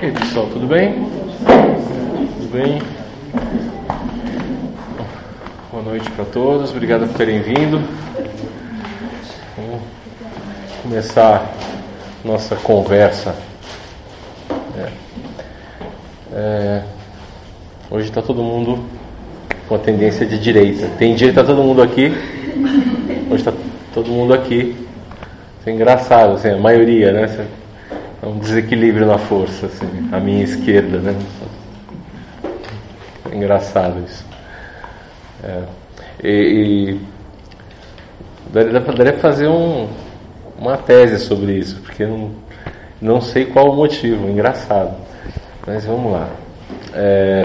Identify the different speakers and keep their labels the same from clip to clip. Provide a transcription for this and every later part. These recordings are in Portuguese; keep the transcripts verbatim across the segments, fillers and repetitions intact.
Speaker 1: E aí, pessoal, tudo bem? Tudo bem? Boa noite para todos, obrigado por terem vindo. Vamos começar nossa conversa. É. É. Hoje está todo mundo com a tendência de direita. Tem dia que está todo mundo aqui. Hoje está todo mundo aqui. Isso é engraçado, assim, a maioria, né? É um desequilíbrio na força, assim, a minha esquerda, né? É engraçado isso. É. E, e daria para fazer um, uma tese sobre isso, porque não, não sei qual o motivo, engraçado. Mas vamos lá. É,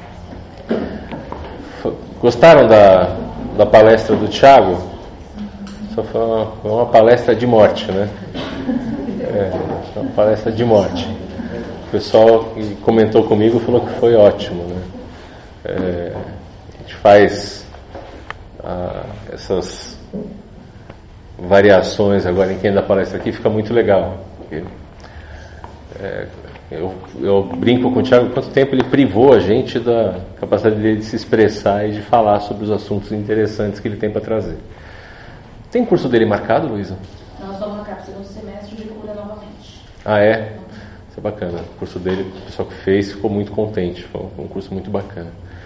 Speaker 1: gostaram da, da palestra do Thiago? Só foi uma, foi uma palestra de morte, né? É, uma palestra de morte. O pessoal que comentou comigo falou que foi ótimo, né? É, a gente faz ah, essas variações agora em quem dá palestra aqui, fica muito legal. Porque, é, eu, eu brinco com o Thiago quanto tempo ele privou a gente da capacidade dele de se expressar e de falar sobre os assuntos interessantes que ele tem para trazer. Tem curso dele marcado, Luísa?
Speaker 2: Nós vamos marcar para o segundo semestre de cura novamente.
Speaker 1: Ah, é? Isso é bacana. O curso dele, o pessoal que fez ficou muito contente. Foi um curso muito bacana.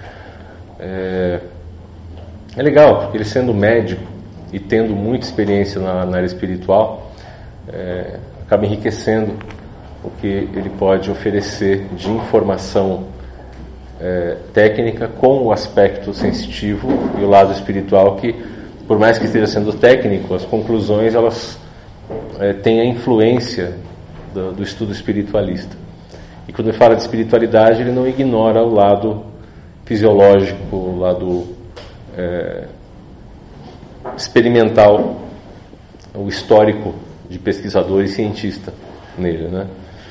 Speaker 1: É, é legal, porque ele sendo médico e tendo muita experiência na, na área espiritual, é, acaba enriquecendo o que ele pode oferecer de informação é, técnica com o aspecto sensitivo e o lado espiritual que, por mais que esteja sendo técnico, as conclusões elas é, têm a influência do, do estudo espiritualista. E quando ele fala de espiritualidade, ele não ignora o lado fisiológico, o lado é, experimental, o histórico de pesquisador e cientista nele, né?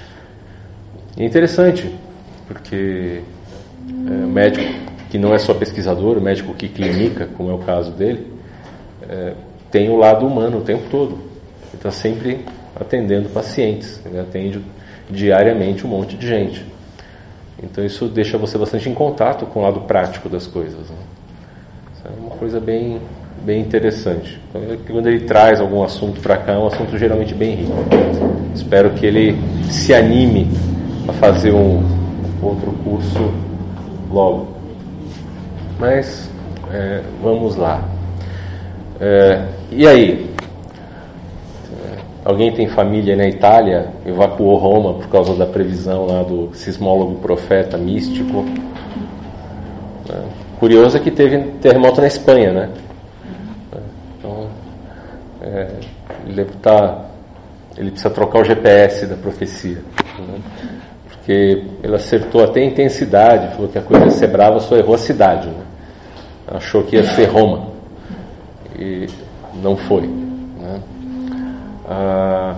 Speaker 1: E é interessante, porque é, o médico que não é só pesquisador, o médico que clinica, como é o caso dele, é, tem o lado humano o tempo todo. Ele está sempre atendendo pacientes, ele atende diariamente um monte de gente. Então isso deixa você bastante em contato com o lado prático das coisas, né? Isso é uma coisa bem, bem interessante. Quando ele traz algum assunto para cá, é um assunto geralmente bem rico. Espero que ele se anime a fazer um outro curso logo. Mas é, vamos lá. É, e aí? Alguém tem família na Itália? Evacuou Roma por causa da previsão lá do sismólogo profeta místico. É, curioso é que teve terremoto na Espanha, né? Então, é, ele deve estar, ele precisa trocar o G P S da profecia, né? Porque ele acertou até a intensidade, falou que a coisa ia ser brava, só errou a cidade, né? Achou que ia ser Roma e não foi, né? Ah,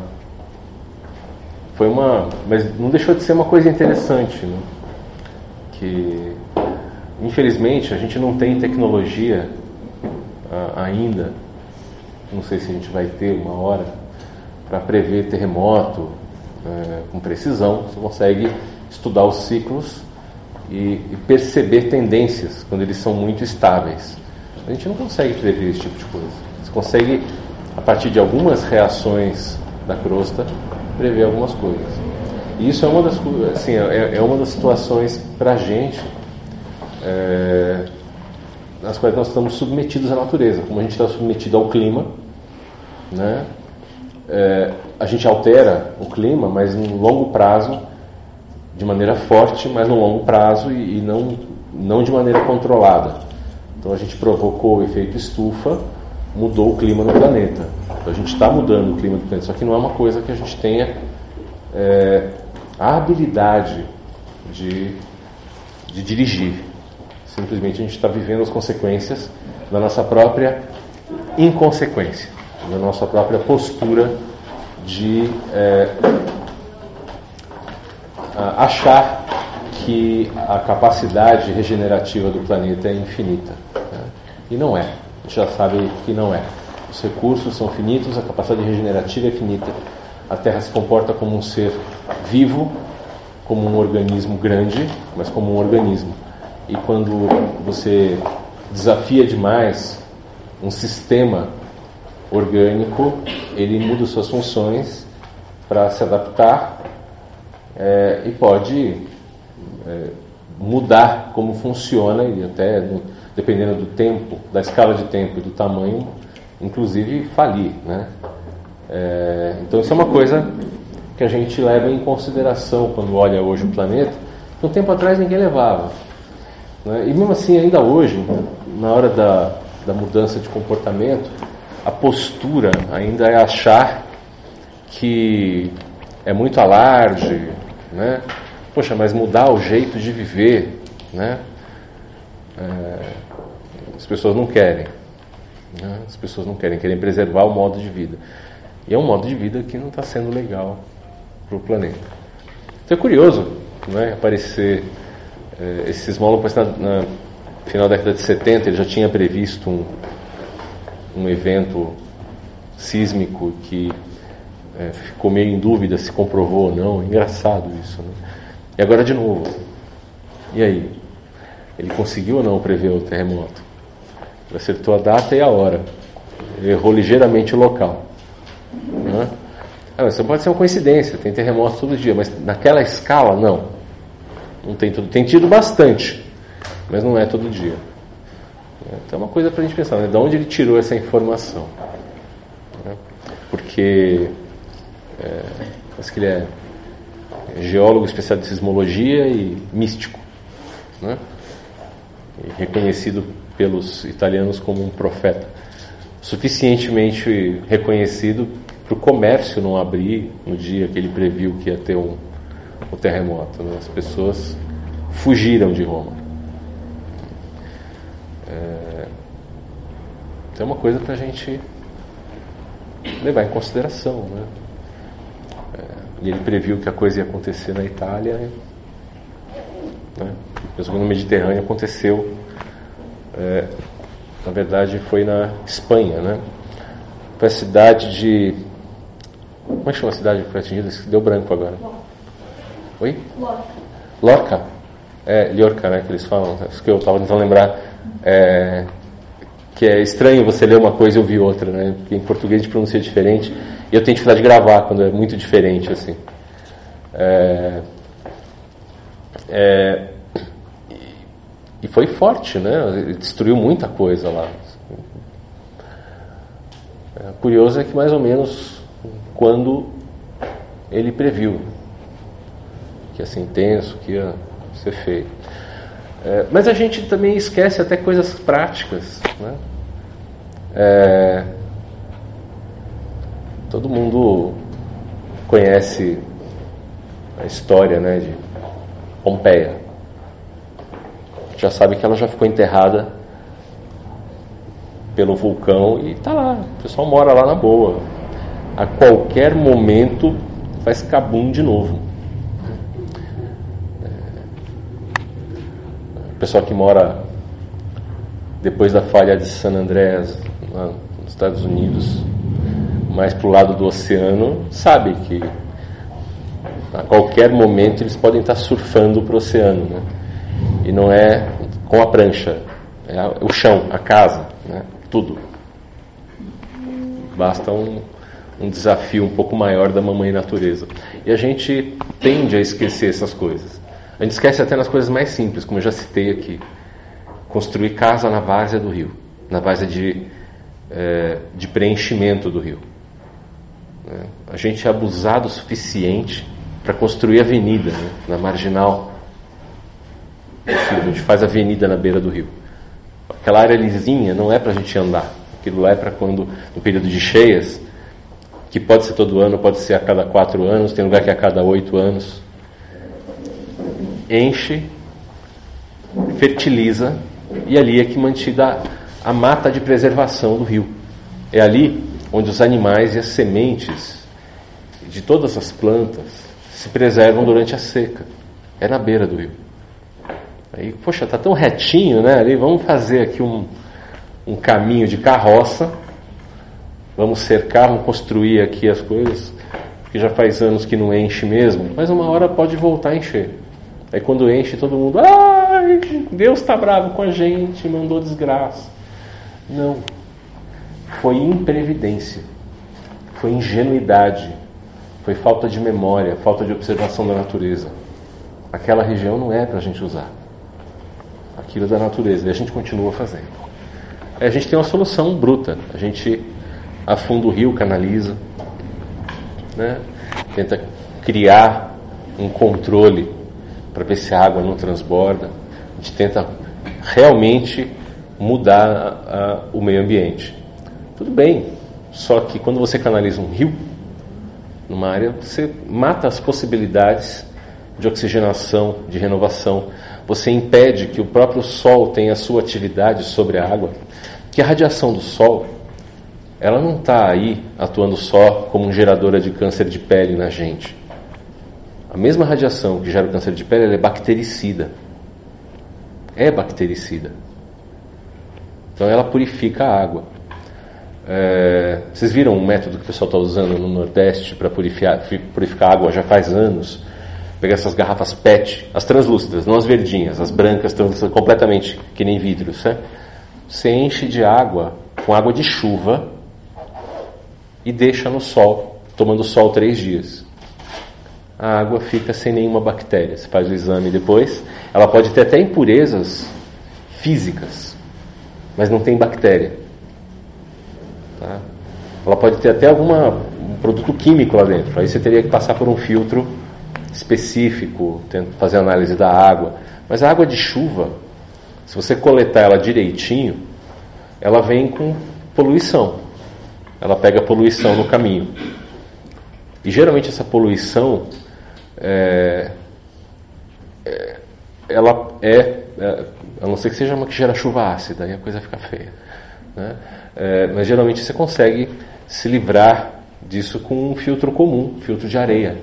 Speaker 1: foi uma, mas não deixou de ser uma coisa interessante, né? Que infelizmente a gente não tem tecnologia ah, ainda, não sei se a gente vai ter uma hora para prever terremoto é, com precisão. Você consegue estudar os ciclos e, e perceber tendências quando eles são muito estáveis. A gente não consegue prever esse tipo de coisa. Você consegue, a partir de algumas reações da crosta, prever algumas coisas. E isso é uma das, assim, é, é uma das situações para a gente é, nas quais nós estamos submetidos à natureza. Como a gente está submetido ao clima, né? É, a gente altera o clima, mas no longo prazo, de maneira forte, mas no longo prazo e, e não, não de maneira controlada. Então a gente provocou o efeito estufa, mudou o clima no planeta. Então a gente está mudando o clima do planeta, só que não é uma coisa que a gente tenha é, a habilidade de, de dirigir. Simplesmente a gente está vivendo as consequências da nossa própria inconsequência, da nossa própria postura de é, achar que a capacidade regenerativa do planeta é infinita, né? E não é. A gente já sabe que não é. Os recursos são finitos, a capacidade regenerativa é finita. A Terra se comporta como um ser vivo como um organismo grande, mas como um organismo. E quando você desafia demais um sistema orgânico, ele muda suas funções para se adaptar é, e pode é, mudar como funciona e até, no, dependendo do tempo, da escala de tempo e do tamanho, inclusive falir, né? É, então isso é uma coisa que a gente leva em consideração quando olha hoje o planeta, que um tempo atrás ninguém levava, né? E mesmo assim, ainda hoje, na hora da, da mudança de comportamento, a postura ainda é achar que é muito alarde, né? Poxa, mas mudar o jeito de viver, né? É, as pessoas não querem, né? As pessoas não querem, querem preservar o modo de vida. E é um modo de vida que não está sendo legal para o planeta. Então é curioso, né, aparecer é, esse sismólogo, na, na final da década de setenta, ele já tinha previsto um, um evento sísmico que é, ficou meio em dúvida se comprovou ou não. Engraçado isso, né? E agora de novo. E aí? Ele conseguiu ou não prever o terremoto? Ele acertou a data e a hora. Ele errou ligeiramente o local. Né? Ah, mas isso pode ser uma coincidência, tem terremoto todo dia, mas naquela escala, não. Não tem tudo. Tem tido bastante, mas não é todo dia. Então é uma coisa para a gente pensar, né? De onde ele tirou essa informação? Né? Porque é, acho que ele é geólogo especial de sismologia e místico, né? E reconhecido pelos italianos como um profeta, suficientemente reconhecido para o comércio não abrir no dia que ele previu que ia ter um, um terremoto, né? As pessoas fugiram de Roma. É, então é uma coisa para a gente levar em consideração, né? É, e ele previu que a coisa ia acontecer na Itália, né? Mesmo no Mediterrâneo aconteceu, é, na verdade foi na Espanha, né? Foi a cidade de... Como é que chama a cidade que foi atingida? Deu branco agora. Oi?
Speaker 2: Lorca.
Speaker 1: Lorca? É, Llorca, né, que eles falam. Isso que eu estava tentando lembrar. É, que é estranho você ler uma coisa e ouvir outra, né? Porque em português a gente pronuncia diferente. E eu tenho dificuldade de gravar quando é muito diferente, assim. É, é, e foi forte, né? Ele destruiu muita coisa lá. É, curioso é que mais ou menos quando ele previu que ia ser intenso, que ia ser feio. É, mas a gente também esquece até coisas práticas, né? É, todo mundo conhece a história, né, de Pompeia. Já sabe que ela já ficou enterrada pelo vulcão e está lá. O pessoal mora lá na boa. A qualquer momento faz cabum de novo. O pessoal que mora depois da falha de San Andreas, lá nos Estados Unidos, mais para o lado do oceano, sabe que a qualquer momento eles podem estar surfando para o oceano, né? E não é com a prancha, é o chão, a casa, né? Tudo. Basta um, um desafio um pouco maior da mamãe natureza. E a gente tende a esquecer essas coisas. A gente esquece até nas coisas mais simples, como eu já citei aqui. Construir casa na várzea do rio, na várzea de, é, de preenchimento do rio. É, a gente é abusado o suficiente para construir avenida, né, na marginal. A gente faz avenida na beira do rio. Aquela área lisinha não é para a gente andar. Aquilo lá é para quando, no período de cheias, que pode ser todo ano, pode ser a cada quatro anos, tem lugar que é a cada oito anos, enche, fertiliza, e ali é que mantida a mata de preservação do rio. É ali onde os animais e as sementes de todas as plantas se preservam durante a seca. É na beira do rio. Aí, poxa, está tão retinho, né? Ali, vamos fazer aqui um, um caminho de carroça, vamos cercar, vamos construir aqui as coisas, porque já faz anos que não enche mesmo, mas uma hora pode voltar a encher. Aí quando enche, todo mundo, ai, Deus está bravo com a gente, mandou desgraça. Não. Foi imprevidência. Foi ingenuidade. Foi falta de memória, falta de observação da natureza. Aquela região não é para a gente usar. Aquilo é da natureza. E a gente continua fazendo. Aí a gente tem uma solução bruta. A gente afunda o rio, canaliza, né? Tenta criar um controle para ver se a água não transborda. A gente tenta realmente mudar a, a, o meio ambiente. Tudo bem, só que quando você canaliza um rio, numa área, você mata as possibilidades de oxigenação, de renovação. Você impede que o próprio sol tenha a sua atividade sobre a água. Que a radiação do sol, ela não está aí atuando só como geradora de câncer de pele na gente. A mesma radiação que gera o câncer de pele, ela é bactericida. É bactericida. Então ela purifica a água. É, vocês viram um método que o pessoal está usando no Nordeste para purificar, purificar água já faz anos? Pegar essas garrafas P E T, as translúcidas, não as verdinhas, as brancas estão completamente que nem vidros, né? Você enche de água com água de chuva e deixa no sol, tomando sol três dias. A água fica sem nenhuma bactéria. Você faz o exame depois, ela pode ter até impurezas físicas, mas não tem bactéria. Tá? Ela pode ter até algum um produto químico lá dentro. Aí você teria que passar por um filtro específico, fazer análise da água. Mas a água de chuva, se você coletar ela direitinho, ela vem com poluição. Ela pega poluição no caminho. E geralmente essa poluição, é, é, ela é, é, a não ser que seja uma que gera chuva ácida, aí a coisa fica feia, né? É, mas geralmente você consegue se livrar disso com um filtro comum, filtro de areia.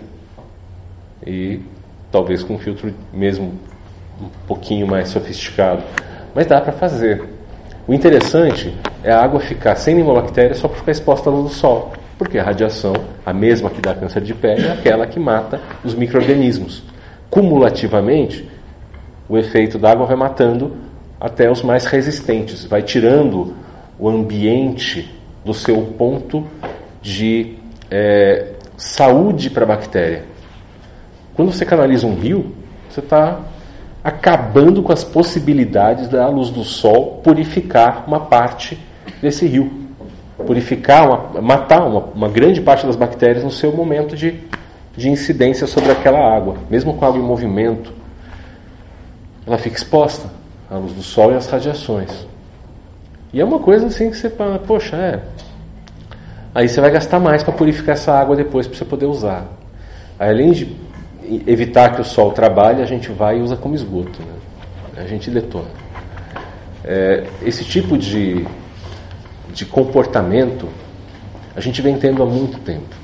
Speaker 1: E talvez com um filtro mesmo um pouquinho mais sofisticado. Mas dá para fazer. O interessante é a água ficar sem nenhuma bactéria só por ficar exposta à luz do sol. Porque a radiação, a mesma que dá câncer de pele, é aquela que mata os micro-organismos. Cumulativamente, o efeito da água vai matando até os mais resistentes. Vai tirando o ambiente do seu ponto de é, saúde para a bactéria. Quando você canaliza um rio, você está acabando com as possibilidades da luz do sol purificar uma parte desse rio. Purificar, uma, matar uma, uma grande parte das bactérias no seu momento de, de incidência sobre aquela água. Mesmo com a água em movimento, ela fica exposta à luz do sol e às radiações. E é uma coisa assim que você fala, poxa, é. Aí você vai gastar mais para purificar essa água depois para você poder usar. Aí, além de evitar que o sol trabalhe, a gente vai e usa como esgoto, né? A gente detona. É, esse tipo de, de comportamento a gente vem tendo há muito tempo.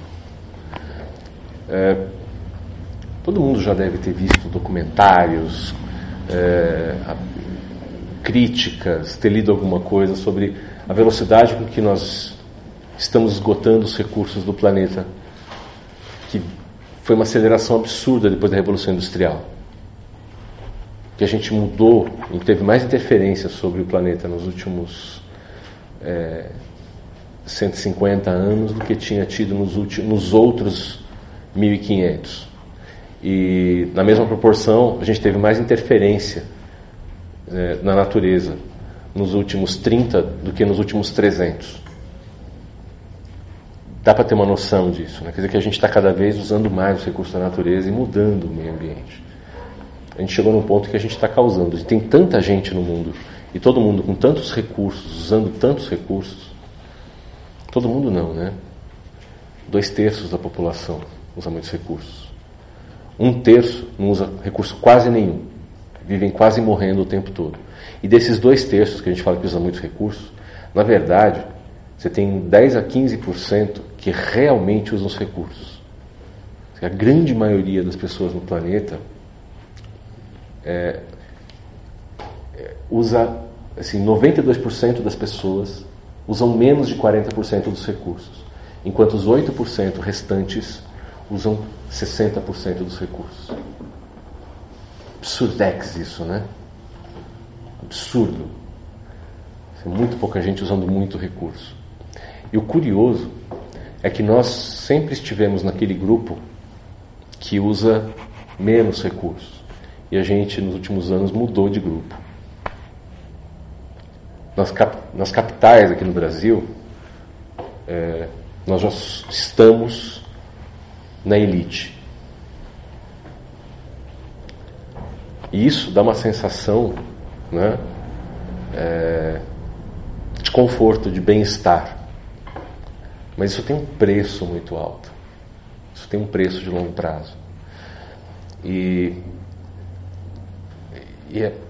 Speaker 1: É, todo mundo já deve ter visto documentários, é, a, críticas, ter lido alguma coisa sobre a velocidade com que nós estamos esgotando os recursos do planeta, que foi uma aceleração absurda depois da Revolução Industrial, que a gente mudou e teve mais interferência sobre o planeta nos últimos é, cento e cinquenta anos do que tinha tido nos, últimos, nos outros mil e quinhentos. E na mesma proporção a gente teve mais interferência é, na natureza nos últimos trinta do que nos últimos trezentos. Dá para ter uma noção disso, né? Quer dizer que a gente está cada vez usando mais os recursos da natureza e mudando o meio ambiente. A gente chegou num ponto que a gente está causando. E tem tanta gente no mundo, e todo mundo com tantos recursos, usando tantos recursos. Todo mundo não, né? Dois terços da população usa muitos recursos. Um terço não usa recurso quase nenhum. Vivem quase morrendo o tempo todo. E desses dois terços que a gente fala que usa muitos recursos, na verdade, você tem dez a quinze por cento que realmente usam os recursos. A grande maioria das pessoas no planeta é, é, usa, assim, noventa e dois por cento das pessoas usam menos de quarenta por cento dos recursos, enquanto os oito por cento restantes usam sessenta por cento dos recursos. Absurdex isso, né? Absurdo. Muito pouca gente usando muito recurso. E o curioso é que nós sempre estivemos naquele grupo que usa menos recursos. E a gente, nos últimos anos, mudou de grupo. Nas, cap- nas capitais aqui no Brasil, é, nós já estamos na elite. E isso dá uma sensação, né, é, de conforto, de bem-estar. Mas isso tem um preço muito alto. Isso tem um preço de longo prazo. E, e é,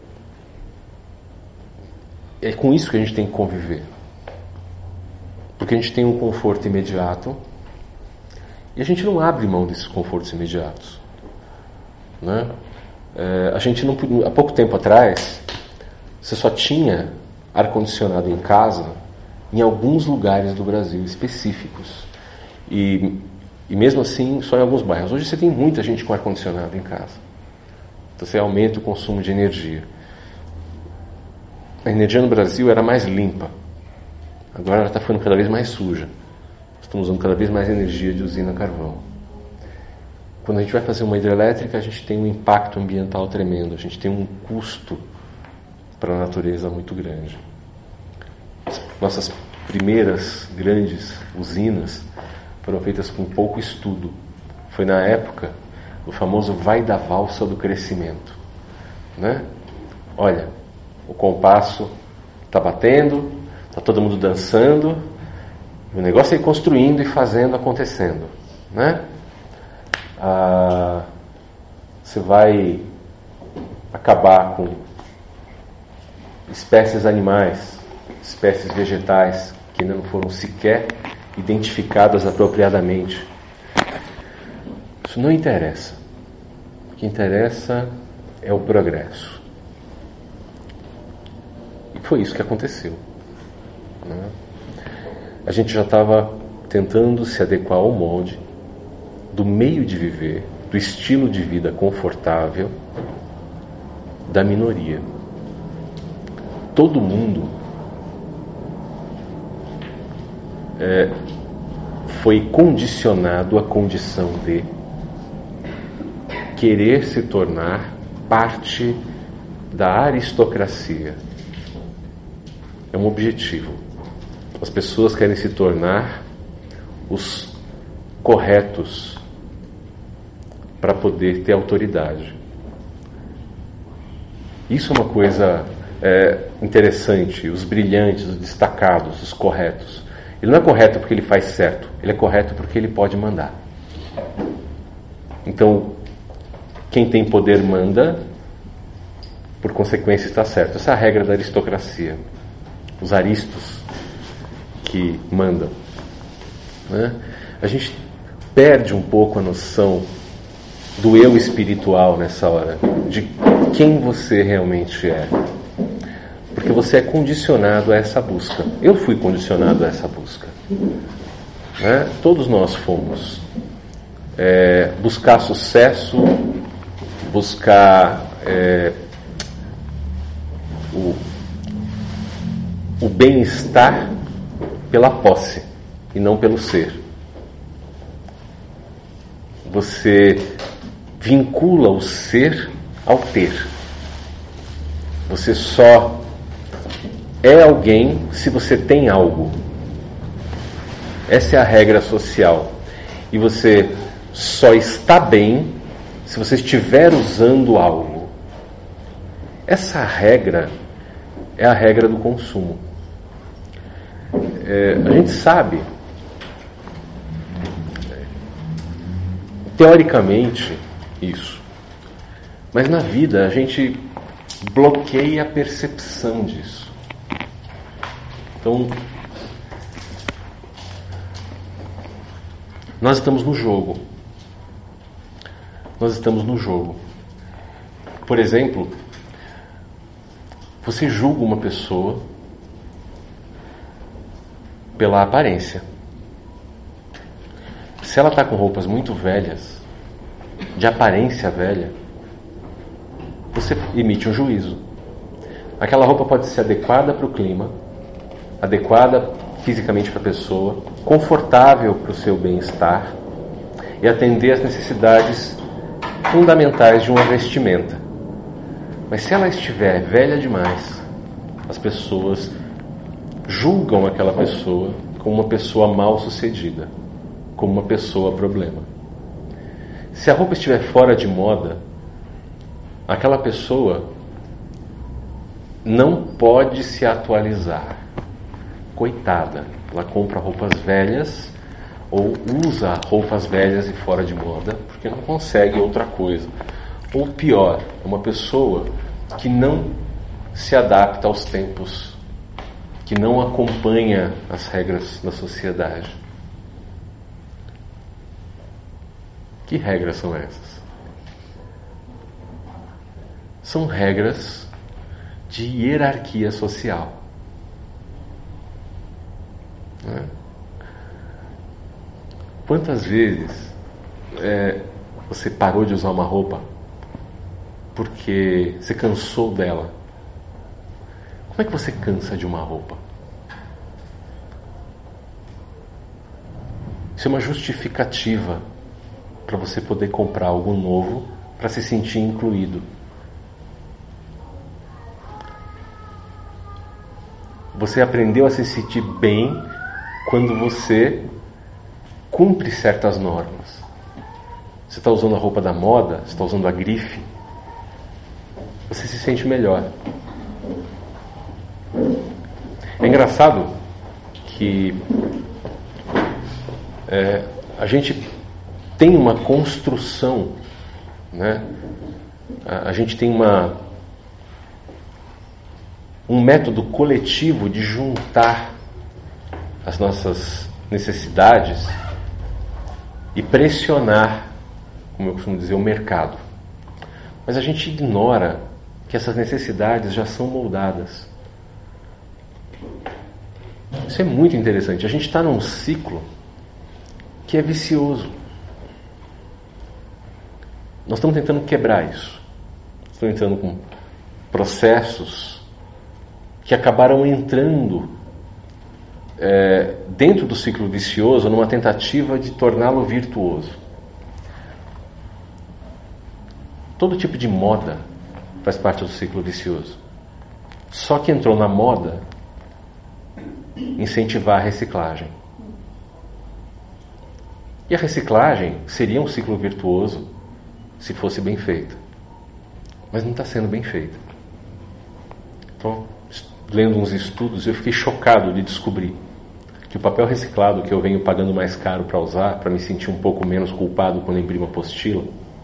Speaker 1: é com isso que a gente tem que conviver. Porque a gente tem um conforto imediato e a gente não abre mão desses confortos imediatos, né? É, a gente não, há pouco tempo atrás, você só tinha ar-condicionado em casa em alguns lugares do Brasil específicos. E, e mesmo assim, só em alguns bairros. Hoje você tem muita gente com ar-condicionado em casa. Então você aumenta o consumo de energia. A energia no Brasil era mais limpa. Agora ela está ficando cada vez mais suja. Estamos usando cada vez mais energia de usina a carvão. Quando a gente vai fazer uma hidrelétrica, a gente tem um impacto ambiental tremendo. A gente tem um custo para a natureza muito grande. Nossas primeiras grandes usinas foram feitas com pouco estudo. Foi na época do famoso vai da valsa do crescimento, né? Olha, o compasso está batendo, está todo mundo dançando, o negócio é ir construindo e fazendo, acontecendo, né? Ah, você vai acabar com espécies animais, espécies vegetais que ainda não foram sequer identificadas apropriadamente. Isso não interessa. O que interessa é o progresso. E foi isso que aconteceu, né? A gente já estava tentando se adequar ao molde do meio de viver, do estilo de vida confortável da minoria. Todo mundo é, foi condicionado à condição de querer se tornar parte da aristocracia. É um objetivo. As pessoas querem se tornar os corretos para poder ter autoridade. Isso é uma coisa é, interessante. Os brilhantes, os destacados, os corretos. Ele não é correto porque ele faz certo. Ele é correto porque ele pode mandar. Então, quem tem poder manda, por consequência está certo. Essa é a regra da aristocracia. Os aristos que mandam, né? A gente perde um pouco a noção do eu espiritual nessa hora, de quem você realmente é, porque você é condicionado a essa busca. Eu fui condicionado a essa busca, né? Todos nós fomos é, buscar sucesso, buscar é, o, o bem-estar pela posse e não pelo ser. Você vincula o ser ao ter. Você só é alguém se você tem algo. Essa é a regra social. E você só está bem se você estiver usando algo. Essa regra é a regra do consumo. É, a gente sabe, teoricamente, isso. Mas na vida a gente bloqueia a percepção disso. Então, nós estamos no jogo. Nós estamos no jogo. Por exemplo, você julga uma pessoa pela aparência. se ela está com roupas muito velhas, de aparência velha, você emite um juízo. Aquela roupa pode ser adequada para o clima, adequada fisicamente para a pessoa, confortável para o seu bem-estar e atender às necessidades fundamentais de uma vestimenta. Mas se ela estiver velha demais, as pessoas julgam aquela pessoa como uma pessoa mal-sucedida, como uma pessoa problema. Se a roupa estiver fora de moda, aquela pessoa não pode se atualizar. Coitada, ela compra roupas velhas ou usa roupas velhas e fora de moda porque não consegue outra coisa. Ou pior, é uma pessoa que não se adapta aos tempos, que não acompanha as regras da sociedade. Que regras são essas? São regras de hierarquia social. Né? Quantas vezes é, você parou de usar uma roupa porque você cansou dela? Como é que você cansa de uma roupa? Isso é uma justificativa para você poder comprar algo novo, para se sentir incluído. Você aprendeu a se sentir bem quando você cumpre certas normas. Você está usando a roupa da moda, você está usando a grife, você se sente melhor. É engraçado que é, a gente tem uma construção, né? A, a gente tem uma um método coletivo de juntar as nossas necessidades e pressionar, como eu costumo dizer, o mercado. Mas a gente ignora que essas necessidades já são moldadas. Isso é muito interessante. A gente está num ciclo que é vicioso. Nós estamos tentando quebrar isso. Estamos entrando com processos que acabaram entrando é, dentro do ciclo vicioso numa tentativa de torná-lo virtuoso. Todo tipo de moda faz parte do ciclo vicioso. Só que entrou na moda incentivar a reciclagem. E a reciclagem seria um ciclo virtuoso se fosse bem feita. Mas não está sendo bem feita. Então, lendo uns estudos, eu fiquei chocado de descobrir que o papel reciclado que eu venho pagando mais caro para usar, para me sentir um pouco menos culpado quando imprimo a apostila,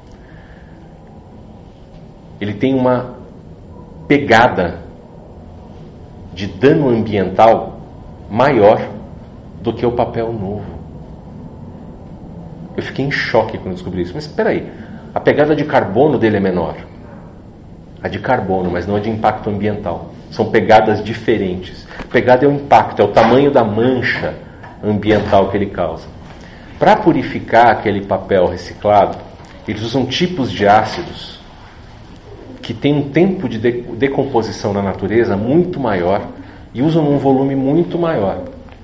Speaker 1: ele tem uma pegada de dano ambiental maior do que o papel novo. Eu fiquei em choque quando descobri isso. Mas espera aí, a pegada de carbono dele é menor. A de carbono, mas não a de impacto ambiental. São pegadas diferentes. A pegada é o impacto, é o tamanho da mancha ambiental que ele causa. Para purificar aquele papel reciclado, eles usam tipos de ácidos que têm um tempo de decomposição na natureza muito maior e usam um volume muito maior.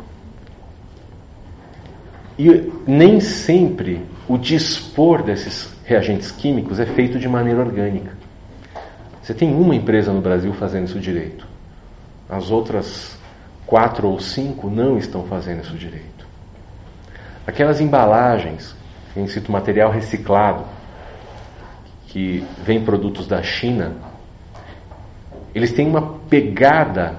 Speaker 1: E nem sempre o dispor desses reagentes químicos é feito de maneira orgânica. Você tem uma empresa no Brasil fazendo isso direito. As outras quatro ou cinco não estão fazendo isso direito. Aquelas embalagens, em cito material reciclado, que vem produtos da China, eles têm uma pegada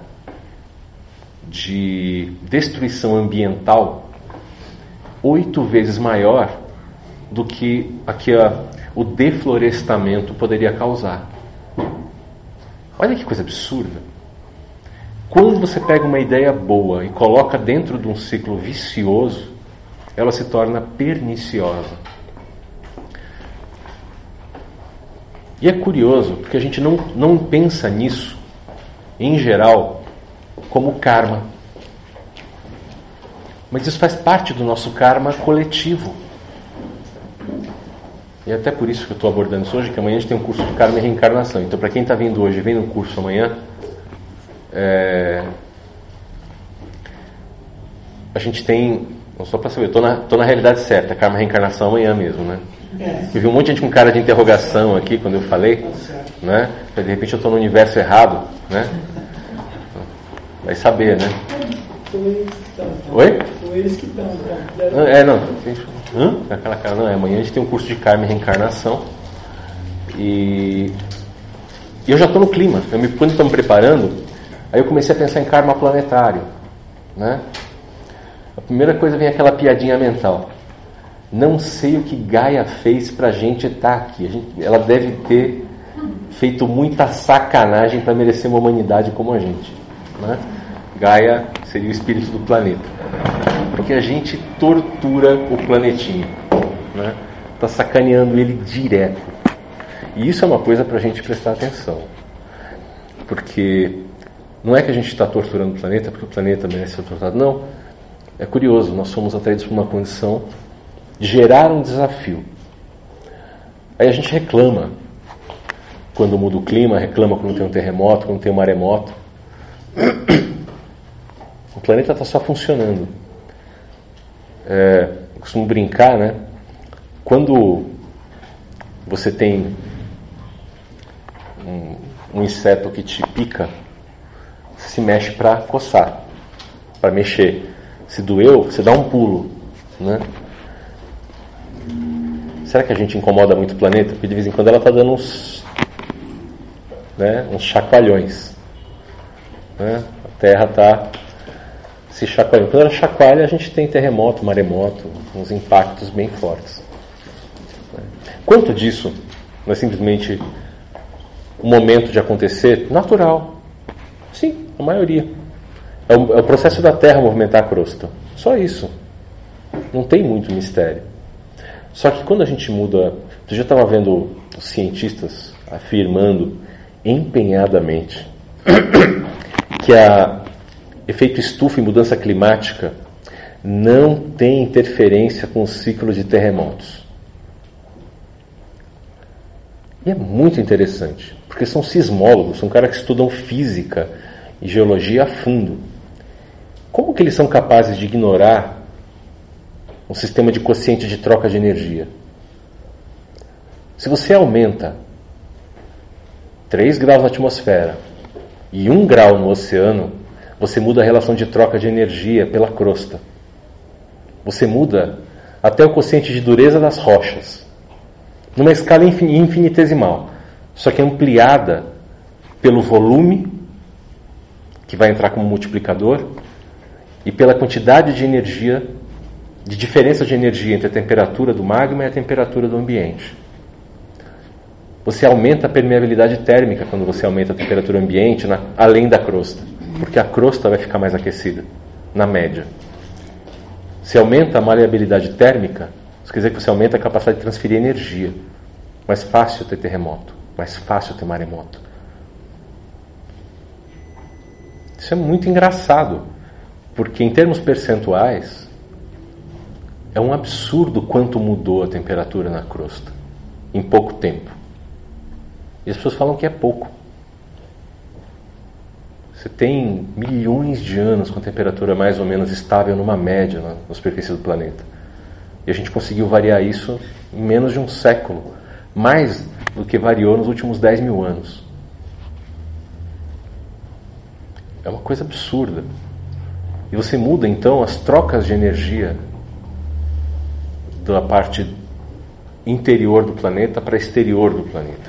Speaker 1: de destruição ambiental oito vezes maior do que, a que a, o deflorestamento poderia causar. Olha que coisa absurda. Quando você pega uma ideia boa e coloca dentro de um ciclo vicioso, ela se torna perniciosa. E é curioso, porque a gente não, não pensa nisso, em geral, como karma. Mas isso faz parte do nosso karma coletivo. E até por isso que eu estou abordando isso hoje, que amanhã a gente tem um curso de karma e reencarnação. Então, para quem está vindo hoje e vem no curso amanhã, é... a gente tem, não só para saber, estou na, tô na realidade certa, karma e reencarnação amanhã mesmo, né? Eu vi um monte de gente com cara de interrogação aqui quando eu falei, né? De repente eu estou no universo errado, né? Vai saber, né? Oi?
Speaker 3: São eles que estão.
Speaker 1: É, não. Hã? Aquela cara, não, é, amanhã a gente tem um curso de karma e reencarnação. E, e eu já estou no clima. Eu me, quando estou me preparando, aí eu comecei a pensar em karma planetário, né? A primeira coisa vem aquela piadinha mental. Não sei o que Gaia fez pra gente estar aqui. A gente, ela deve ter feito muita sacanagem para merecer uma humanidade como a gente, né? Gaia seria o espírito do planeta, porque a gente tortura o planetinha, né? Tá sacaneando ele direto. E isso é uma coisa para a gente prestar atenção, porque não é que a gente está torturando o planeta porque o planeta merece ser torturado, não. É curioso, nós somos atraídos por uma condição de gerar um desafio. Aí a gente reclama quando muda o clima, reclama quando tem um terremoto, quando tem um maremoto. O planeta está só funcionando. É, eu costumo brincar, né? Quando você tem um, um inseto que te pica, você se mexe para coçar, para mexer. Se doeu, você dá um pulo, né? Será que a gente incomoda muito o planeta? Porque de vez em quando ela está dando uns, né, uns chacoalhões, né? A Terra está se chacoalhando. Quando ela chacoalha, a gente tem terremoto, maremoto, uns impactos bem fortes. Quanto disso não é simplesmente um momento de acontecer natural? Sim, a maioria. É o, é o processo da Terra movimentar a crosta. Só isso. Não tem muito mistério. Só que quando a gente muda... Eu já estava vendo os cientistas afirmando empenhadamente que a efeito estufa e mudança climática não tem interferência com o ciclo de terremotos. E é muito interessante, porque são sismólogos, são caras que estudam física e geologia a fundo. Como que eles são capazes de ignorar um sistema de quociente de troca de energia? Se você aumenta três graus na atmosfera e um grau no oceano, você muda a relação de troca de energia pela crosta. Você muda até o quociente de dureza das rochas, numa escala infinitesimal, só que ampliada pelo volume, que vai entrar como multiplicador, e pela quantidade de energia, de diferença de energia entre a temperatura do magma e a temperatura do ambiente. Você aumenta a permeabilidade térmica quando você aumenta a temperatura ambiente na, além da crosta, porque a crosta vai ficar mais aquecida, na média. Se aumenta a maleabilidade térmica, isso quer dizer que você aumenta a capacidade de transferir energia. Mais fácil ter terremoto, mais fácil ter maremoto. Isso é muito engraçado, porque em termos percentuais, é um absurdo quanto mudou a temperatura na crosta em pouco tempo. E as pessoas falam que é pouco. Você tem milhões de anos com temperatura mais ou menos estável numa média na, na superfície do planeta. E a gente conseguiu variar isso em menos de um século, mais do que variou nos últimos dez mil anos. É uma coisa absurda. E você muda então as trocas de energia da parte interior do planeta para exterior do planeta.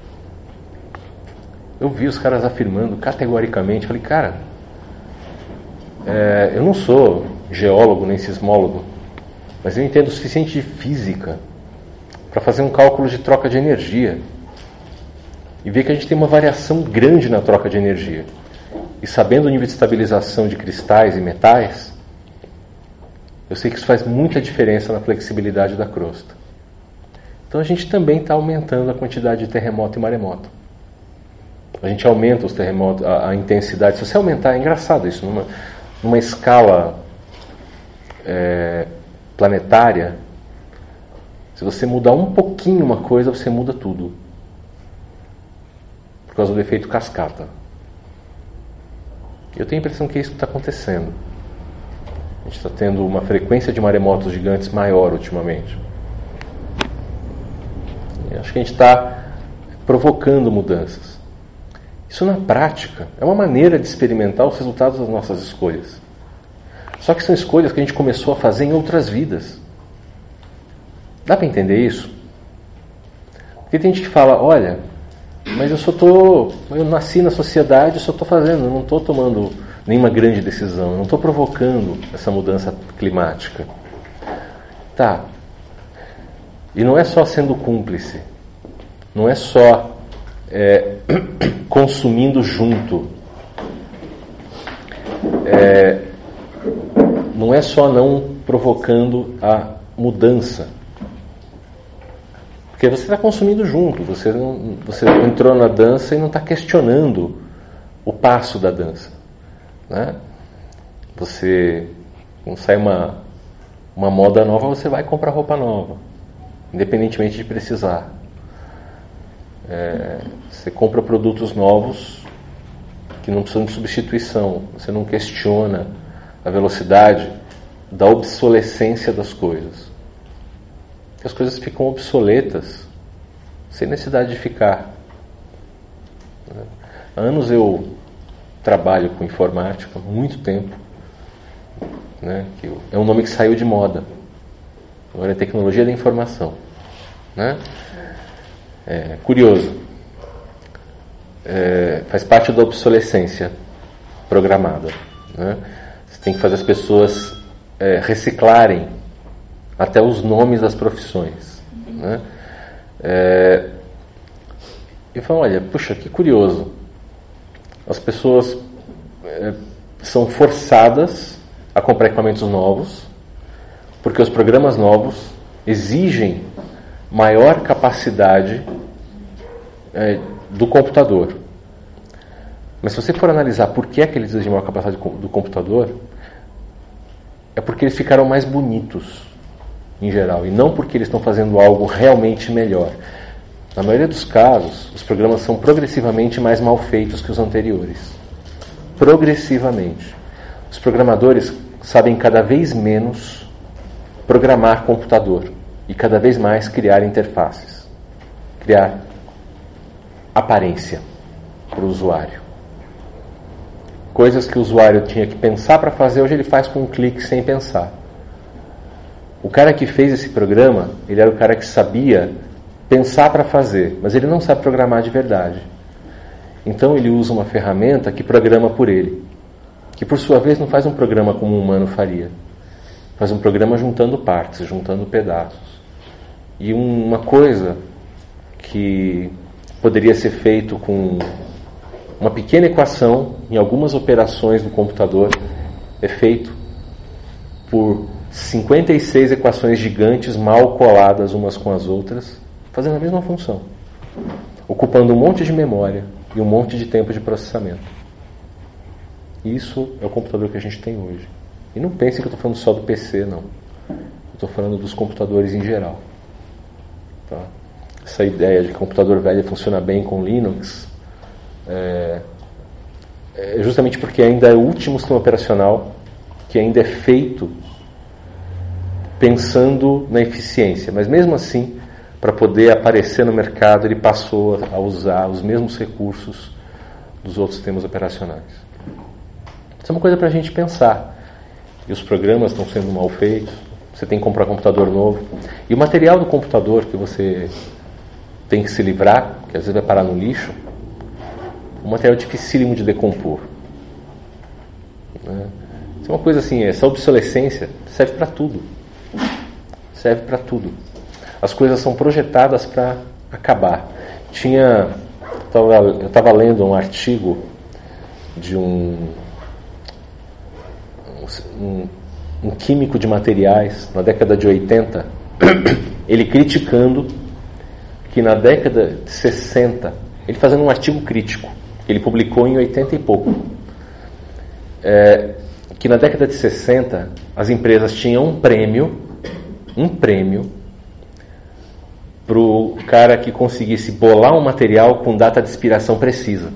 Speaker 1: Eu vi os caras afirmando categoricamente, falei, cara, é, eu não sou geólogo nem sismólogo, mas eu entendo o suficiente de física para fazer um cálculo de troca de energia e ver que a gente tem uma variação grande na troca de energia. E sabendo o nível de estabilização de cristais e metais, eu sei que isso faz muita diferença na flexibilidade da crosta. Então a gente também está aumentando a quantidade de terremoto e maremoto. A gente aumenta os terremotos, a, a intensidade. Se você aumentar, é engraçado isso, numa, numa escala é, planetária, Se você mudar um pouquinho uma coisa, você muda tudo. Por causa do efeito cascata. Eu tenho a impressão que é isso que está acontecendo. A gente está tendo uma frequência de maremotos gigantes maior ultimamente. E acho que a gente está provocando mudanças. Isso na prática é uma maneira de experimentar os resultados das nossas escolhas. Só que são escolhas que a gente começou a fazer em outras vidas. Dá para entender isso? Porque tem gente que fala, olha, mas eu só tô, eu nasci na sociedade, eu só estou fazendo, eu não estou tomando nenhuma grande decisão, eu não estou provocando essa mudança climática. Tá. E não é só sendo cúmplice, não é só é, consumindo junto, é, não é só não provocando a mudança. Porque você está consumindo junto, você, não, você entrou na dança e não está questionando o passo da dança. Né? Você, quando sai uma, uma moda nova, você vai comprar roupa nova, independentemente de precisar. É, você compra produtos novos que não precisam de substituição, você não questiona a velocidade da obsolescência das coisas. As coisas ficam obsoletas sem necessidade de ficar. Há anos eu trabalho com informática, muito tempo, né, que é um nome que saiu de moda. Agora é tecnologia da informação. Né? É curioso. É, faz parte da obsolescência programada. Né? Você tem que fazer as pessoas é, reciclarem até os nomes das profissões. Né? É, e falam, olha, puxa, que curioso. As pessoas é, são forçadas a comprar equipamentos novos, porque os programas novos exigem maior capacidade é, do computador. Mas se você for analisar por que é que eles exigem maior capacidade do computador, é porque eles ficaram mais bonitos, em geral, e não porque eles estão fazendo algo realmente melhor. Na maioria dos casos, os programas são progressivamente mais mal feitos que os anteriores. Progressivamente. Os programadores sabem cada vez menos programar computador e cada vez mais criar interfaces, criar aparência para o usuário. Coisas que o usuário tinha que pensar para fazer, hoje ele faz com um clique sem pensar. O cara que fez esse programa, ele era o cara que sabia pensar para fazer, mas ele não sabe programar de verdade. Então ele usa uma ferramenta que programa por ele, que por sua vez não faz um programa como um humano faria. Faz um programa juntando partes, juntando pedaços. E uma coisa que poderia ser feito com uma pequena equação em algumas operações do computador é feito por cinquenta e seis equações gigantes mal coladas umas com as outras, fazendo a mesma função, ocupando um monte de memória e um monte de tempo de processamento. Isso é o computador que a gente tem hoje. E não pense que eu estou falando só do P C, não. Eu estou falando dos computadores em geral. Tá? Essa ideia de que o computador velho funciona bem com Linux é, é justamente porque ainda é o último sistema operacional que ainda é feito pensando na eficiência. Mas mesmo assim, para poder aparecer no mercado, ele passou a usar os mesmos recursos dos outros sistemas operacionais. Isso é uma coisa para a gente pensar. E os programas estão sendo mal feitos, você tem que comprar um computador novo. E o material do computador que você tem que se livrar, que às vezes vai parar no lixo, um material dificílimo de decompor. Né? Isso é uma coisa assim, essa obsolescência serve para tudo. Serve para tudo. As coisas são projetadas para acabar. Tinha, eu estava lendo um artigo de um, um, um químico de materiais na década de oitenta, ele criticando que na década de sessenta, ele fazendo um artigo crítico, que ele publicou em oitenta e pouco, é, que na década de sessenta as empresas tinham um prêmio, um prêmio para o cara que conseguisse bolar um material com data de expiração precisa.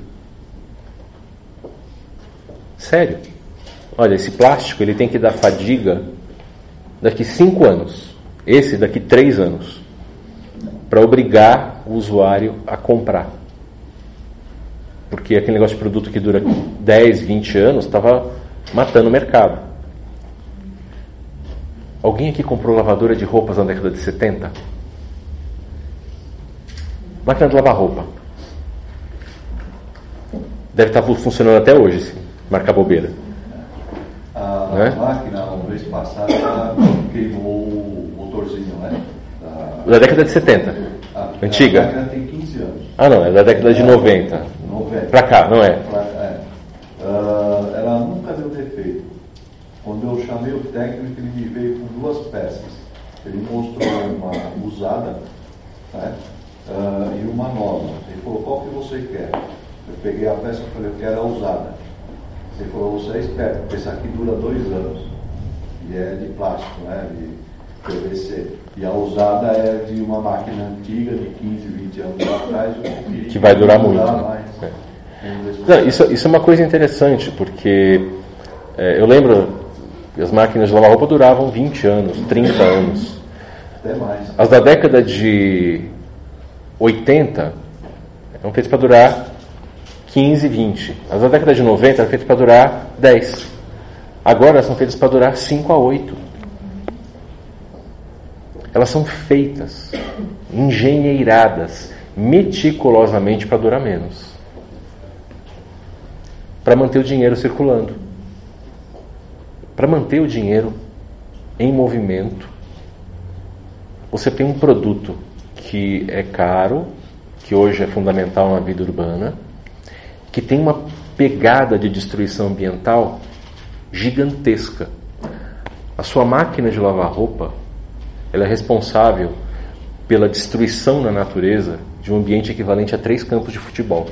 Speaker 1: Sério. Olha, esse plástico ele tem que dar fadiga daqui cinco anos. Esse daqui três anos. Para obrigar o usuário a comprar. Porque aquele negócio de produto que dura dez, vinte anos estava matando o mercado. Alguém aqui comprou lavadora de roupas na década de setenta? Máquina de lavar roupa. Deve estar funcionando até hoje, se marcar bobeira.
Speaker 3: A,
Speaker 1: né?
Speaker 3: a máquina, uma vez passada, queimou o motorzinho, né? Da,
Speaker 1: da década de setenta.
Speaker 3: A,
Speaker 1: antiga.
Speaker 3: A máquina tem quinze anos.
Speaker 1: Ah, não, é da década de noventa.
Speaker 3: noventa.
Speaker 1: Pra cá, não é?
Speaker 3: Pra, é. Uh, ela nunca deu defeito. Quando eu chamei o técnico, ele me veio com duas peças. Ele mostrou uma usada, né? Uh, e uma nova. Ele falou, qual que você quer? Eu peguei a peça e falei, eu quero a usada. Ele falou, você é esperto, porque essa aqui dura dois anos. E é de plástico, né? De P V C. E a usada é de uma máquina antiga, de quinze, vinte anos atrás.
Speaker 1: Que vai durar muito.
Speaker 3: Mais.
Speaker 1: É. Não, isso, isso é uma coisa interessante, porque é, eu lembro que as máquinas de lavar roupa duravam vinte anos, trinta anos.
Speaker 3: Até mais.
Speaker 1: As da década de oitenta eram feitas para durar quinze, vinte. As da década de noventa eram feitas para durar dez. Agora elas são feitas para durar cinco a oito. Elas são feitas, engenheiradas, meticulosamente para durar menos. Para manter o dinheiro circulando. Para manter o dinheiro em movimento. Você tem um produto que é caro, que hoje é fundamental na vida urbana, que tem uma pegada de destruição ambiental gigantesca. A sua máquina de lavar roupa, ela é responsável pela destruição na natureza de um ambiente equivalente a três campos de futebol.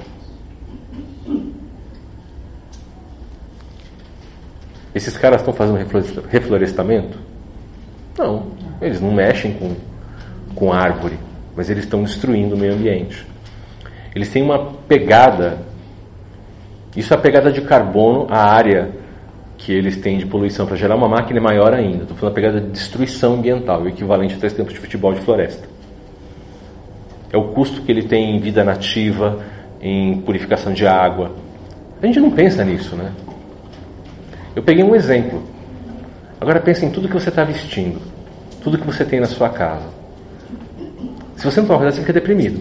Speaker 1: Esses caras estão fazendo reflorestamento? Não, eles não mexem com, com árvore, mas eles estão destruindo o meio ambiente. Eles têm uma pegada, isso é a pegada de carbono, a área que eles têm de poluição para gerar uma máquina é maior ainda. Estou falando da pegada de destruição ambiental, o equivalente a três campos de futebol de floresta. É o custo que ele tem em vida nativa, em purificação de água. A gente não pensa nisso, né? Eu peguei um exemplo. Agora pense em tudo que você está vestindo, tudo que você tem na sua casa. Se você não toma cuidado, você fica deprimido.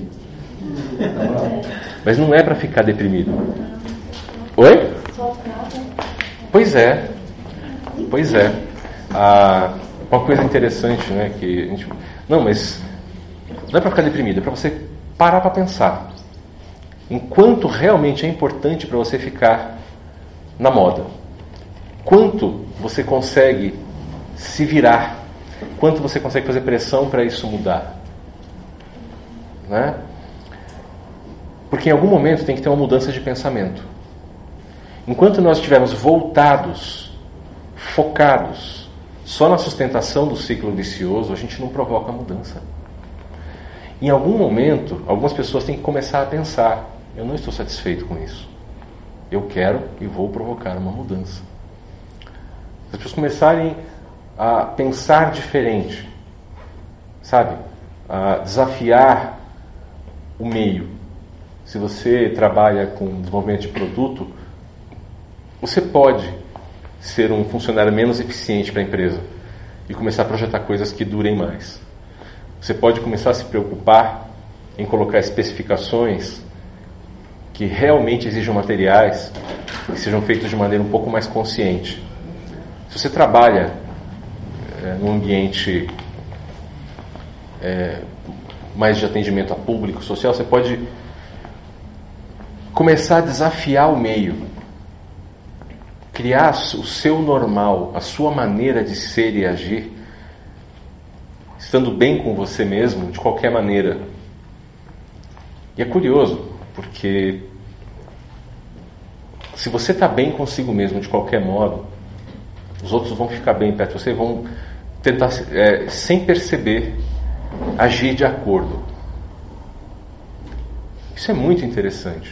Speaker 1: Mas não é para ficar deprimido. Oi? Pois é. Pois é. Ah, uma coisa interessante, né? Que a gente... Não, mas não é para ficar deprimido, é para você parar para pensar. Enquanto realmente é importante para você ficar na moda. Quanto você consegue se virar? Quanto você consegue fazer pressão para isso mudar? Né? Porque em algum momento tem que ter uma mudança de pensamento. Enquanto nós estivermos voltados, focados, só na sustentação do ciclo vicioso, a gente não provoca mudança. Em algum momento, algumas pessoas têm que começar a pensar, eu não estou satisfeito com isso. Eu quero e vou provocar uma mudança. As pessoas começarem a pensar diferente, sabe? A desafiar o meio. Se você trabalha com desenvolvimento de produto, você pode ser um funcionário menos eficiente para a empresa e começar a projetar coisas que durem mais. Você pode começar a se preocupar em colocar especificações que realmente exijam materiais que sejam feitos de maneira um pouco mais consciente. Se você trabalha é, num ambiente é, mais de atendimento a público, social, você pode começar a desafiar o meio, criar o seu normal, a sua maneira de ser e agir, estando bem com você mesmo, de qualquer maneira. E é curioso, porque se você está bem consigo mesmo, de qualquer modo, os outros vão ficar bem perto de você, vão tentar, é, sem perceber, agir de acordo. Isso é muito interessante.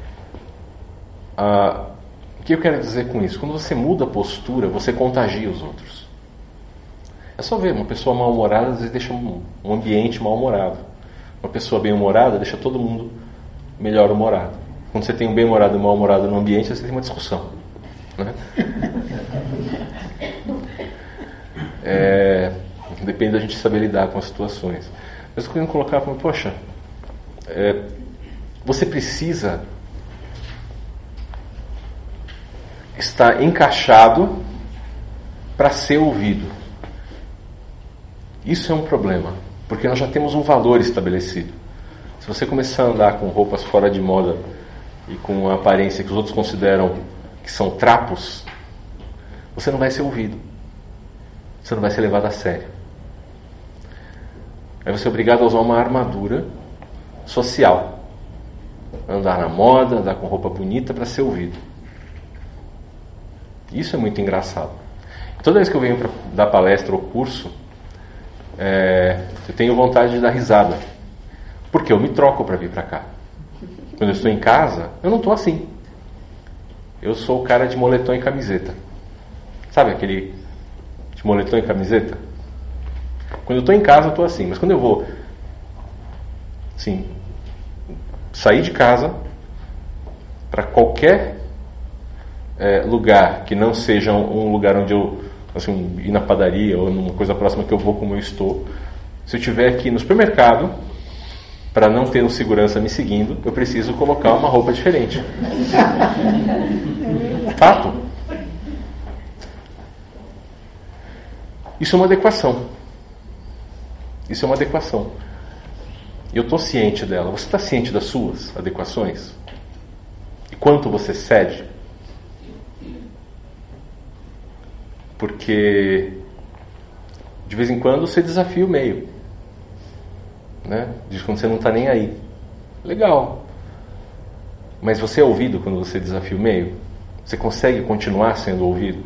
Speaker 1: Ah, o que eu quero dizer com isso? Quando você muda a postura, você contagia os outros. É só ver, uma pessoa mal-humorada às vezes deixa um, um ambiente mal-humorado. Uma pessoa bem-humorada deixa todo mundo melhor-humorado. Quando você tem um bem-humorado e um mal-humorado no ambiente, você tem uma discussão, né? É, depende da gente saber lidar com as situações. Mas eu queria colocar como, poxa, é, você precisa estar encaixado para ser ouvido. Isso é um problema, porque nós já temos um valor estabelecido. Se você começar a andar com roupas fora de moda e com uma aparência que os outros consideram que são trapos, você não vai ser ouvido. Você não vai ser levado a sério. Aí você é obrigado a usar uma armadura social. Andar na moda, andar com roupa bonita para ser ouvido. Isso é muito engraçado. Toda vez que eu venho para dar palestra ou curso, é, eu tenho vontade de dar risada. Porque eu me troco para vir para cá. Quando eu estou em casa, eu não estou assim. Eu sou o cara de moletom e camiseta. Sabe aquele de moletom e camiseta? Quando eu estou em casa, eu estou assim. Mas quando eu vou, assim, sair de casa para qualquer é, lugar que não seja um, um lugar onde eu, assim, ir na padaria ou numa coisa próxima que eu vou como eu estou. Se eu estiver aqui no supermercado, para não ter um segurança me seguindo, eu preciso colocar uma roupa diferente. Fato. Isso é uma adequação. Isso é uma adequação. E eu estou ciente dela. Você está ciente das suas adequações? E quanto você cede? Porque de vez em quando você desafia o meio, né? Diz quando você não está nem aí. Legal. Mas você é ouvido quando você desafia o meio? Você consegue continuar sendo ouvido?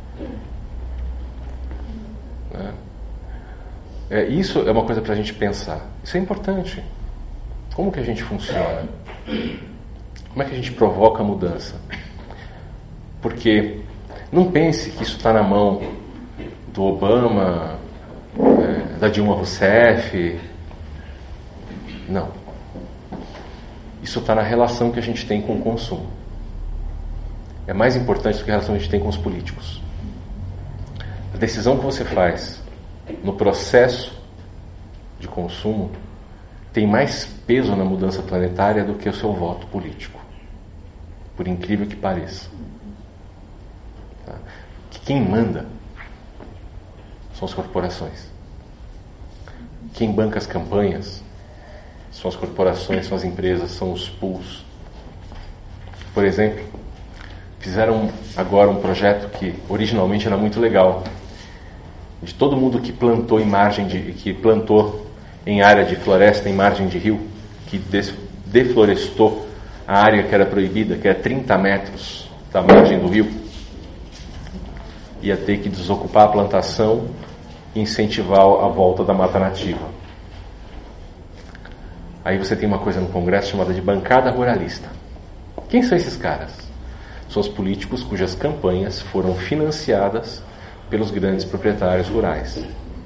Speaker 1: Né? É, isso é uma coisa para a gente pensar. Isso é importante. Como que a gente funciona? Como é que a gente provoca a mudança? Porque não pense que isso está na mão do Obama, é, da Dilma Rousseff. Não. Isso está na relação que a gente tem com o consumo. É mais importante do que a relação que a gente tem com os políticos. A decisão que você faz no processo de consumo tem mais peso na mudança planetária do que o seu voto político. Por incrível que pareça. Tá? Que quem manda são as corporações. Quem banca as campanhas são as corporações, são as empresas, são os pools. Por exemplo, fizeram agora um projeto que originalmente era muito legal, de todo mundo que plantou em margem de, que plantou em área de floresta, em margem de rio, que des, deflorestou a área que era proibida, que era trinta metros da margem do rio, ia ter que desocupar a plantação e incentivar a volta da mata nativa. Aí você tem uma coisa no Congresso chamada de bancada ruralista. Quem são esses caras? São os políticos cujas campanhas foram financiadas pelos grandes proprietários rurais.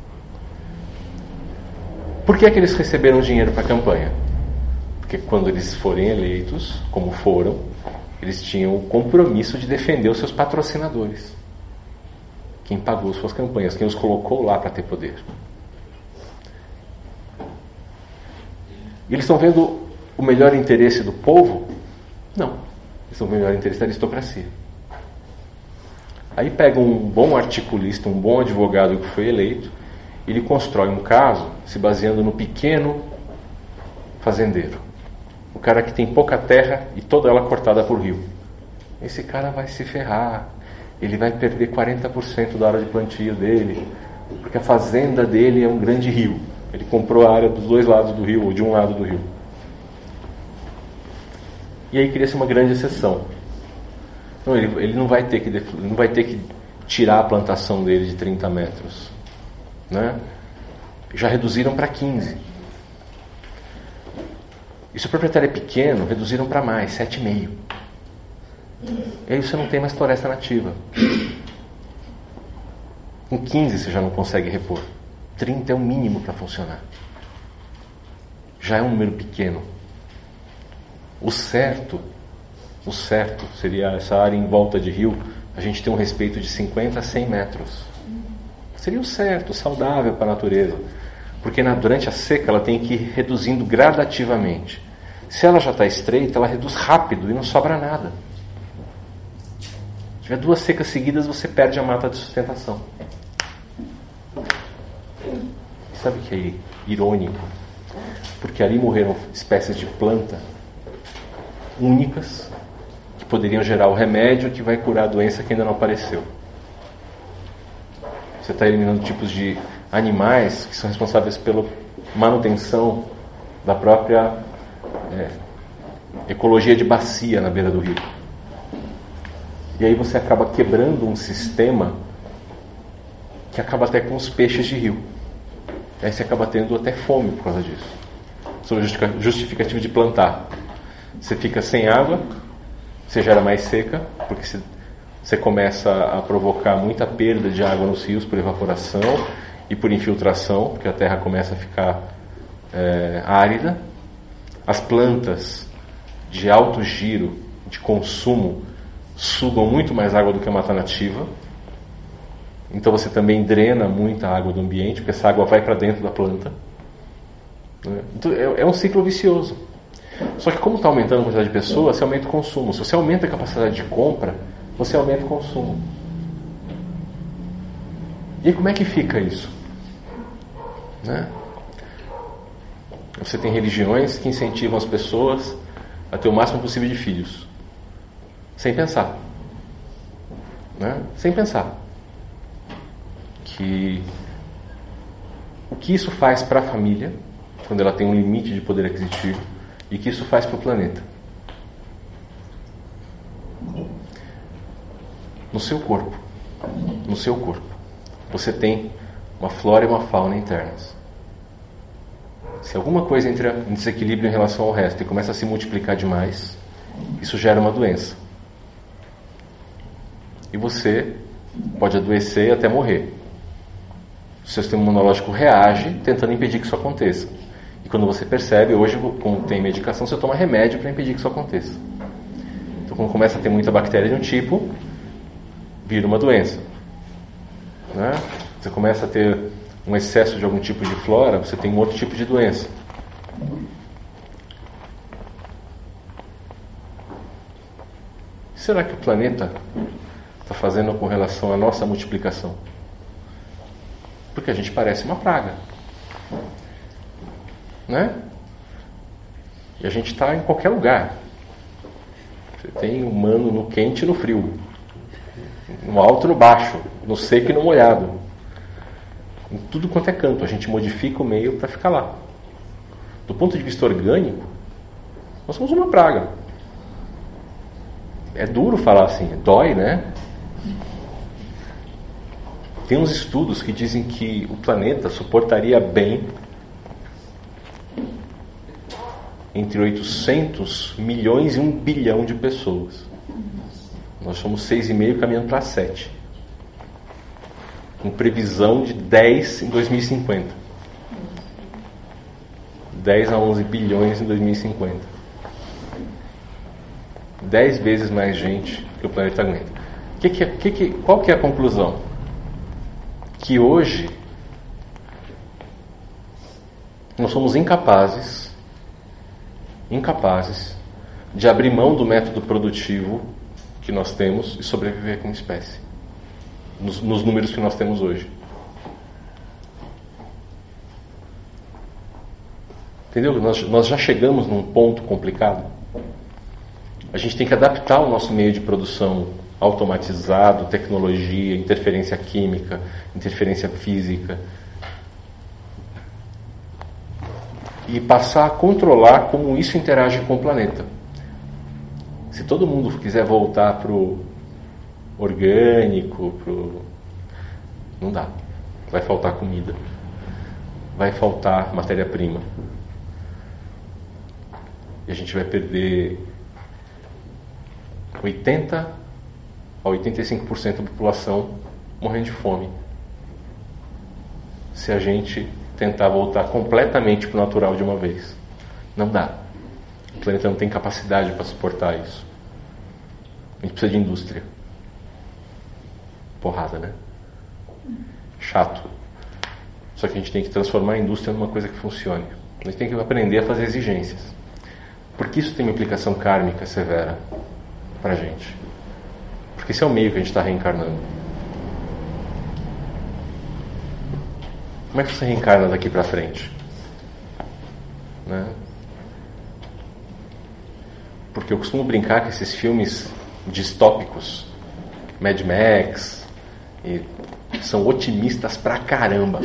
Speaker 1: Por que é que eles receberam dinheiro para a campanha? Porque quando eles forem eleitos, como foram, eles tinham o compromisso de defender os seus patrocinadores. Quem pagou suas campanhas, quem os colocou lá para ter poder. E eles estão vendo o melhor interesse do povo? Não. Eles estão vendo o melhor interesse da aristocracia. Aí pega um bom articulista, um bom advogado que foi eleito, ele constrói um caso se baseando no pequeno fazendeiro. O cara que tem pouca terra e toda ela cortada por rio. Esse cara vai se ferrar. Ele vai perder quarenta por cento da área de plantio dele, porque a fazenda dele é um grande rio. Ele comprou a área dos dois lados do rio, ou de um lado do rio. E aí cria-se uma grande exceção. Não, ele, ele não vai ter que não vai ter que tirar a plantação dele de trinta metros, né? Já reduziram para quinze. E se o proprietário é pequeno, reduziram para mais, sete vírgula cinco. E aí você não tem mais floresta nativa. Com quinze você já não consegue repor. trinta é o mínimo para funcionar. Já é um número pequeno. O certo, o certo seria essa área em volta de rio, a gente ter um respeito de cinquenta a cem metros. Seria o certo, saudável para a natureza. Porque na, durante a seca ela tem que ir reduzindo gradativamente. Se ela já está estreita, ela reduz rápido e não sobra nada. Se tiver duas secas seguidas, você perde a mata de sustentação. Sabe o que é irônico? Porque ali morreram espécies de planta únicas que poderiam gerar o remédio que vai curar a doença que ainda não apareceu. Você está eliminando tipos de animais que são responsáveis pela manutenção da própria é, ecologia de bacia na beira do rio. E aí você acaba quebrando um sistema que acaba até com os peixes de rio. Aí você acaba tendo até fome por causa disso. Sobre o justificativo de plantar. Você fica sem água, você gera mais seca, porque você, você começa a provocar muita perda de água nos rios por evaporação e por infiltração, porque a terra começa a ficar é, árida. As plantas de alto giro, de consumo, sugam muito mais água do que a mata nativa. Então você também drena muita água do ambiente, porque essa água vai para dentro da planta. Então é, é um ciclo vicioso. Só que como está aumentando a quantidade de pessoas, você aumenta o consumo. Se você aumenta a capacidade de compra, você aumenta o consumo. E aí como é que fica isso? Né? Você tem religiões que incentivam as pessoas a ter o máximo possível de filhos. Sem pensar. Né? Sem pensar. Que o que isso faz para a família, quando ela tem um limite de poder aquisitivo, e o que isso faz para o planeta. No seu corpo, no seu corpo, você tem uma flora e uma fauna internas. Se alguma coisa entra em desequilíbrio em relação ao resto e começa a se multiplicar demais, isso gera uma doença. E você pode adoecer até morrer. O seu sistema imunológico reage tentando impedir que isso aconteça. E quando você percebe, hoje, como tem medicação, você toma remédio para impedir que isso aconteça. Então, quando começa a ter muita bactéria de um tipo, vira uma doença. Né? Você começa a ter um excesso de algum tipo de flora, você tem um outro tipo de doença. O que será que o planeta está fazendo com relação à nossa multiplicação? Porque a gente parece uma praga. Né? E a gente está em qualquer lugar. Você tem humano no quente e no frio, no alto e no baixo, no seco e no molhado, em tudo quanto é canto. A gente modifica o meio para ficar lá. Do ponto de vista orgânico, nós somos uma praga. É duro falar assim, dói, né? Tem uns estudos que dizem que o planeta suportaria bem entre oitocentos milhões e um bilhão de pessoas. Nós somos seis vírgula cinco caminhando para sete. Com previsão de dez em dois mil e cinquenta. dez a onze bilhões em dois mil e cinquenta. dez vezes mais gente que o planeta aguenta. Que que, que que, qual que é a conclusão? Que hoje nós somos incapazes incapazes de abrir mão do método produtivo que nós temos e sobreviver como espécie, nos, nos números que nós temos hoje. Entendeu? Nós, nós já chegamos num ponto complicado. A gente tem que adaptar o nosso meio de produção automatizado, tecnologia, interferência química, interferência física, e passar a controlar como isso interage com o planeta. Se todo mundo quiser voltar para o orgânico, pro... não dá. Vai faltar comida. Vai faltar matéria-prima. E a gente vai perder oitenta a oitenta e cinco por cento da população morrendo de fome. Se a gente tentar voltar completamente para o natural de uma vez. Não dá. O planeta não tem capacidade para suportar isso. A gente precisa de indústria. Porrada, né? Chato. Só que a gente tem que transformar a indústria numa coisa que funcione. A gente tem que aprender a fazer exigências. Porque isso tem uma implicação kármica severa pra gente. Porque esse é o meio que a gente está reencarnando. Como é que você reencarna daqui pra frente? Né? Porque eu costumo brincar que esses filmes distópicos, Mad Max, e são otimistas pra caramba.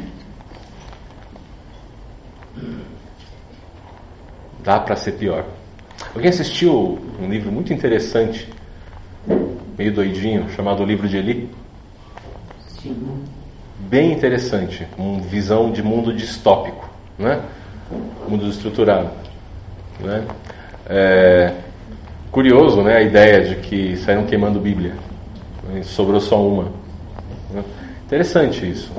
Speaker 1: Dá pra ser pior. Alguém assistiu um livro muito interessante, meio doidinho, chamado O Livro de Eli?
Speaker 4: Sim.
Speaker 1: Bem interessante, com visão de mundo distópico, né? Mundo estruturado, né? É curioso, né, a ideia de que saíram queimando Bíblia, né? Sobrou só uma, né? Interessante isso.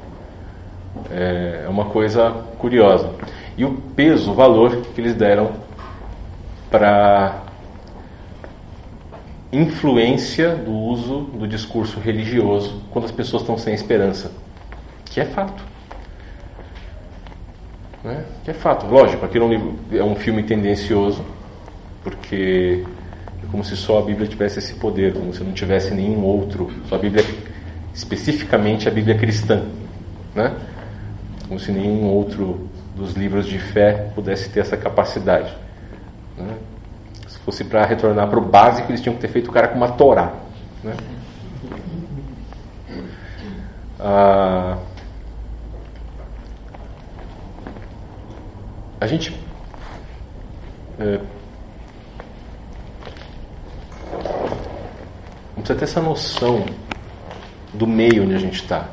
Speaker 1: É uma coisa curiosa. E o peso, o valor que eles deram para influência do uso do discurso religioso quando as pessoas estão sem esperança, que é fato, né? Que é fato. Lógico, aquilo é um, livro, é um filme tendencioso, porque é como se só a Bíblia tivesse esse poder, como se não tivesse nenhum outro, só a Bíblia, especificamente a Bíblia cristã, né? Como se nenhum outro dos livros de fé pudesse ter essa capacidade, né? Se fosse para retornar para o básico, eles tinham que ter feito o cara com uma Torá, né? Ah, a gente é, precisa ter essa noção do meio onde a gente está.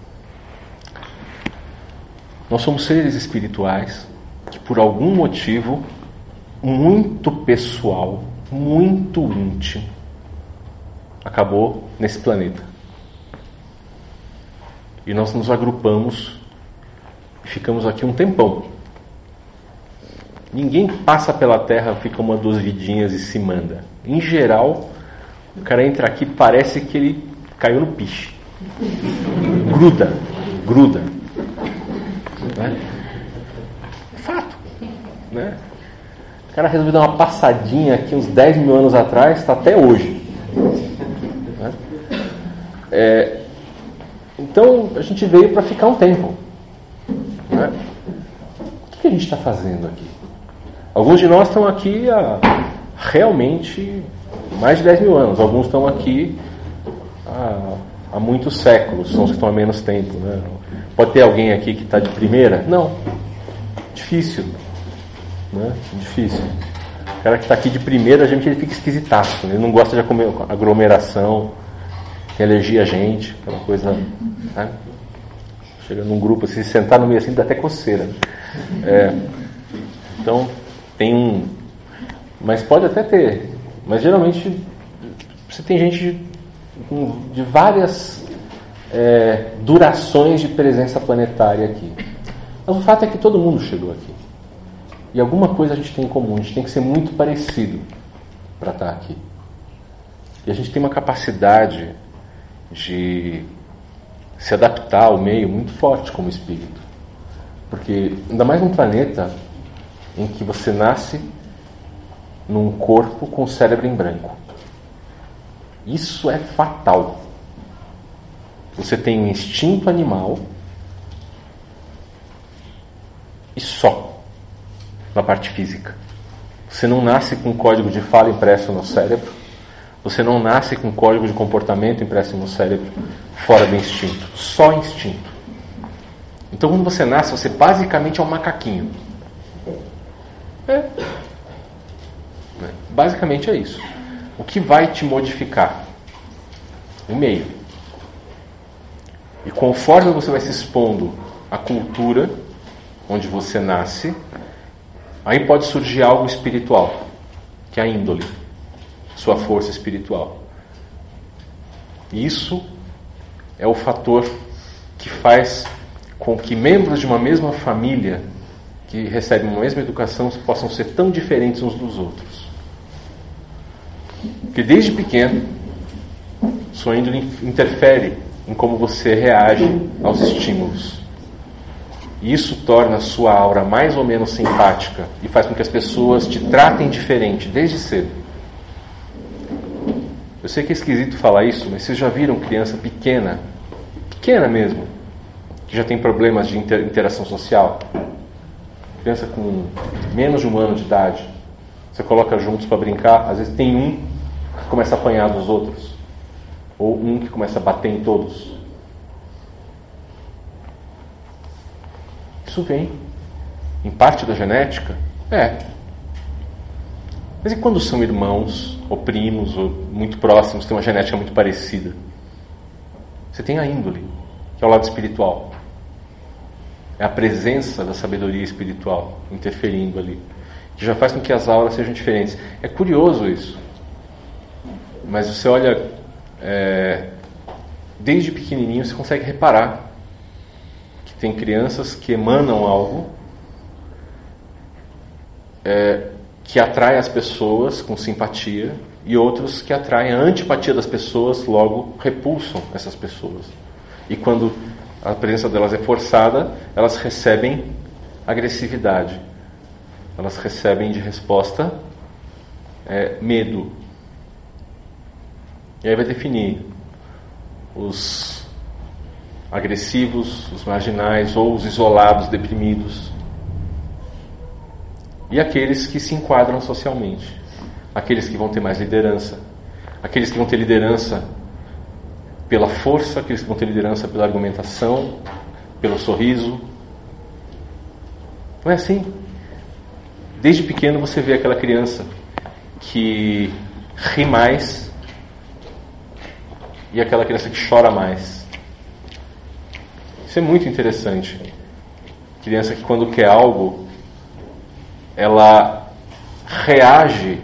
Speaker 1: Nós somos seres espirituais que, por algum motivo muito pessoal, muito íntimo, acabou nesse planeta. E nós nos agrupamos e ficamos aqui um tempão. Ninguém passa pela Terra, fica uma, duas vidinhas e se manda. Em geral, o cara entra aqui, parece que ele caiu no piche. Gruda, gruda. Né? Fato, né? O cara resolveu dar uma passadinha aqui uns dez mil anos atrás, está até hoje, né? É, então a gente veio para ficar um tempo, né? O que a gente está fazendo aqui? Alguns de nós estão aqui há realmente mais de dez mil anos, alguns estão aqui há, há muitos séculos, são os que estão há menos tempo, né? Pode ter alguém aqui que está de primeira? Não. Difícil. Né? Difícil. O cara que está aqui de primeira, a gente ele fica esquisitaço. Ele não gosta de aglomeração, tem alergia a gente, aquela coisa. Né? Chega num grupo, se sentar no meio assim, dá até coceira. É, então, tem um. Mas pode até ter. Mas geralmente, você tem gente de, de várias. É, durações de presença planetária aqui. Mas o fato é que todo mundo chegou aqui. E alguma coisa a gente tem em comum. A gente tem que ser muito parecido para estar aqui. E a gente tem uma capacidade de se adaptar ao meio muito forte como espírito. Porque, ainda mais num planeta em que você nasce num corpo com o cérebro em branco. Isso é fatal. Você tem um instinto animal e só na parte física. Você não nasce com código de fala impresso no cérebro. Você não nasce com código de comportamento impresso no cérebro fora do instinto. Só instinto. Então, quando você nasce, você basicamente é um macaquinho. É. Basicamente é isso. O que vai te modificar? O meio. E conforme você vai se expondo à cultura onde você nasce, Aí pode surgir algo espiritual, que é a índole, sua força espiritual. E isso é o fator que faz com que membros de uma mesma família, que recebem uma mesma educação, possam ser tão diferentes uns dos outros. Porque desde pequeno, sua índole interfere em como você reage aos estímulos. E isso torna a sua aura mais ou menos simpática e faz com que as pessoas te tratem diferente desde cedo. Eu sei que é esquisito falar isso, mas vocês já viram criança pequena, pequena mesmo, que já tem problemas de inter- interação social? Criança com menos de um ano de idade, você coloca juntos para brincar, às vezes tem um que começa a apanhar dos outros, ou um que começa a bater em todos. Isso vem em parte da genética? É. Mas e quando são irmãos, ou primos, ou muito próximos, têm uma genética muito parecida? Você tem a índole, que é o lado espiritual. É a presença da sabedoria espiritual interferindo ali, que já faz com que as auras sejam diferentes. É curioso isso. Mas você olha, é, desde pequenininho você consegue reparar que tem crianças que emanam algo é, que atrai as pessoas com simpatia, e outros que atraem a antipatia das pessoas, logo repulsam essas pessoas. E quando a presença delas é forçada, elas recebem agressividade. Elas recebem de resposta é, medo. E aí vai definir os agressivos, os marginais, ou os isolados, deprimidos. E aqueles que se enquadram socialmente. Aqueles que vão ter mais liderança. Aqueles que vão ter liderança pela força, aqueles que vão ter liderança pela argumentação, pelo sorriso. Não é assim? Desde pequeno você vê aquela criança que ri mais e aquela criança que chora mais. Isso é muito interessante. Criança que quando quer algo, ela reage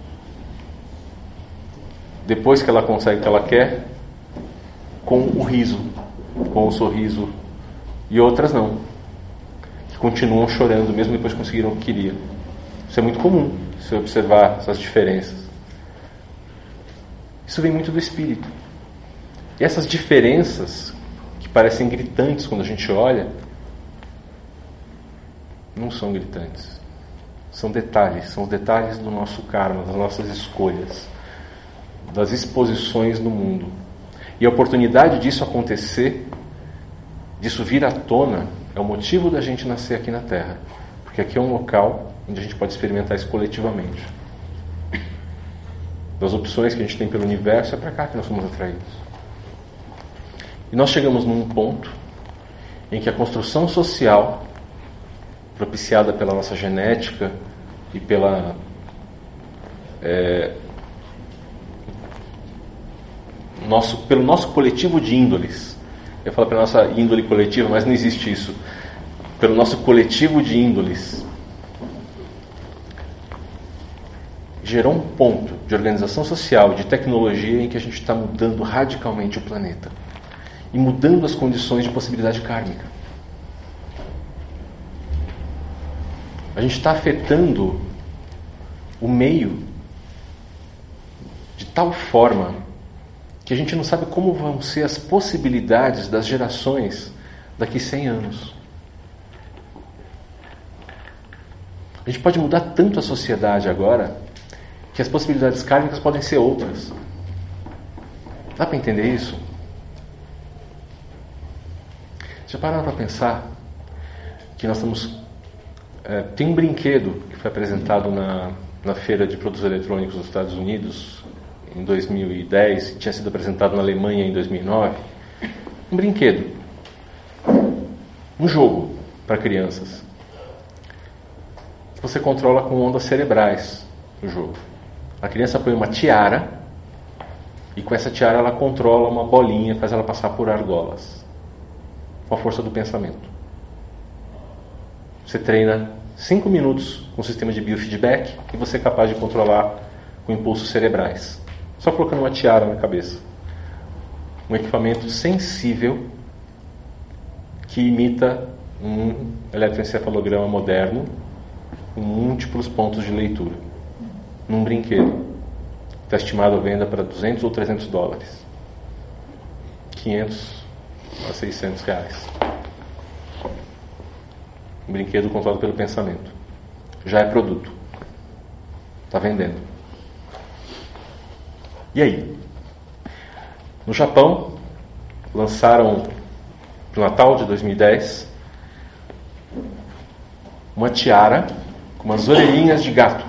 Speaker 1: depois que ela consegue o que ela quer com o riso, com o sorriso, e outras não, que continuam chorando mesmo depois que conseguiram o que queriam. Isso é muito comum, se observar essas diferenças. Isso vem muito do espírito. E essas diferenças, que parecem gritantes quando a gente olha, não são gritantes. São detalhes, são os detalhes do nosso karma, das nossas escolhas, das exposições no mundo. E a oportunidade disso acontecer, disso vir à tona, é o motivo da gente nascer aqui na Terra. Porque aqui é um local onde a gente pode experimentar isso coletivamente. Das opções que a gente tem pelo universo, é para cá que nós somos atraídos. E nós chegamos num ponto em que a construção social, propiciada pela nossa genética e pela é, nosso, pelo nosso coletivo de índoles, eu falo pela nossa índole coletiva, mas não existe isso, pelo nosso coletivo de índoles, gerou um ponto de organização social, de tecnologia, em que a gente está mudando radicalmente o planeta e mudando as condições de possibilidade kármica. A gente está afetando o meio de tal forma que a gente não sabe como vão ser as possibilidades das gerações daqui cem anos. A gente pode mudar tanto a sociedade agora que as possibilidades kármicas podem ser outras. Dá para entender isso? Já pararam para pensar que nós estamos... É, tem um brinquedo que foi apresentado na, na Feira de Produtos Eletrônicos dos Estados Unidos em dois mil e dez, tinha sido apresentado na Alemanha em dois mil e nove. Um brinquedo, um jogo para crianças. Você controla com ondas cerebrais o jogo. A criança põe uma tiara e com essa tiara ela controla uma bolinha, faz ela passar por argolas com a força do pensamento. Você treina cinco minutos com o sistema de biofeedback e você é capaz de controlar com impulsos cerebrais. Só colocando uma tiara na cabeça. Um equipamento sensível que imita um eletroencefalograma moderno com múltiplos pontos de leitura. Num brinquedo. Está estimado a venda para duzentos ou trezentos dólares. quinhentos a seiscentos reais. Um brinquedo controlado pelo pensamento. Já é produto. Está vendendo. E aí? No Japão, lançaram no Natal de dois mil e dez uma tiara com umas orelhinhas de gato.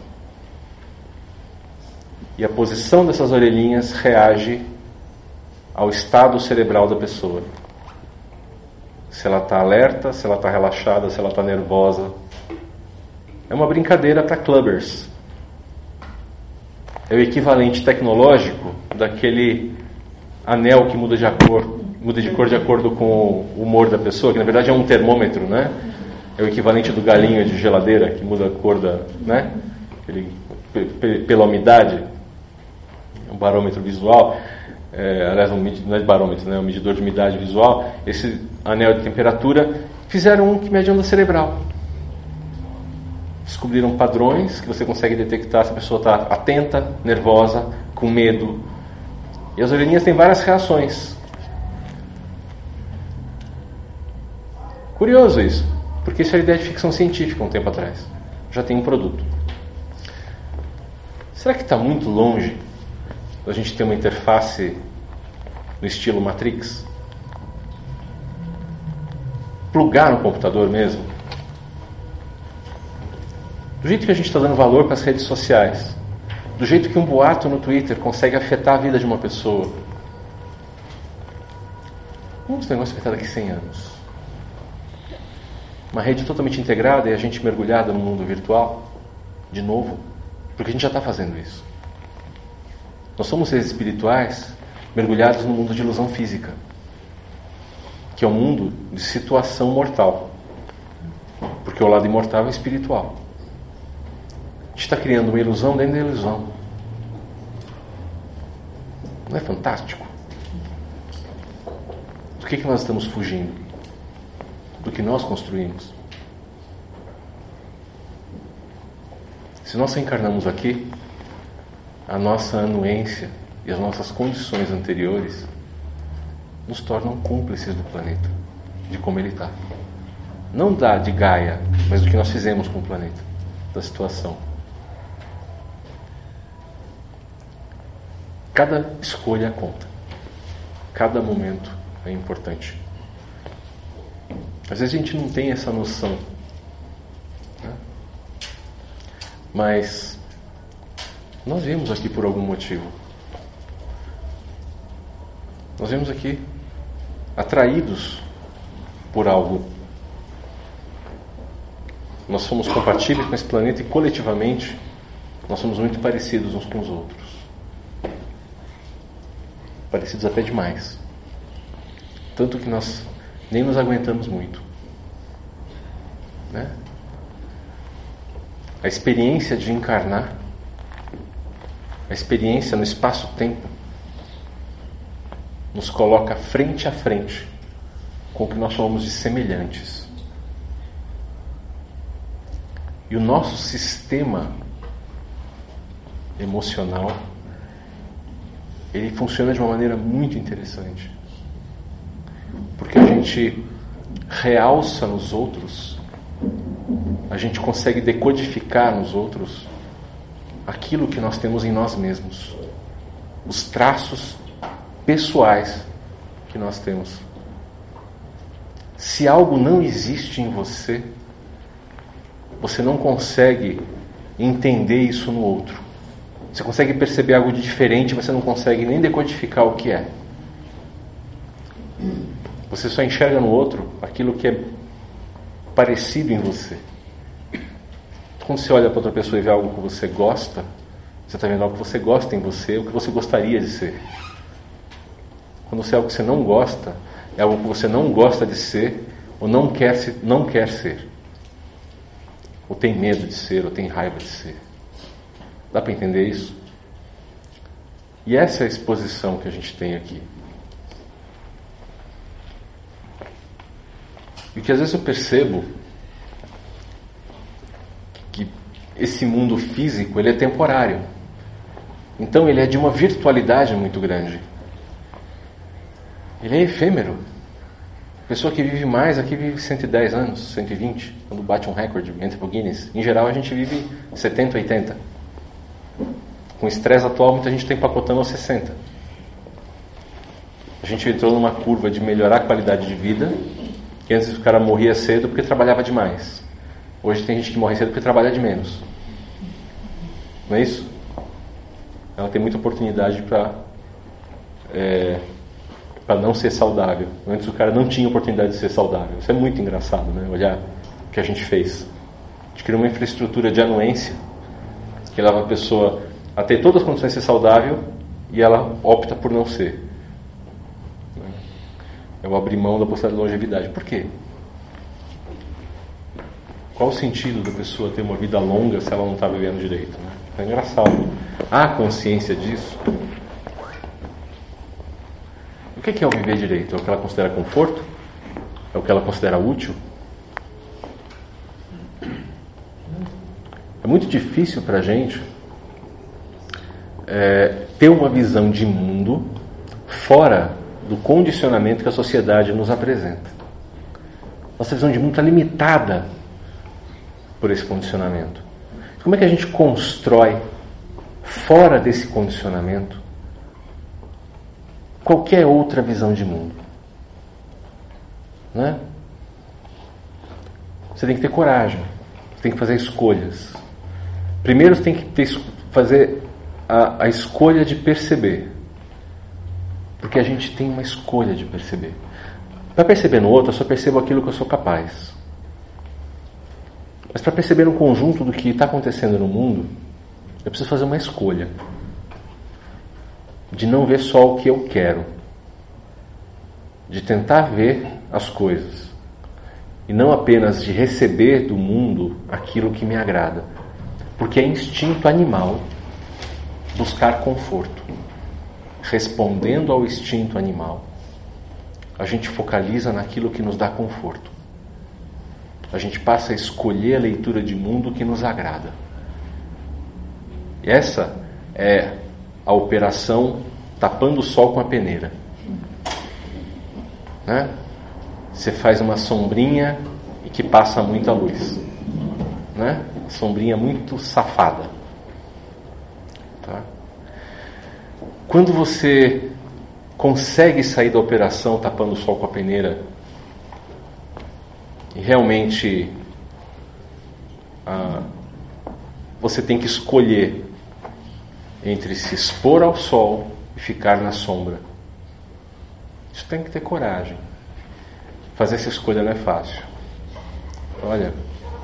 Speaker 1: E a posição dessas orelhinhas reage ao estado cerebral da pessoa. Se ela está alerta, se ela está relaxada, se ela está nervosa. É uma brincadeira para clubbers. É o equivalente tecnológico daquele anel que muda de cor, muda de cor de acordo com o humor da pessoa, que na verdade é um termômetro, né? É o equivalente do galinho de geladeira, que muda a cor da, né? Ele, pela umidade, um barômetro visual. É, aliás, um medidor, não é barômetro, né? Um medidor de umidade visual. Esse anel de temperatura, fizeram um que mede onda cerebral. Descobriram padrões que você consegue detectar se a pessoa está atenta, nervosa, com medo. E as orelhinhas têm várias reações. Curioso isso, porque isso era ideia de ficção científica um tempo atrás. Já tem um produto. Será que está muito longe da gente ter uma interface no estilo Matrix? Plugar no computador mesmo? Do jeito que a gente está dando valor para as redes sociais, do jeito que um boato no Twitter consegue afetar a vida de uma pessoa, como esse negócio afetar daqui a cem anos? Uma rede totalmente integrada e a gente mergulhada no mundo virtual, de novo, porque a gente já está fazendo isso. Nós somos seres espirituais mergulhados no mundo de ilusão física, que é um mundo de situação mortal, porque o lado imortal é espiritual. A gente está criando uma ilusão dentro da ilusão. Não é fantástico? Do que, que nós estamos fugindo? Do que nós construímos. Se nós reencarnamos aqui, a nossa anuência e as nossas condições anteriores nos tornam cúmplices do planeta, de como ele está. Não da de Gaia, mas do que nós fizemos com o planeta, da situação. Cada escolha conta. Cada momento é importante. Às vezes a gente não tem essa noção, né? Mas nós viemos aqui por algum motivo. Nós viemos aqui atraídos por algo. Nós somos compatíveis com esse planeta e coletivamente nós somos muito parecidos uns com os outros. Parecidos até demais. Tanto que nós nem nos aguentamos muito, né? A experiência de encarnar, a experiência no espaço-tempo, nos coloca frente a frente com o que nós chamamos de semelhantes. E o nosso sistema emocional, ele funciona de uma maneira muito interessante. Porque a gente realça nos outros, a gente consegue decodificar nos outros aquilo que nós temos em nós mesmos, os traços pessoais que nós temos. Se algo não existe em você, você não consegue entender isso no outro. Você consegue perceber algo de diferente, você não consegue nem decodificar o que é. Você só enxerga no outro aquilo que é parecido em você. Quando você olha para outra pessoa e vê algo que você gosta, você está vendo algo que você gosta em você, o que você gostaria de ser. Quando você é algo que você não gosta, é algo que você não gosta de ser ou não quer, se, não quer ser. ou tem medo de ser, ou tem raiva de ser. Dá para entender isso? E essa é a exposição que a gente tem aqui. E que às vezes eu percebo que esse mundo físico, ele é temporário. Então ele é de uma virtualidade muito grande. Ele é efêmero. A pessoa que vive mais aqui vive cento e dez anos, cento e vinte, quando bate um recorde, entra pro Guinness. Em geral a gente vive setenta, oitenta. Com o estresse atual, muita gente está empacotando aos sessenta. A gente entrou numa curva de melhorar a qualidade de vida, que antes o cara morria cedo porque trabalhava demais. Hoje tem gente que morre cedo porque trabalha de menos. Não é isso? Ela tem muita oportunidade para é, para não ser saudável. Antes o cara não tinha oportunidade de ser saudável. Isso é muito engraçado, né? Olhar o que a gente fez. A gente criou uma infraestrutura de anuência que leva a pessoa a ter todas as condições de ser saudável e ela opta por não ser. É o abrir mão da possibilidade de longevidade. Por quê? Qual o sentido da pessoa ter uma vida longa se ela não está vivendo direito? Né? É engraçado. Há consciência disso? O que é o viver direito? É o que ela considera conforto? É o que ela considera útil? É muito difícil para a gente é, ter uma visão de mundo fora do condicionamento que a sociedade nos apresenta. Nossa visão de mundo está limitada por esse condicionamento. Como é que a gente constrói, fora desse condicionamento, qualquer outra visão de mundo? Né? Você tem que ter coragem, você tem que fazer escolhas. Primeiro você tem que ter, fazer a, a escolha de perceber. Porque a gente tem uma escolha de perceber. Para perceber no outro, eu só percebo aquilo que eu sou capaz. Mas para perceber no conjunto do que está acontecendo no mundo, eu preciso fazer uma escolha. De não ver só o que eu quero. De tentar ver as coisas. E não apenas de receber do mundo aquilo que me agrada. Porque é instinto animal buscar conforto. Respondendo ao instinto animal, a gente focaliza naquilo que nos dá conforto. A gente passa a escolher a leitura de mundo que nos agrada. E essa é a operação tapando o sol com a peneira. Né? Você faz uma sombrinha e que passa muita luz. Né? Sombrinha muito safada. Tá? Quando você consegue sair da operação tapando o sol com a peneira e realmente ah, você tem que escolher entre se expor ao sol e ficar na sombra. Isso tem que ter coragem. Fazer essa escolha não é fácil. Olha,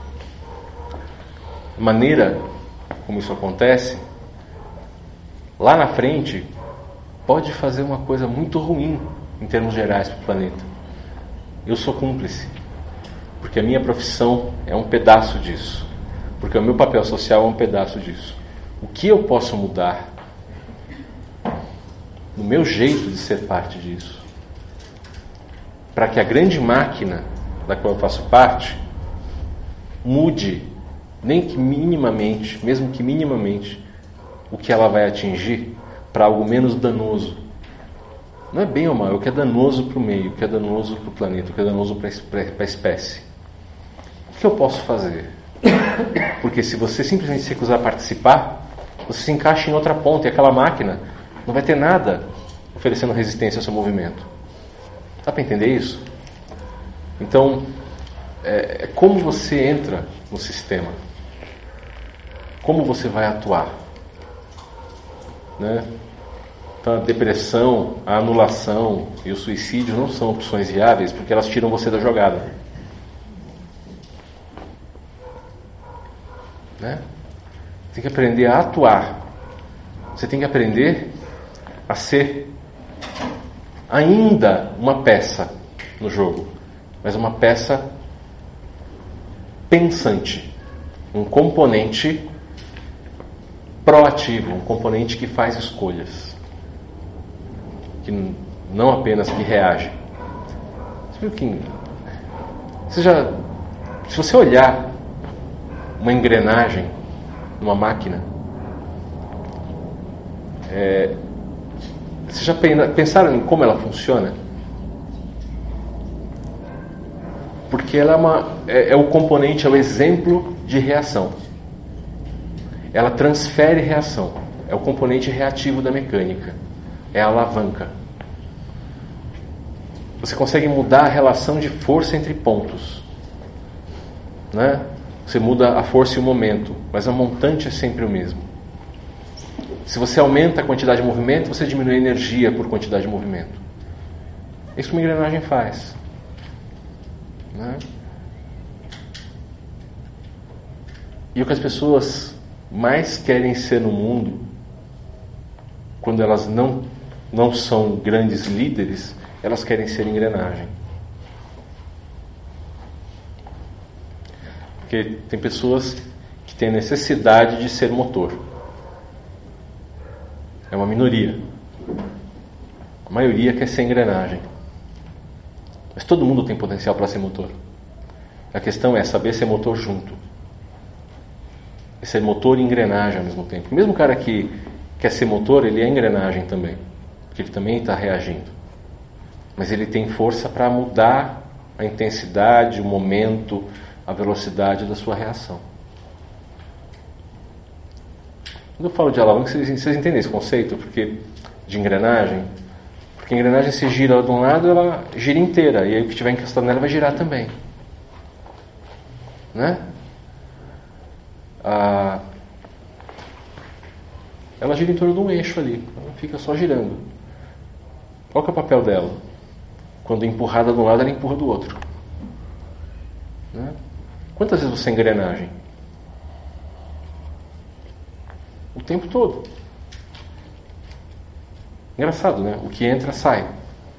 Speaker 1: a maneira como isso acontece, lá na frente, pode fazer uma coisa muito ruim em termos gerais para o planeta. Eu sou cúmplice, porque a minha profissão é um pedaço disso, porque o meu papel social é um pedaço disso. O que eu posso mudar no meu jeito de ser parte disso, para que a grande máquina da qual eu faço parte mude, nem que minimamente, mesmo que minimamente, o que ela vai atingir para algo menos danoso. Não é bem ou mal, é o que é danoso para o meio, o que é danoso para o planeta, o que é danoso para a espécie. O que eu posso fazer? Porque se você simplesmente se recusar a participar, você se encaixa em outra ponta e aquela máquina não vai ter nada oferecendo resistência ao seu movimento. Dá para entender isso? Então, é, é como você entra no sistema. Como você vai atuar. Né? Então, a depressão, a anulação e o suicídio não são opções viáveis porque elas tiram você da jogada. Né? Você tem que aprender a atuar. Você tem que aprender a ser ainda uma peça no jogo, mas uma peça pensante, um componente proativo, um componente que faz escolhas, que não apenas que reage. Você viu que você já, se você olhar uma engrenagem numa máquina, é, vocês já pensaram em como ela funciona? Porque ela é, uma, é, é o componente, é o exemplo de reação. Ela transfere reação. É o componente reativo da mecânica. É a alavanca. Você consegue mudar a relação de força entre pontos, né? Você muda a força e o momento, mas o montante é sempre o mesmo. Se você aumenta a quantidade de movimento, você diminui a energia por quantidade de movimento. Isso uma engrenagem faz, né? E o que as pessoas mais querem ser no mundo, quando elas não, não são grandes líderes, elas querem ser engrenagem. Porque tem pessoas que têm necessidade de ser motor. É uma minoria. A maioria quer ser engrenagem. Mas todo mundo tem potencial para ser motor. A questão é saber ser motor junto. E ser motor e engrenagem ao mesmo tempo. O mesmo cara que quer ser motor, ele é engrenagem também. Porque ele também está reagindo. Mas ele tem força para mudar a intensidade, o momento, a velocidade da sua reação. Quando eu falo de alavanca, vocês, vocês entendem esse conceito? Porque de engrenagem? Porque a engrenagem, se gira de um lado, ela gira inteira. E aí o que estiver encostado nela vai girar também. Né? Ah, ela gira em torno de um eixo ali. Ela fica só girando. Qual que é o papel dela? Quando empurrada de um lado, ela empurra do outro. Né? Quantas vezes você é engrenagem? O tempo todo. Engraçado, né? O que entra, sai.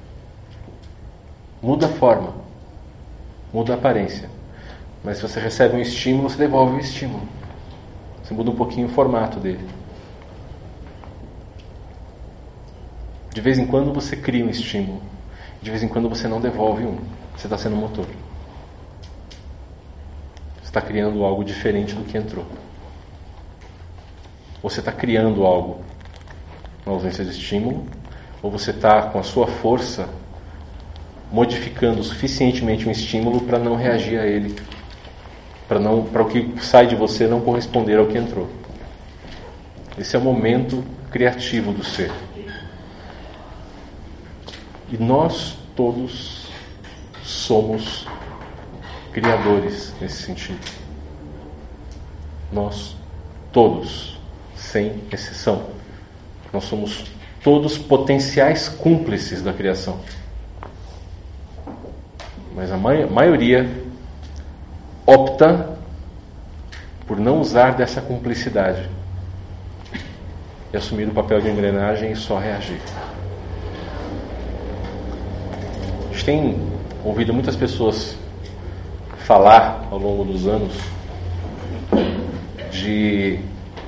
Speaker 1: Muda a forma. Muda a aparência. Mas se você recebe um estímulo, você devolve o estímulo. Você muda um pouquinho o formato dele. De vez em quando você cria um estímulo. De vez em quando você não devolve um. Você está sendo motor. Você está criando algo diferente do que entrou. Ou você está criando algo na ausência de estímulo, ou você está com a sua força modificando suficientemente um estímulo para não reagir a ele, para não, para o que sai de você não corresponder ao que entrou. Esse é o momento criativo do ser. E nós todos somos criadores nesse sentido. Nós todos, sem exceção. Nós somos todos potenciais cúmplices da criação. Mas a maioria opta por não usar dessa cumplicidade e assumir o papel de engrenagem e só reagir. A gente tem ouvido muitas pessoas falar ao longo dos anos de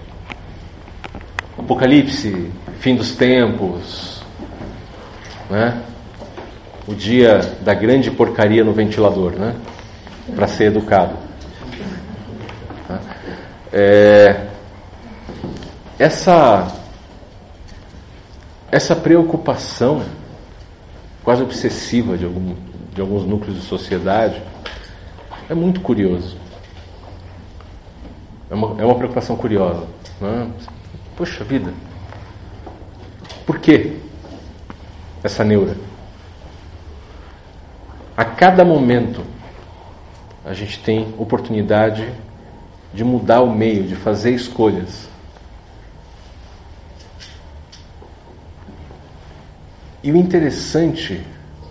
Speaker 1: apocalipse, fim dos tempos, né? O dia da grande porcaria no ventilador, né? Para ser educado. É, essa, essa preocupação quase obsessiva de, algum, de alguns núcleos de sociedade é muito curioso. É uma, é uma preocupação curiosa, né? Poxa vida, por que essa neura? A cada momento a gente tem oportunidade de mudar o meio, de fazer escolhas. E o interessante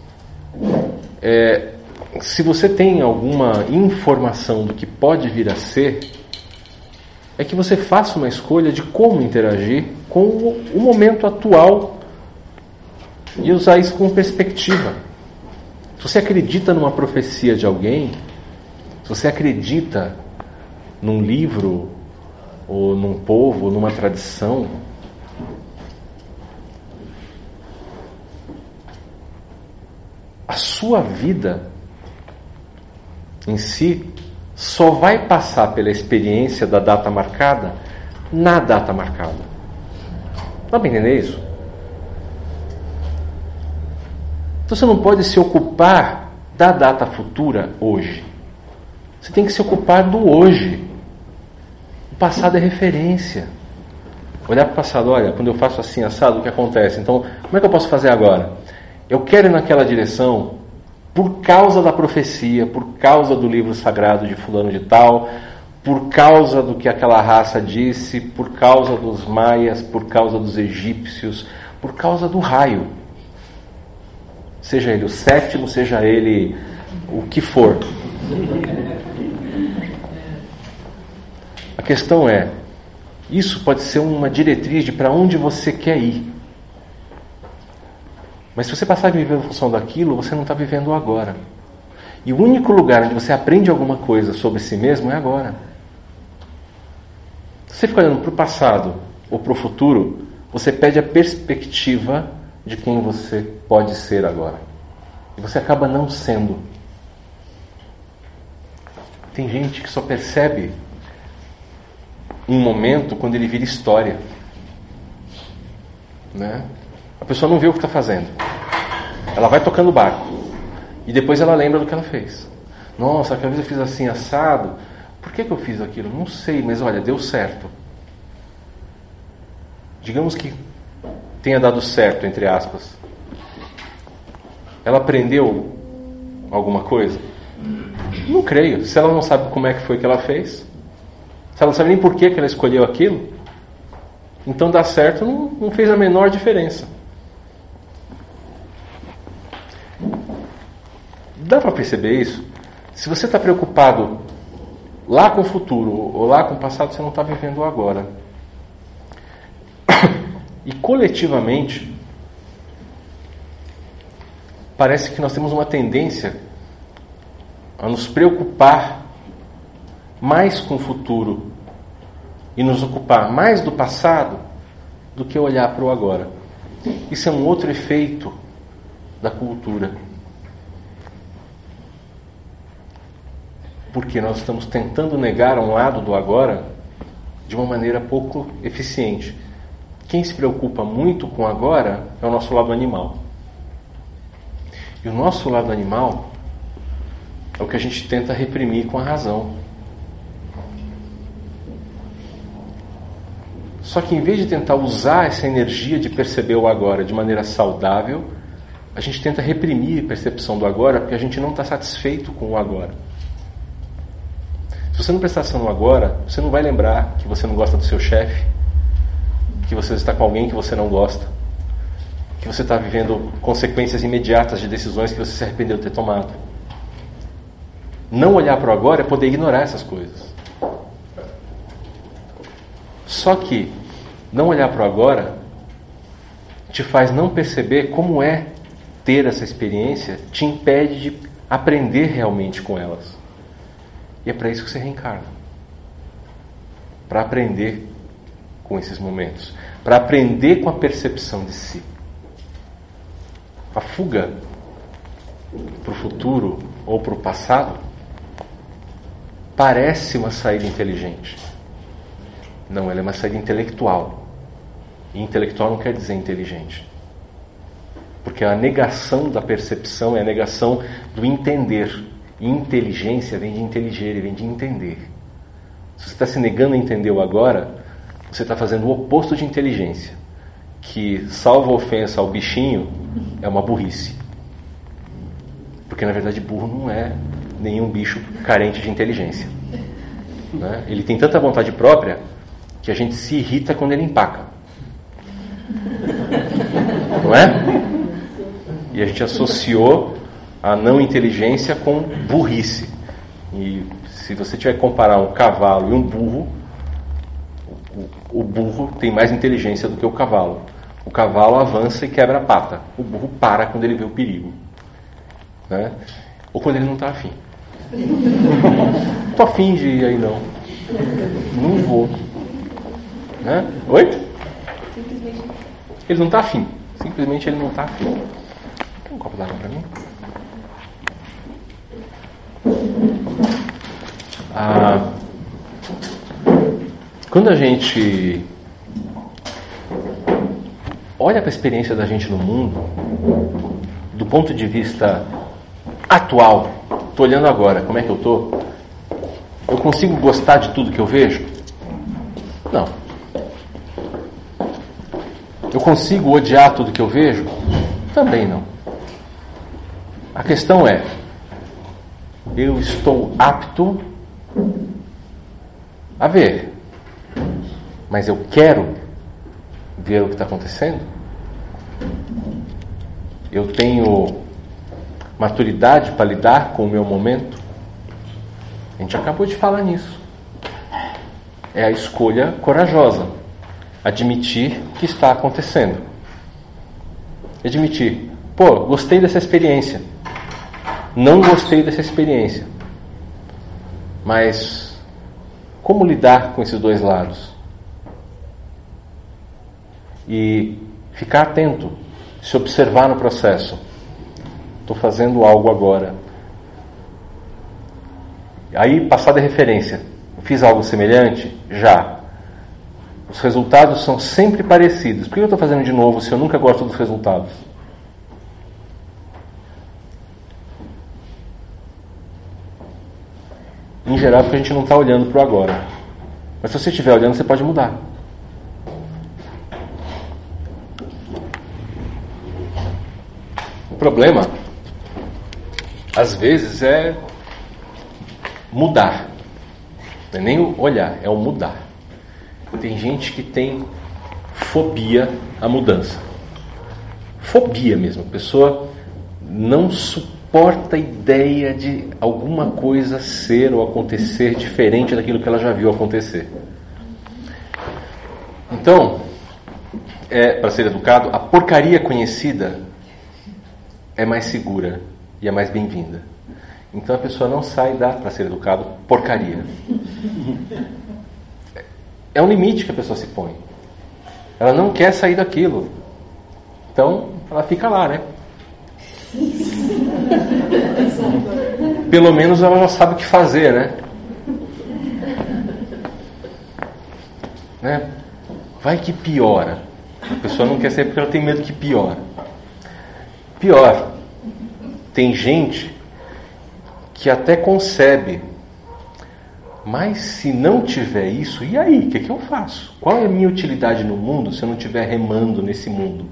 Speaker 1: é, se você tem alguma informação do que pode vir a ser, é que você faça uma escolha de como interagir com o momento atual e usar isso como perspectiva. Se você acredita numa profecia de alguém, se você acredita num livro, ou num povo, ou numa tradição, a sua vida em si só vai passar pela experiência da data marcada na data marcada. Dá para entender isso? Então você não pode se ocupar da data futura hoje. Você tem que se ocupar do hoje. O passado é referência. Olhar para o passado, olha, quando eu faço assim assado, o que acontece? Então, como é que eu posso fazer agora? Eu quero ir naquela direção por causa da profecia, por causa do livro sagrado de fulano de tal, por causa do que aquela raça disse, por causa dos maias, por causa dos egípcios, por causa do raio. Seja ele o sétimo, seja ele o que for. A questão é, isso pode ser uma diretriz de para onde você quer ir. Mas se você passar a viver em função daquilo, você não está vivendo o agora. E o único lugar onde você aprende alguma coisa sobre si mesmo é agora. Se você fica olhando para o passado ou para o futuro, você perde a perspectiva de quem você pode ser agora. E você acaba não sendo. Tem gente que só percebe um momento quando ele vira história. Né? A pessoa não vê o que está fazendo. Ela vai tocando o barco. E depois ela lembra do que ela fez. Nossa, aquela vez eu fiz assim, assado. Por que que eu fiz aquilo? Não sei, mas olha, deu certo. Digamos que tenha dado certo, entre aspas. Ela aprendeu alguma coisa? Não creio. Se ela não sabe como é que foi que ela fez, se ela não sabe nem por que que ela escolheu aquilo, então dar certo não, não fez a menor diferença. Dá para perceber isso? Se você está preocupado lá com o futuro ou lá com o passado, você não está vivendo o agora. E coletivamente, parece que nós temos uma tendência a nos preocupar mais com o futuro e nos ocupar mais do passado do que olhar para o agora. Isso é um outro efeito da cultura. Porque nós estamos tentando negar um lado do agora de uma maneira pouco eficiente. Quem se preocupa muito com o agora é o nosso lado animal. E o nosso lado animal é o que a gente tenta reprimir com a razão. Só que em vez de tentar usar essa energia de perceber o agora de maneira saudável, a gente tenta reprimir a percepção do agora porque a gente não está satisfeito com o agora. Se você não prestar atenção no agora, você não vai lembrar que você não gosta do seu chefe, que você está com alguém que você não gosta, que você está vivendo consequências imediatas de decisões que você se arrependeu de ter tomado. Não olhar para o agora é poder ignorar essas coisas. Só que não olhar para o agora te faz não perceber como é ter essa experiência, te impede de aprender realmente com elas. E é para isso que você reencarna. Para aprender com esses momentos. Para aprender com a percepção de si. A fuga para o futuro ou para o passado parece uma saída inteligente. Não, ela é uma saída intelectual. E intelectual não quer dizer inteligente. Porque a negação da percepção é a negação do entender. E inteligência vem de inteliger, vem de entender. Se você está se negando a entender o agora, você está fazendo o oposto de inteligência. Que, salvo a ofensa ao bichinho, é uma burrice. Porque, na verdade, burro não é nenhum bicho carente de inteligência. Né? Ele tem tanta vontade própria que a gente se irrita quando ele empaca. Não é? E a gente associou a não inteligência com burrice. E se você tiver que comparar um cavalo e um burro, o, o burro tem mais inteligência do que o cavalo. O cavalo avança e quebra a pata. O burro para quando ele vê o perigo. Né? Ou quando ele não está afim. Não estou afim de ir aí não. Não vou. Né? Oi?
Speaker 2: Simplesmente.
Speaker 1: Ele não está afim. Simplesmente ele não está afim. Tem um copo d'água para mim? Ah, quando a gente olha para a experiência da gente no mundo, do ponto de vista atual, estou olhando agora, como é que eu estou? Eu consigo gostar de tudo que eu vejo? Não. Eu consigo odiar tudo que eu vejo? Também não. A questão é, eu estou apto a ver, mas eu quero ver o que está acontecendo? Eu tenho maturidade para lidar com o meu momento? A gente acabou de falar nisso. É a escolha corajosa. Admitir que está acontecendo. Admitir. Pô, gostei dessa experiência. Não gostei dessa experiência. Mas como lidar com esses dois lados? E ficar atento, se observar no processo. Estou fazendo algo agora. Aí, passar de referência. Fiz algo semelhante? Já. Os resultados são sempre parecidos. Por que eu estou fazendo de novo se eu nunca gosto dos resultados? Em geral, porque a gente não está olhando para o agora. Mas se você estiver olhando, você pode mudar. O problema, às vezes, é mudar. Não é nem o olhar, é o mudar. Tem gente que tem fobia à mudança. Fobia mesmo. A pessoa não suporta a ideia de alguma coisa ser ou acontecer diferente daquilo que ela já viu acontecer. Então, é, para ser educado, a porcaria conhecida é mais segura e é mais bem-vinda. Então a pessoa não sai da, para ser educado, porcaria. É um limite que a pessoa se põe. Ela não quer sair daquilo. Então, ela fica lá, né? Pelo menos ela já sabe o que fazer, né? né? Vai que piora. A pessoa não quer sair porque ela tem medo que piora. Pior. Tem gente que até concebe, mas se não tiver isso, e aí? O que, é que eu faço? Qual é a minha utilidade no mundo se eu não estiver remando nesse mundo?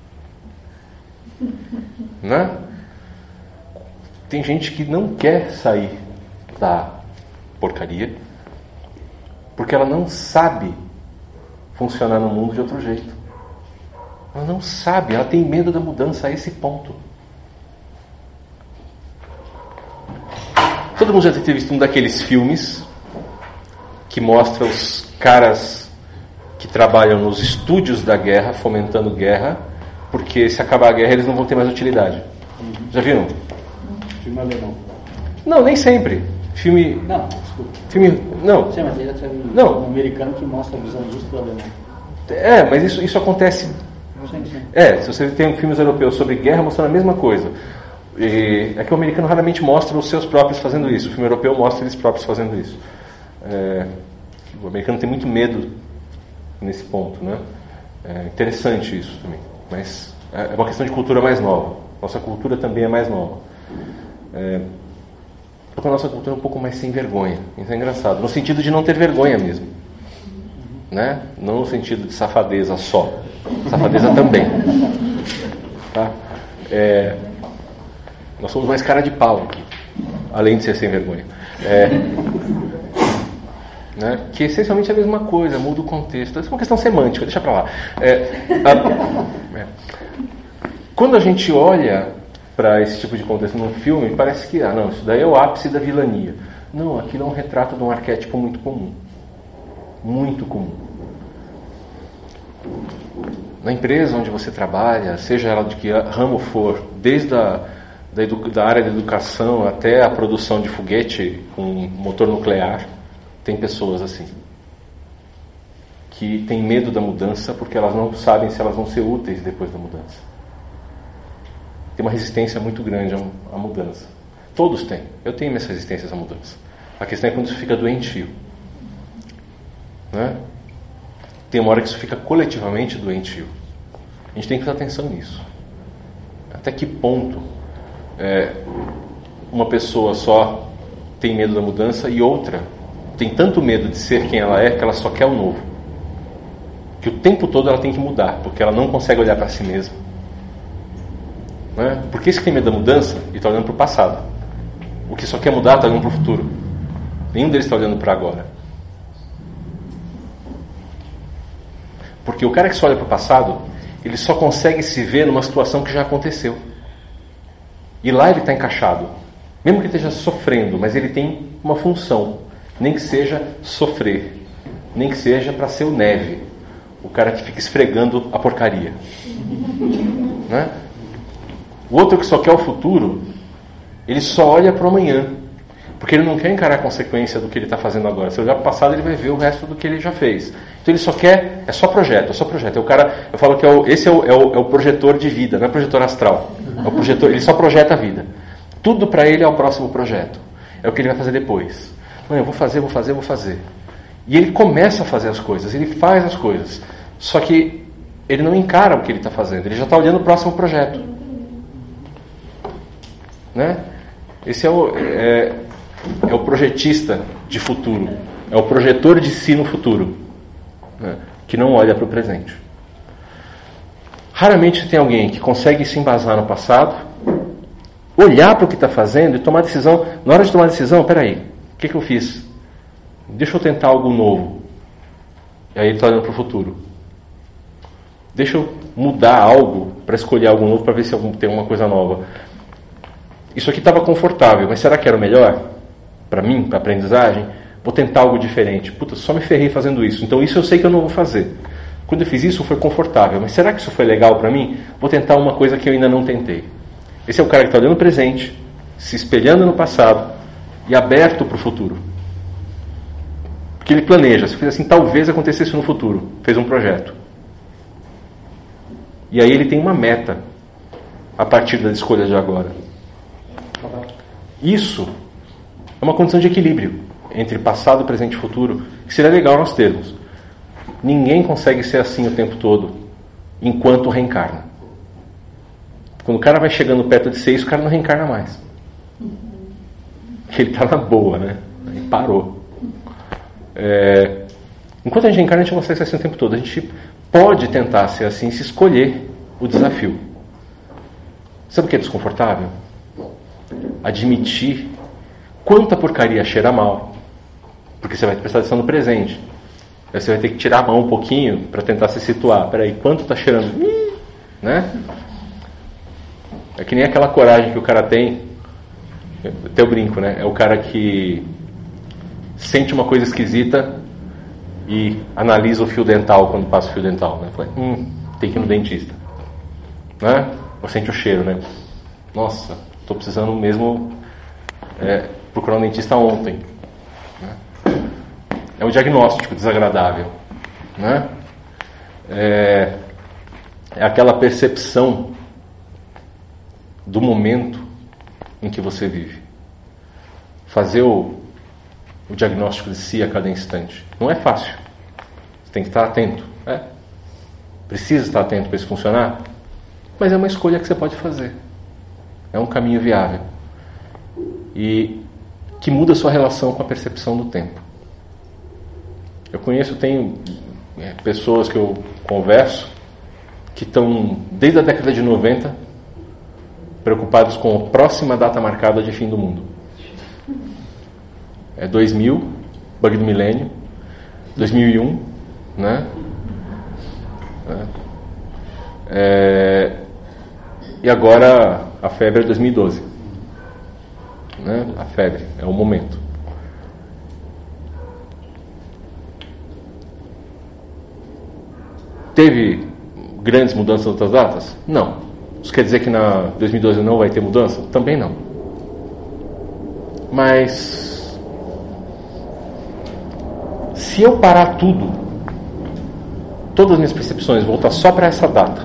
Speaker 1: Né? Tem gente que não quer sair da porcaria porque ela não sabe funcionar no mundo de outro jeito. Ela não sabe, ela tem medo da mudança a esse ponto. Todo mundo já deve ter visto um daqueles filmes que mostra os caras que trabalham nos estúdios da guerra, fomentando guerra, porque se acabar a guerra eles não vão ter mais utilidade. Uhum. Já viram?
Speaker 5: Filme alemão.
Speaker 1: Não, nem sempre. Filme...
Speaker 5: Não, desculpa.
Speaker 1: Filme... Não.
Speaker 5: Sim, mas ele é um,
Speaker 1: não.
Speaker 5: um americano que mostra a visão justa do alemão.
Speaker 1: É, mas isso, isso acontece...
Speaker 5: Sim, sim. É,
Speaker 1: se você tem filmes europeus sobre guerra mostrando a mesma coisa. E é que o americano raramente mostra os seus próprios fazendo isso. O filme europeu mostra eles próprios fazendo isso. É, o americano tem muito medo nesse ponto, né? É interessante isso também. Mas é uma questão de cultura mais nova. Nossa cultura também é mais nova. É, porque a nossa cultura é um pouco mais sem vergonha. Isso é engraçado. No sentido de não ter vergonha mesmo. Né? Não no sentido de safadeza só. Safadeza também. Tá? É, nós somos mais cara de pau aqui. Além de ser sem vergonha. É, né? Que essencialmente é a mesma coisa, muda o contexto. Isso é uma questão semântica, deixa pra lá. É, a, é. Quando a gente olha para esse tipo de contexto num filme, parece que ah, não, isso daí é o ápice da vilania. Não, aquilo é um retrato de um arquétipo muito comum. Muito comum. Na empresa onde você trabalha, seja ela de que ramo for, desde a da, edu- da área da educação até a produção de foguete com motor nuclear, tem pessoas assim, que têm medo da mudança porque elas não sabem se elas vão ser úteis depois da mudança. Tem uma resistência muito grande à mudança. Todos têm. Eu tenho minhas resistências à mudança. A questão é quando isso fica doentio. Né? Tem uma hora que isso fica coletivamente doentio. A gente tem que prestar atenção nisso. Até que ponto é, uma pessoa só tem medo da mudança e outra tem tanto medo de ser quem ela é que ela só quer o novo. Que o tempo todo ela tem que mudar, porque ela não consegue olhar para si mesma. Né? Porque esse que tem medo da mudança e está olhando para o passado. O que só quer mudar está olhando para o futuro. Nenhum deles está olhando para agora. Porque o cara que só olha para o passado, ele só consegue se ver numa situação que já aconteceu. E lá ele está encaixado. Mesmo que ele esteja sofrendo, mas ele tem uma função. Nem que seja sofrer. Nem que seja para ser o neve. O cara que fica esfregando a porcaria. Né? O outro que só quer o futuro, ele só olha para o amanhã. Porque ele não quer encarar a consequência do que ele está fazendo agora. Se olhar para o passado, ele vai ver o resto do que ele já fez. Então ele só quer, é só projeto, é só projeto. É o cara, eu falo que é o, esse é o, é, o, é o projetor de vida, não é projetor astral. É o projetor, ele só projeta a vida. Tudo para ele é o próximo projeto. É o que ele vai fazer depois. Não, eu vou fazer, vou fazer, vou fazer. E ele começa a fazer as coisas, ele faz as coisas. Só que ele não encara o que ele está fazendo, ele já está olhando o próximo projeto. Né? Esse é o, é, é o projetista de futuro. É o projetor de si no futuro. Né? Que não olha para o presente. Raramente tem alguém que consegue se embasar no passado, olhar para o que está fazendo e tomar decisão. Na hora de tomar decisão, peraí, o que, que eu fiz? Deixa eu tentar algo novo. E aí ele está olhando para o futuro. Deixa eu mudar algo para escolher algo novo, para ver se tem alguma coisa nova. Isso aqui estava confortável, mas será que era o melhor? Para mim, para a aprendizagem? Vou tentar algo diferente. Puta, só me ferrei fazendo isso. Então isso eu sei que eu não vou fazer. Quando eu fiz isso foi confortável, mas será que isso foi legal para mim? Vou tentar uma coisa que eu ainda não tentei. Esse é o cara que está olhando o presente, se espelhando no passado e aberto para o futuro. Porque ele planeja, se fizer assim, talvez acontecesse no futuro. Fez um projeto. E aí ele tem uma meta a partir das escolhas de agora. Isso é uma condição de equilíbrio entre passado, presente e futuro, que seria legal nós termos. Ninguém consegue ser assim o tempo todo enquanto reencarna. Quando o cara vai chegando perto de ser isso, o cara não reencarna mais. Ele está na boa, né? Ele parou. É... Enquanto a gente reencarna, a gente não consegue ser assim o tempo todo. A gente pode tentar ser assim se escolher o desafio. Sabe o que é desconfortável? Admitir quanta porcaria cheira mal. Porque você vai prestar atenção no presente. Aí você vai ter que tirar a mão um pouquinho para tentar se situar. Peraí, quanto está cheirando? Né? É que nem aquela coragem que o cara tem. Até eu brinco, né? É o cara que sente uma coisa esquisita e analisa o fio dental quando passa o fio dental. Né? Fala, hum, tem que ir no dentista. Né? Ou sente o cheiro, né? Nossa, estou precisando mesmo é, procurar um dentista ontem. Né? É um diagnóstico desagradável. Né? É, é aquela percepção do momento em que você vive. Fazer o, o diagnóstico de si a cada instante. Não é fácil. Você tem que estar atento. É. Precisa estar atento para isso funcionar. Mas é uma escolha que você pode fazer. É um caminho viável. E que muda a sua relação com a percepção do tempo. Eu conheço, tenho é, pessoas que eu converso que estão, desde a década de noventa, preocupados com a próxima data marcada de fim do mundo. É dois mil, bug do milênio, dois mil e um, né? É, e agora a febre é dois mil e doze. Né? A febre é o momento. Teve grandes mudanças em outras datas? Não. Isso quer dizer que na dois mil e doze não vai ter mudança? Também não. Mas Se eu parar tudo, todas as minhas percepções, voltar só para essa data,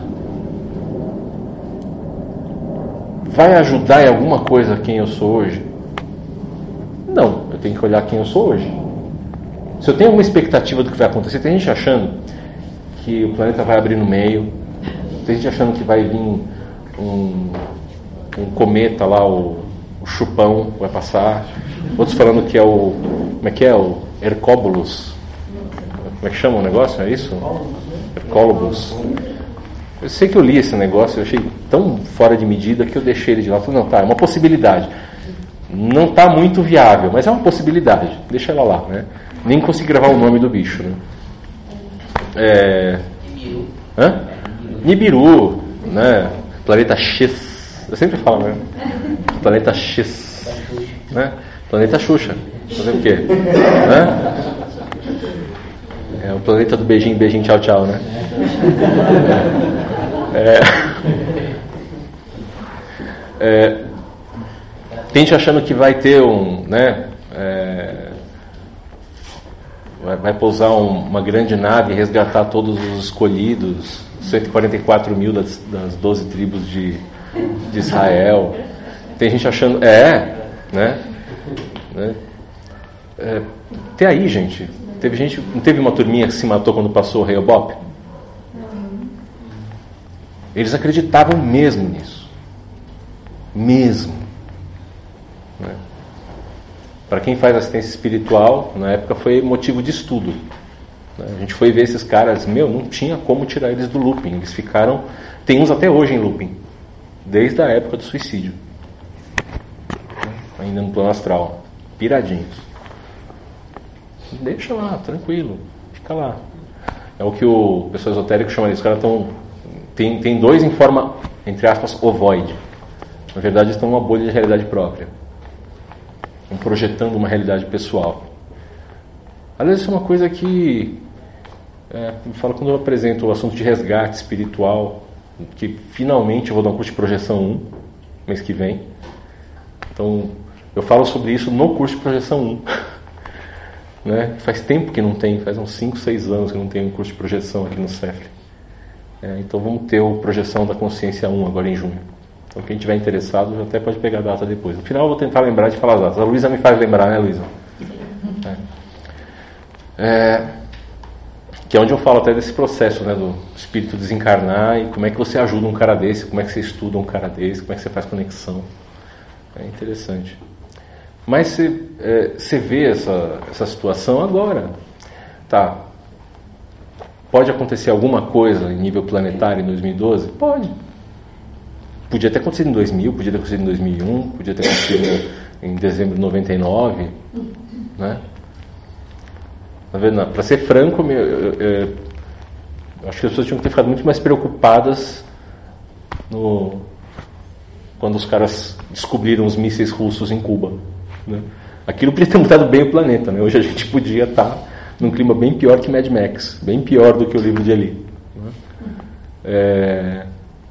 Speaker 1: vai ajudar em alguma coisa quem eu sou hoje? Não, eu tenho que olhar quem eu sou hoje. Se eu tenho alguma expectativa do que vai acontecer, tem gente achando que o planeta vai abrir no meio, tem gente achando que vai vir um, um cometa lá, o, o chupão vai passar, outros falando que é o, como é que é, o Hercóbulos, como é que chama o negócio, é isso? Hercólobus. Eu sei que eu li esse negócio, eu achei tão fora de medida que eu deixei ele de lá. Falei, não, tá, é uma possibilidade. Não está muito viável, mas é uma possibilidade. Deixa ela lá, né? Nem consegui gravar o nome do bicho, né? É...
Speaker 4: Nibiru.
Speaker 1: Hã? Nibiru, né? Planeta X. Eu sempre falo, né? Planeta X, né? Planeta Xuxa. Fazer o quê? Né? É o planeta do beijinho, beijinho, tchau, tchau, né? É... É... Tem gente achando que vai ter um, né? É... Vai, vai pousar um, uma grande nave e resgatar todos os escolhidos, cento e quarenta e quatro mil das, das doze tribos de, de Israel. Tem gente achando, é, né? né? É, até aí, gente, teve gente, não teve uma turminha que se matou quando passou o Rehoboth? Eles acreditavam mesmo nisso, mesmo. Né? Para quem faz assistência espiritual, na época foi motivo de estudo. Né? A gente foi ver esses caras, meu, não tinha como tirar eles do looping. Eles ficaram, tem uns até hoje em looping, desde a época do suicídio, ainda no plano astral, piradinhos. Deixa lá, tranquilo, fica lá. É o que o pessoal esotérico chama disso. Os caras estão, tem, tem dois em forma, entre aspas, ovoide. Na verdade, estão numa bolha de realidade própria, estão projetando uma realidade pessoal. Aliás, isso é uma coisa que é, eu falo quando eu apresento o assunto de resgate espiritual, que finalmente eu vou dar um curso de projeção um, mês que vem. Então, eu falo sobre isso no curso de projeção um. Né? Faz tempo que não tem, faz uns cinco, seis anos que não tem um curso de projeção aqui no C E F. É, então vamos ter o Projeção da Consciência um agora em junho. Então quem tiver interessado já até pode pegar a data depois. No final eu vou tentar lembrar de falar as datas. A Luísa me faz lembrar, né, Luísa? É. É, que é onde eu falo até desse processo, né, do espírito desencarnar e como é que você ajuda um cara desse, como é que você estuda um cara desse, como é que você faz conexão. É interessante. Mas você, é, você vê essa, essa situação agora. Tá. Pode acontecer alguma coisa em nível planetário em dois mil e doze? Pode. Podia ter acontecido em dois mil, podia ter acontecido em dois mil e um, podia ter acontecido em dezembro de noventa e nove. Né? Tá vendo? Para ser franco, eu, eu, eu, eu acho que as pessoas tinham que ter ficado muito mais preocupadas no, quando os caras descobriram os mísseis russos em Cuba. Né? Aquilo podia ter mudado bem o planeta. Né? Hoje a gente podia estar num clima bem pior que Mad Max, bem pior do que o livro de Eli. Né? É...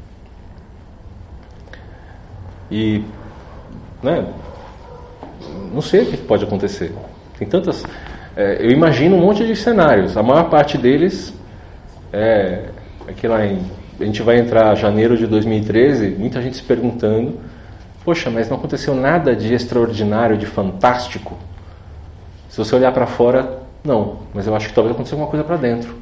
Speaker 1: E, né? Não sei o que pode acontecer. Tem tantas. É, eu imagino um monte de cenários. A maior parte deles é, é que lá em, a gente vai entrar em janeiro de dois mil e treze, muita gente se perguntando. Poxa, mas não aconteceu nada de extraordinário, de fantástico? Se você olhar para fora, não. Mas eu acho que talvez aconteça alguma coisa para dentro.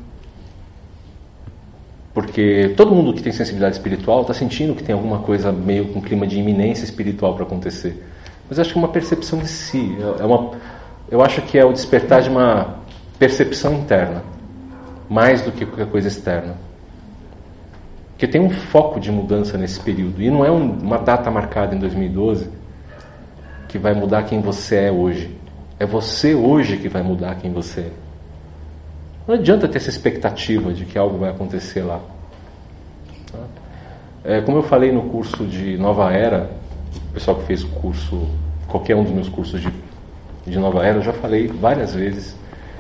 Speaker 1: Porque todo mundo que tem sensibilidade espiritual está sentindo que tem alguma coisa meio com clima de iminência espiritual para acontecer. Mas eu acho que é uma percepção de si. É uma, eu acho que é o despertar de uma percepção interna, mais do que qualquer coisa externa. Porque tem um foco de mudança nesse período. E não é um, uma data marcada em dois mil e doze que vai mudar quem você é hoje. É você hoje que vai mudar quem você é. Não adianta ter essa expectativa de que algo vai acontecer lá. É, como eu falei no curso de Nova Era, o pessoal que fez o curso, qualquer um dos meus cursos de, de Nova Era, eu já falei várias vezes.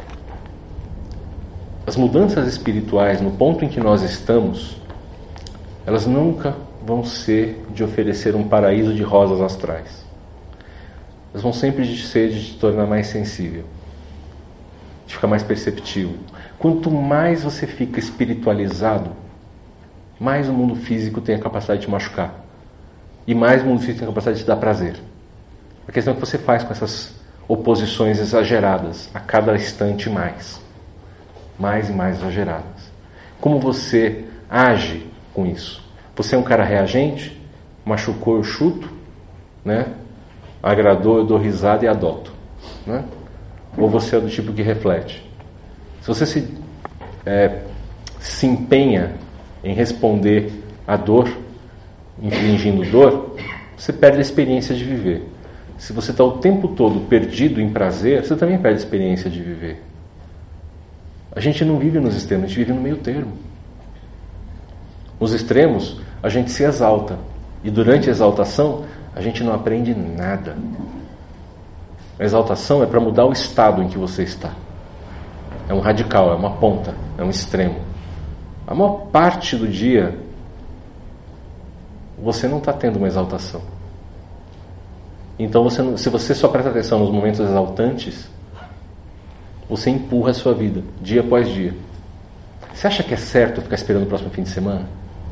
Speaker 1: As mudanças espirituais, no ponto em que nós estamos, elas nunca vão ser de oferecer um paraíso de rosas astrais. Elas vão sempre ser de te tornar mais sensível, de ficar mais perceptivo. Quanto mais você fica espiritualizado, mais o mundo físico tem a capacidade de te machucar. E mais o mundo físico tem a capacidade de te dar prazer. A questão é o que você faz com essas oposições exageradas, a cada instante mais. Mais e mais exageradas. Como você age com isso? Você é um cara reagente? Machucou, eu chuto, né? Agradou, eu dou risada e adoto, né? Ou você é do tipo que reflete? Se você se, é, se empenha em responder à dor, infligindo dor, você perde a experiência de viver. Se você está o tempo todo perdido em prazer, você também perde a experiência de viver. A gente não vive nos extremos, a gente vive no meio termo. Nos extremos, a gente se exalta. E durante a exaltação, a gente não aprende nada. A exaltação é para mudar o estado em que você está. É um radical, é uma ponta, é um extremo. A maior parte do dia, você não está tendo uma exaltação. Então, você não, se você só presta atenção nos momentos exaltantes, você empurra a sua vida, dia após dia. Você acha que é certo ficar esperando o próximo fim de semana?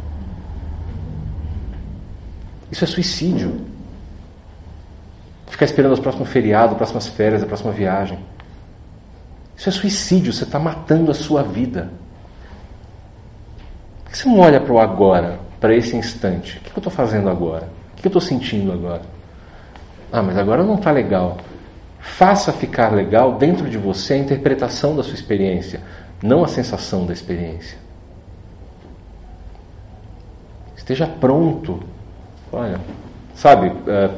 Speaker 1: Isso é suicídio. Ficar esperando o próximo feriado, as próximas férias, a próxima viagem. Isso é suicídio, você está matando a sua vida. Por que você não olha para o agora, para esse instante? O que eu estou fazendo agora? O que eu estou sentindo agora? Ah, mas agora não está legal. Faça ficar legal dentro de você a interpretação da sua experiência, não a sensação da experiência. Esteja pronto. Olha, sabe, é,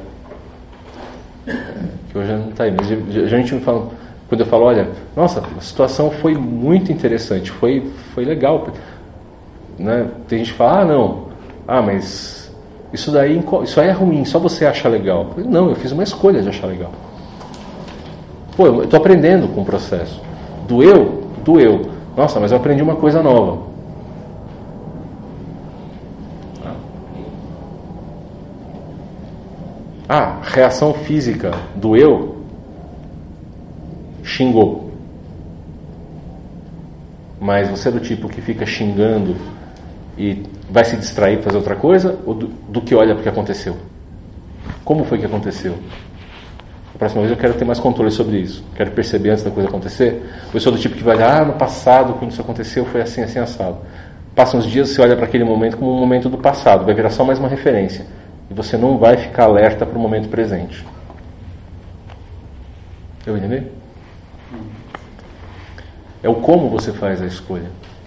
Speaker 1: que hoje não está aí, mas a gente me fala, quando eu falo, olha, nossa, a situação foi muito interessante, foi, foi legal, né? Tem gente que fala, ah, não, ah, mas isso daí, isso aí é ruim, só você acha legal. Eu, não, eu fiz uma escolha de achar legal. Pô, eu estou aprendendo com o processo. Doeu? Doeu. Nossa, mas eu aprendi uma coisa nova. Ah, reação física. Doeu? Xingou. Mas você é do tipo que fica xingando e vai se distrair para fazer outra coisa? Ou do, do que olha para o que aconteceu? Como foi que aconteceu? A próxima vez eu quero ter mais controle sobre isso. Quero perceber antes da coisa acontecer. Eu sou do tipo que vai dizer, ah, no passado, quando isso aconteceu, foi assim, assim, assado. Passam uns dias, você olha para aquele momento como um momento do passado. Vai virar só mais uma referência. E você não vai ficar alerta para o momento presente. Eu entendi? É o como você faz a escolha.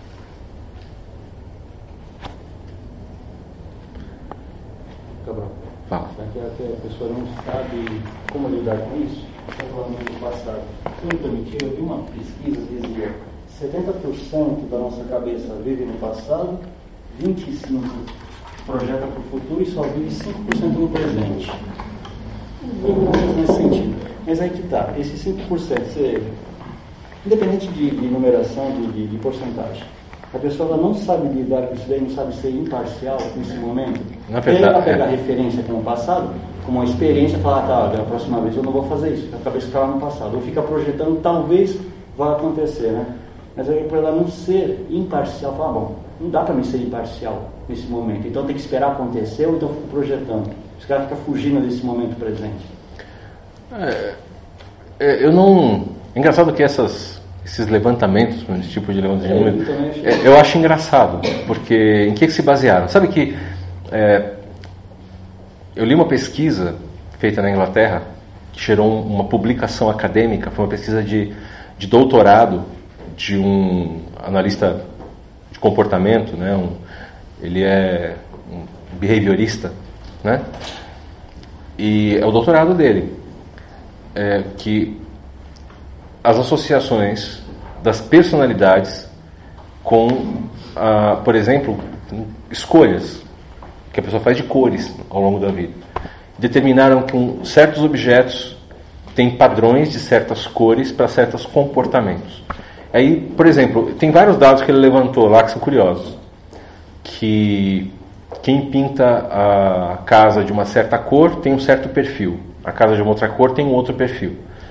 Speaker 5: Cabral.
Speaker 1: Fala.
Speaker 5: Daqui a que a pessoa não sabe como lidar com isso, está falando do passado. Se me permitir, eu vi uma pesquisa que dizia setenta por cento da nossa cabeça vive no passado, vinte e cinco por cento projeta para o futuro e só vive cinco por cento no presente. Coisas nesse sentido. Mas aí que está, esses cinco por cento, você, independente de, de numeração, de, de, de porcentagem, a pessoa ela não sabe lidar com isso daí, não sabe ser imparcial nesse momento.
Speaker 1: Na verdade,
Speaker 5: ela pega
Speaker 1: é.
Speaker 5: a referência com o passado, como uma experiência, e fala, ah, tá, da próxima vez eu não vou fazer isso, a cabeça fica lá no passado. Ou fica projetando, talvez vá acontecer, né? Mas aí para ela não ser imparcial, fala, bom, não dá para mim ser imparcial nesse momento, então tem que esperar acontecer ou então fico projetando. Os caras ficam fugindo desse momento presente.
Speaker 1: É, é, eu não... É engraçado que essas, esses levantamentos, esse tipo de levantamento, é, eu, eu acho engraçado, porque em que, que se basearam? Sabe que é, eu li uma pesquisa feita na Inglaterra, que gerou uma publicação acadêmica, foi uma pesquisa de, de doutorado de um analista de comportamento, né? um, ele é um behaviorista, né? E é o doutorado dele, é, que as associações das personalidades com, ah, por exemplo, escolhas que a pessoa faz de cores ao longo da vida, determinaram que certos objetos têm padrões de certas cores para certos comportamentos. Aí, por exemplo, tem vários dados que ele levantou lá que são curiosos. Que quem pinta a casa de uma certa cor tem um certo perfil. A casa de uma outra cor tem um outro perfil.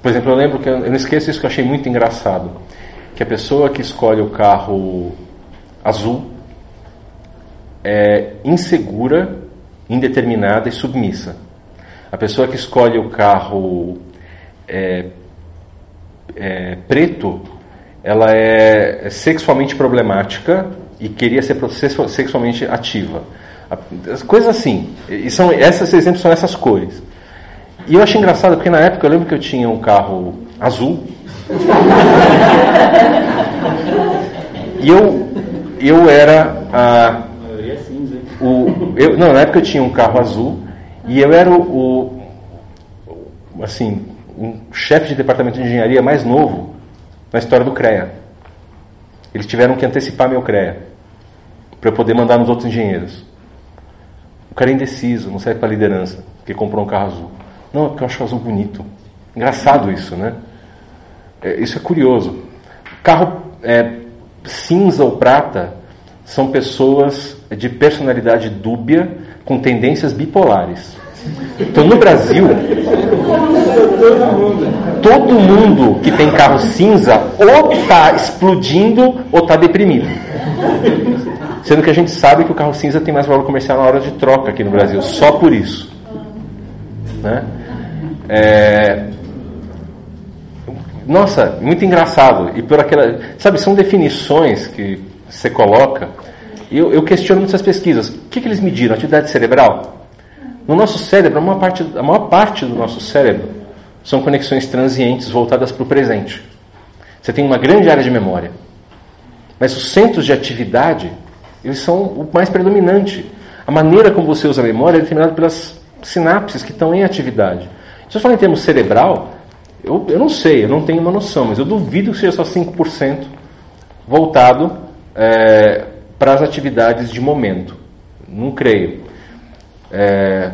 Speaker 1: Por exemplo, eu lembro que eu, eu não esqueço isso que eu achei muito engraçado, que a pessoa que escolhe o carro azul é insegura, indeterminada e submissa. A pessoa que escolhe o carro é, é, preto, ela é sexualmente problemática e queria ser sexualmente ativa. Coisas assim. E são, esses exemplos são essas cores. E eu achei engraçado porque na época eu lembro que eu tinha um carro azul e eu, eu era a, o, eu, não, na época eu tinha um carro azul e eu era o, o assim, um chefe de departamento de engenharia mais novo na história do CREA. Eles tiveram que antecipar meu CREA para eu poder mandar nos outros engenheiros. O cara é indeciso, não serve para liderança, porque comprou um carro azul. Não, é porque eu acho o azul bonito. Engraçado isso, né? É, isso é curioso. Carro é, cinza ou prata são pessoas de personalidade dúbia com tendências bipolares. Então, no Brasil, todo mundo que tem carro cinza ou está explodindo ou está deprimido. Sendo que a gente sabe que o carro cinza tem mais valor comercial na hora de troca aqui no Brasil, só por isso. Né? É... Nossa, muito engraçado. E por aquela, sabe, são definições que você coloca. E eu, eu questiono muitas pesquisas. O que, que eles mediram? Atividade cerebral? No nosso cérebro, a maior parte, a maior parte do nosso cérebro são conexões transientes voltadas para o presente. Você tem uma grande área de memória. Mas os centros de atividade, eles são o mais predominante. A maneira como você usa a memória é determinada pelas sinapses que estão em atividade. Se eu falar em termos cerebral, eu, eu não sei, eu não tenho uma noção, mas eu duvido que seja só cinco por cento voltado é, para as atividades de momento. Não creio. É,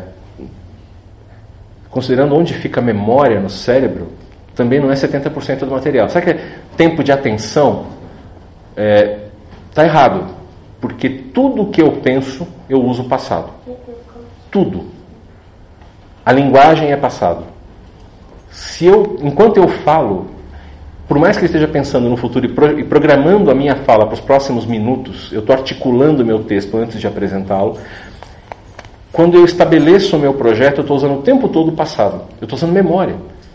Speaker 1: considerando onde fica a memória no cérebro, também não é setenta por cento do material. Sabe que é tempo de atenção? Está é, errado, porque tudo que eu penso, eu uso o passado. Tudo. A linguagem é passado. Se eu, enquanto eu falo, por mais que eu esteja pensando no futuro e, pro, e programando a minha fala para os próximos minutos, eu estou articulando o meu texto antes de apresentá-lo. Quando eu estabeleço o meu projeto, eu estou usando o tempo todo o passado. Eu estou usando memória.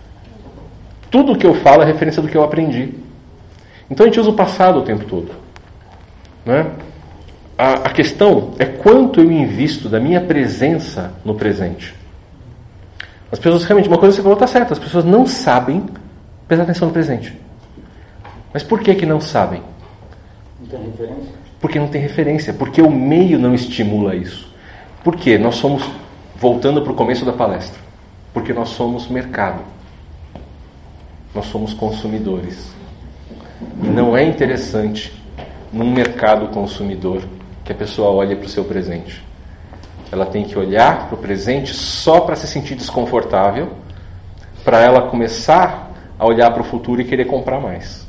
Speaker 1: Tudo que eu falo é referência do que eu aprendi. Então a gente usa o passado o tempo todo. Né? A, a questão é quanto eu invisto da minha presença no presente. As pessoas, realmente, uma coisa que você falou está certa, as pessoas não sabem prestar atenção no presente. Mas por que que não sabem?
Speaker 5: Não tem referência?
Speaker 1: Porque não tem referência, porque o meio não estimula isso. Por quê? Nós somos, voltando para o começo da palestra, porque nós somos mercado. Nós somos consumidores. E não é interessante, num mercado consumidor, que a pessoa olhe para o seu presente. Ela tem que olhar para o presente só para se sentir desconfortável, para ela começar a olhar para o futuro e querer comprar mais.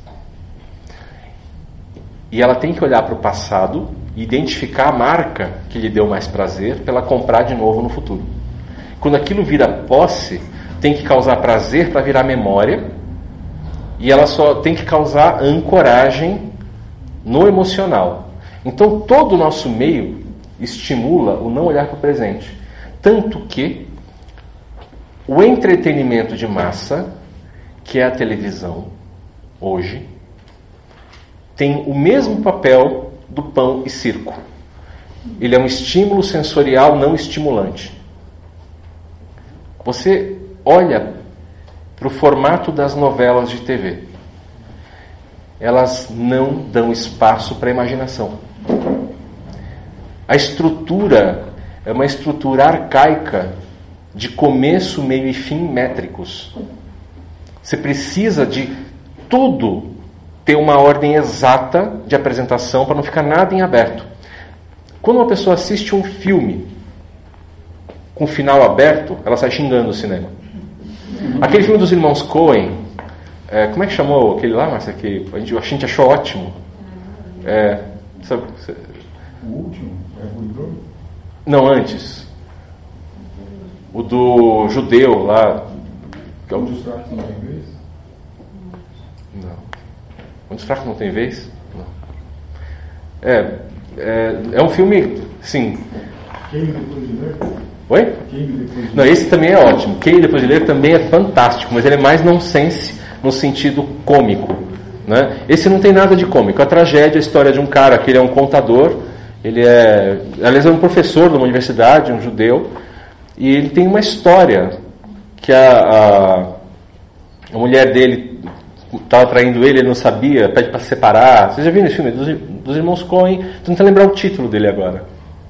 Speaker 1: E ela tem que olhar para o passado e identificar a marca que lhe deu mais prazer para ela comprar de novo no futuro. Quando aquilo vira posse, tem que causar prazer para virar memória, e ela só tem que causar ancoragem no emocional. Então todo o nosso meio estimula o não olhar para o presente. Tanto que o entretenimento de massa, que é a televisão, hoje, tem o mesmo papel do pão e circo. Ele é um estímulo sensorial não estimulante. Você olha para o formato das novelas de T V. Elas não dão espaço para a imaginação. A estrutura é uma estrutura arcaica de começo, meio e fim métricos. Você precisa de tudo ter uma ordem exata de apresentação para não ficar nada em aberto. Quando uma pessoa assiste um filme com final aberto, ela sai xingando o cinema. Aquele filme dos irmãos Coen, é, como é que chamou aquele lá, Márcia, que a gente, a gente achou ótimo? É, sabe,
Speaker 3: o último? É o
Speaker 1: Não, antes. O do judeu lá, Que é o...
Speaker 6: Onde os fracos não têm vez?
Speaker 1: Não. Onde os fracos não têm vez? Não. É, é, é um filme, sim.
Speaker 6: Quem depois de ler?
Speaker 1: Oi?
Speaker 6: Quem depois de
Speaker 1: Não, esse também é ótimo. Quem depois de ler também é fantástico, mas ele é mais nonsense no sentido cômico, né? Esse não tem nada de cômico. A tragédia, a história de um cara que ele é um contador, ele é, aliás, é um professor de uma universidade, um judeu, e ele tem uma história que a, a, a mulher dele estava traindo ele, ele não sabia, pede para se separar. Vocês já viram esse filme? Dos, dos irmãos Coen. Estou tentando lembrar o título dele agora.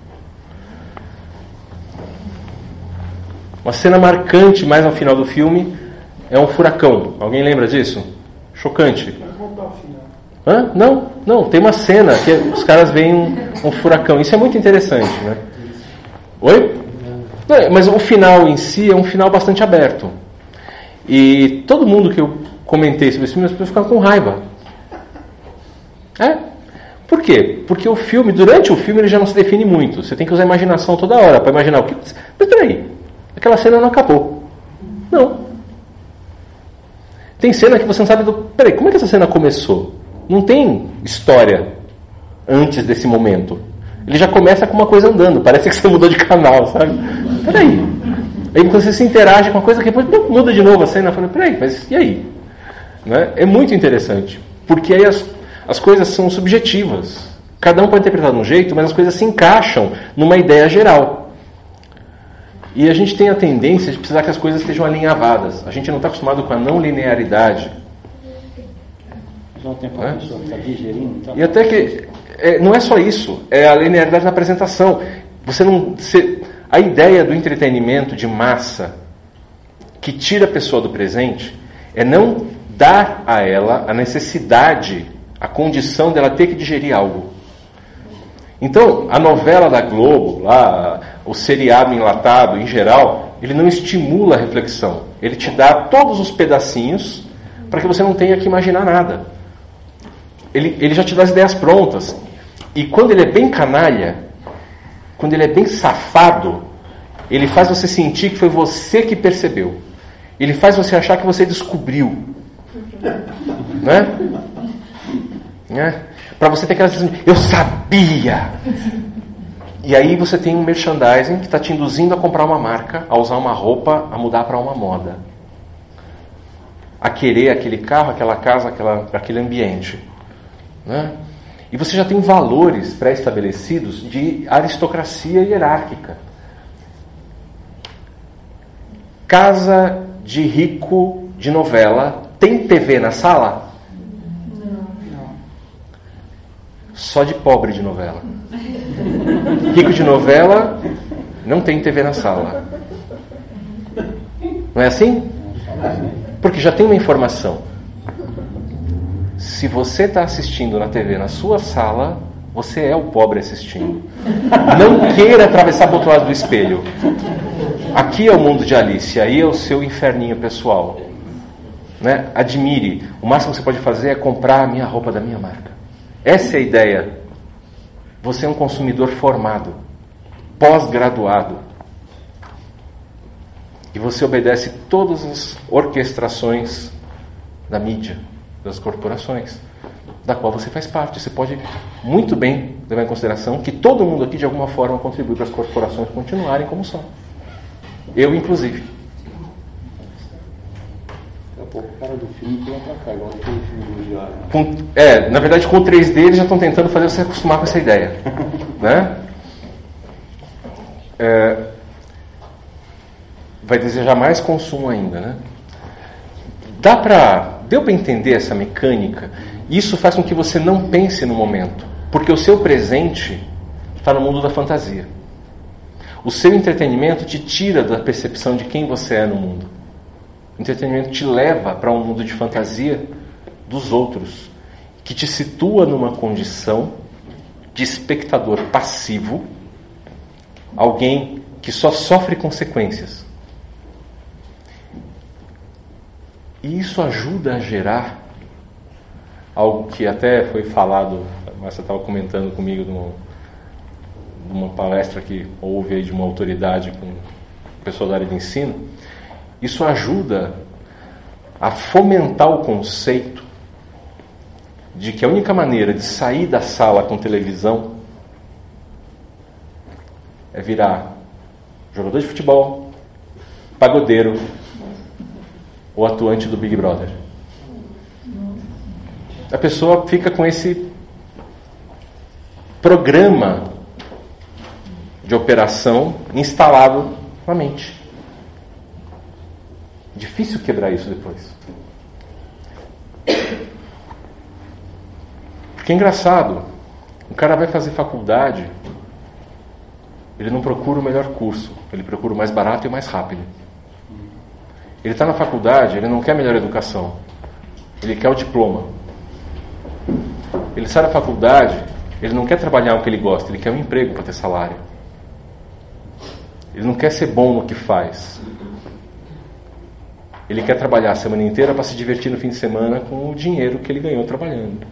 Speaker 1: Uma cena marcante mais ao final do filme é um furacão. Alguém lembra disso? Chocante. Hã? Não, não. Tem uma cena que os caras veem um, um furacão. Isso é muito interessante, né? Oi? Não, mas o final em si é um final bastante aberto. E todo mundo que eu comentei sobre esse filme, as pessoas ficam com raiva. É? Por quê? Porque o filme, durante o filme, ele já não se define muito. Você tem que usar a imaginação toda hora para imaginar o que... Mas peraí, aquela cena não acabou. Não. Tem cena que você não sabe do... Peraí, como é que essa cena começou? Não tem história antes desse momento. Ele já começa com uma coisa andando. Parece que você mudou de canal, sabe? Peraí. Aí você se interage com uma coisa que depois muda de novo a cena. Eu falei, peraí, mas e aí? Né? É muito interessante. Porque aí as, as coisas são subjetivas. Cada um pode interpretar de um jeito, mas as coisas se encaixam numa ideia geral. E a gente tem a tendência de precisar que as coisas estejam alinhavadas. A gente não está acostumado com a não linearidade.
Speaker 5: Não tem para a pessoa estar digerindo. Então...
Speaker 1: E até que é, não é só isso, é a linearidade na apresentação. Você não, você, a ideia do entretenimento de massa que tira a pessoa do presente é não dar a ela a necessidade, a condição dela ter que digerir algo. Então, a novela da Globo, lá, o seriado enlatado, em geral, ele não estimula a reflexão. Ele te dá todos os pedacinhos para que você não tenha que imaginar nada. Ele, ele já te dá as ideias prontas. E quando ele é bem canalha, quando ele é bem safado, ele faz você sentir que foi você que percebeu. Ele faz você achar que você descobriu. Né? Né? Para você ter aquela sensação de, eu sabia! E aí você tem um merchandising que está te induzindo a comprar uma marca, a usar uma roupa, a mudar para uma moda. A querer aquele carro, aquela casa, aquela, aquele ambiente. Né? E você já tem valores pré-estabelecidos de aristocracia hierárquica. Casa de rico de novela tem T V na sala? Só de pobre de novela. Rico de novela não tem T V na sala. Não é assim? Porque já tem uma informação. Se você está assistindo na T V na sua sala, você é o pobre assistindo. Não queira atravessar para o outro lado do espelho. Aqui é o mundo de Alice, aí é o seu inferninho pessoal. Né? Admire. O máximo que você pode fazer é comprar a minha roupa da minha marca. Essa é a ideia. Você é um consumidor formado, pós-graduado. E você obedece todas as orquestrações da mídia, das corporações, da qual você faz parte. Você pode muito bem levar em consideração que todo mundo aqui, de alguma forma, contribui para as corporações continuarem como são. Eu, inclusive.
Speaker 5: Daqui a pouco o cara do filme pula pra cá, igual aquele filme do Diário.
Speaker 1: Com, é, na verdade, com o três D eles já estão tentando fazer você acostumar com essa ideia. Né? É, vai desejar mais consumo ainda, né? Dá pra, deu para entender essa mecânica? Isso faz com que você não pense no momento, porque o seu presente está no mundo da fantasia. O seu entretenimento te tira da percepção de quem você é no mundo. O entretenimento te leva para um mundo de fantasia dos outros, que te situa numa condição de espectador passivo, alguém que só sofre consequências. E isso ajuda a gerar algo que até foi falado, mas você estava comentando comigo numa, numa palestra que houve aí de uma autoridade com pessoa da área de ensino. Isso ajuda a fomentar o conceito de que a única maneira de sair da sala com televisão é virar jogador de futebol, pagodeiro ou atuante do Big Brother. A pessoa fica com esse programa de operação instalado na mente. Difícil quebrar isso depois. Porque é engraçado, o cara vai fazer faculdade, ele não procura o melhor curso, ele procura o mais barato e o mais rápido. Ele está na faculdade, ele não quer a melhor educação, ele quer o diploma. Ele sai da faculdade, ele não quer trabalhar o que ele gosta, ele quer um emprego para ter salário. Ele não quer ser bom no que faz. Ele quer trabalhar a semana inteira para se divertir no fim de semana com o dinheiro que ele ganhou trabalhando.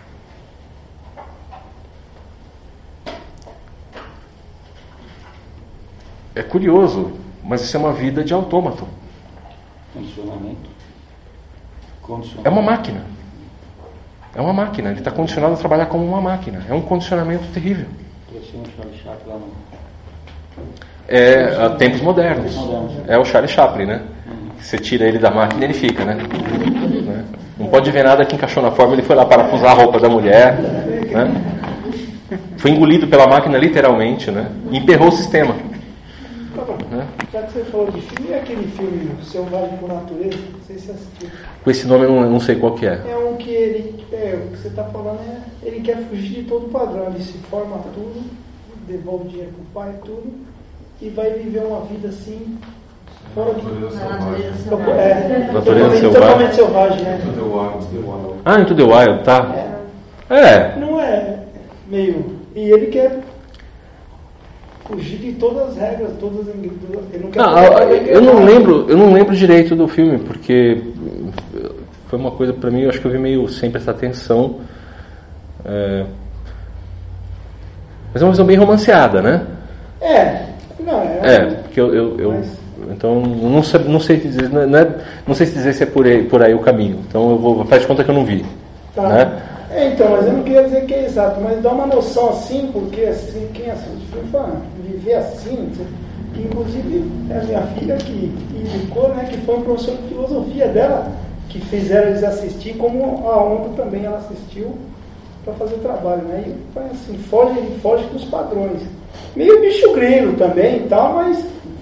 Speaker 1: É curioso, mas isso é uma vida de autômato.
Speaker 5: Funcionamento.
Speaker 1: É uma máquina. É uma máquina. Ele está condicionado a trabalhar como uma máquina. É um condicionamento terrível. É a tempos modernos. É o Charlie Chaplin, né? Você tira ele da máquina e ele fica, né? Não pode ver nada que encaixou na forma. Ele foi lá parafusar a roupa da mulher, né? Foi engolido pela máquina literalmente, né? E emperrou o sistema.
Speaker 7: Né? Já que você falou de filme, é aquele filme Selvagem por Natureza? Não sei se você assistiu.
Speaker 1: Com esse nome eu não, não sei qual que é.
Speaker 7: É um que ele, é, o que você está falando é, ele quer fugir de todo padrão, ele se forma tudo, devolve dinheiro pro pai tudo, e vai viver uma vida assim, fora de... É,
Speaker 1: Natureza
Speaker 7: selvagem. Totalmente selvagem, né?
Speaker 1: Ah, Into the Wild, tá. É. é.
Speaker 7: Não é meio... E ele quer fugir de todas as regras, todas as... Ele não quer
Speaker 1: não, eu, eu não lembro, eu não lembro direito do filme, porque foi uma coisa pra mim, eu acho que eu vi meio sem prestar atenção. É... Mas é uma visão bem romanceada, né?
Speaker 7: É, não é.
Speaker 1: É, porque eu, eu, eu mas... então não sei, não sei dizer, não, é, não sei se dizer se é por aí, por aí o caminho. Então eu vou faz de conta que eu não vi,
Speaker 7: tá.
Speaker 1: Né?
Speaker 7: É, então, mas eu não queria dizer que é exato, mas dá uma noção assim, porque assim, quem assiste filme fala, viver assim, que inclusive é a minha filha que indicou, né, que foi um professor de filosofia dela, que fizeram eles assistir, como a Onda também ela assistiu para fazer trabalho, né? E foi assim, foge, foge dos padrões. Meio bicho grilo também e tal, mas.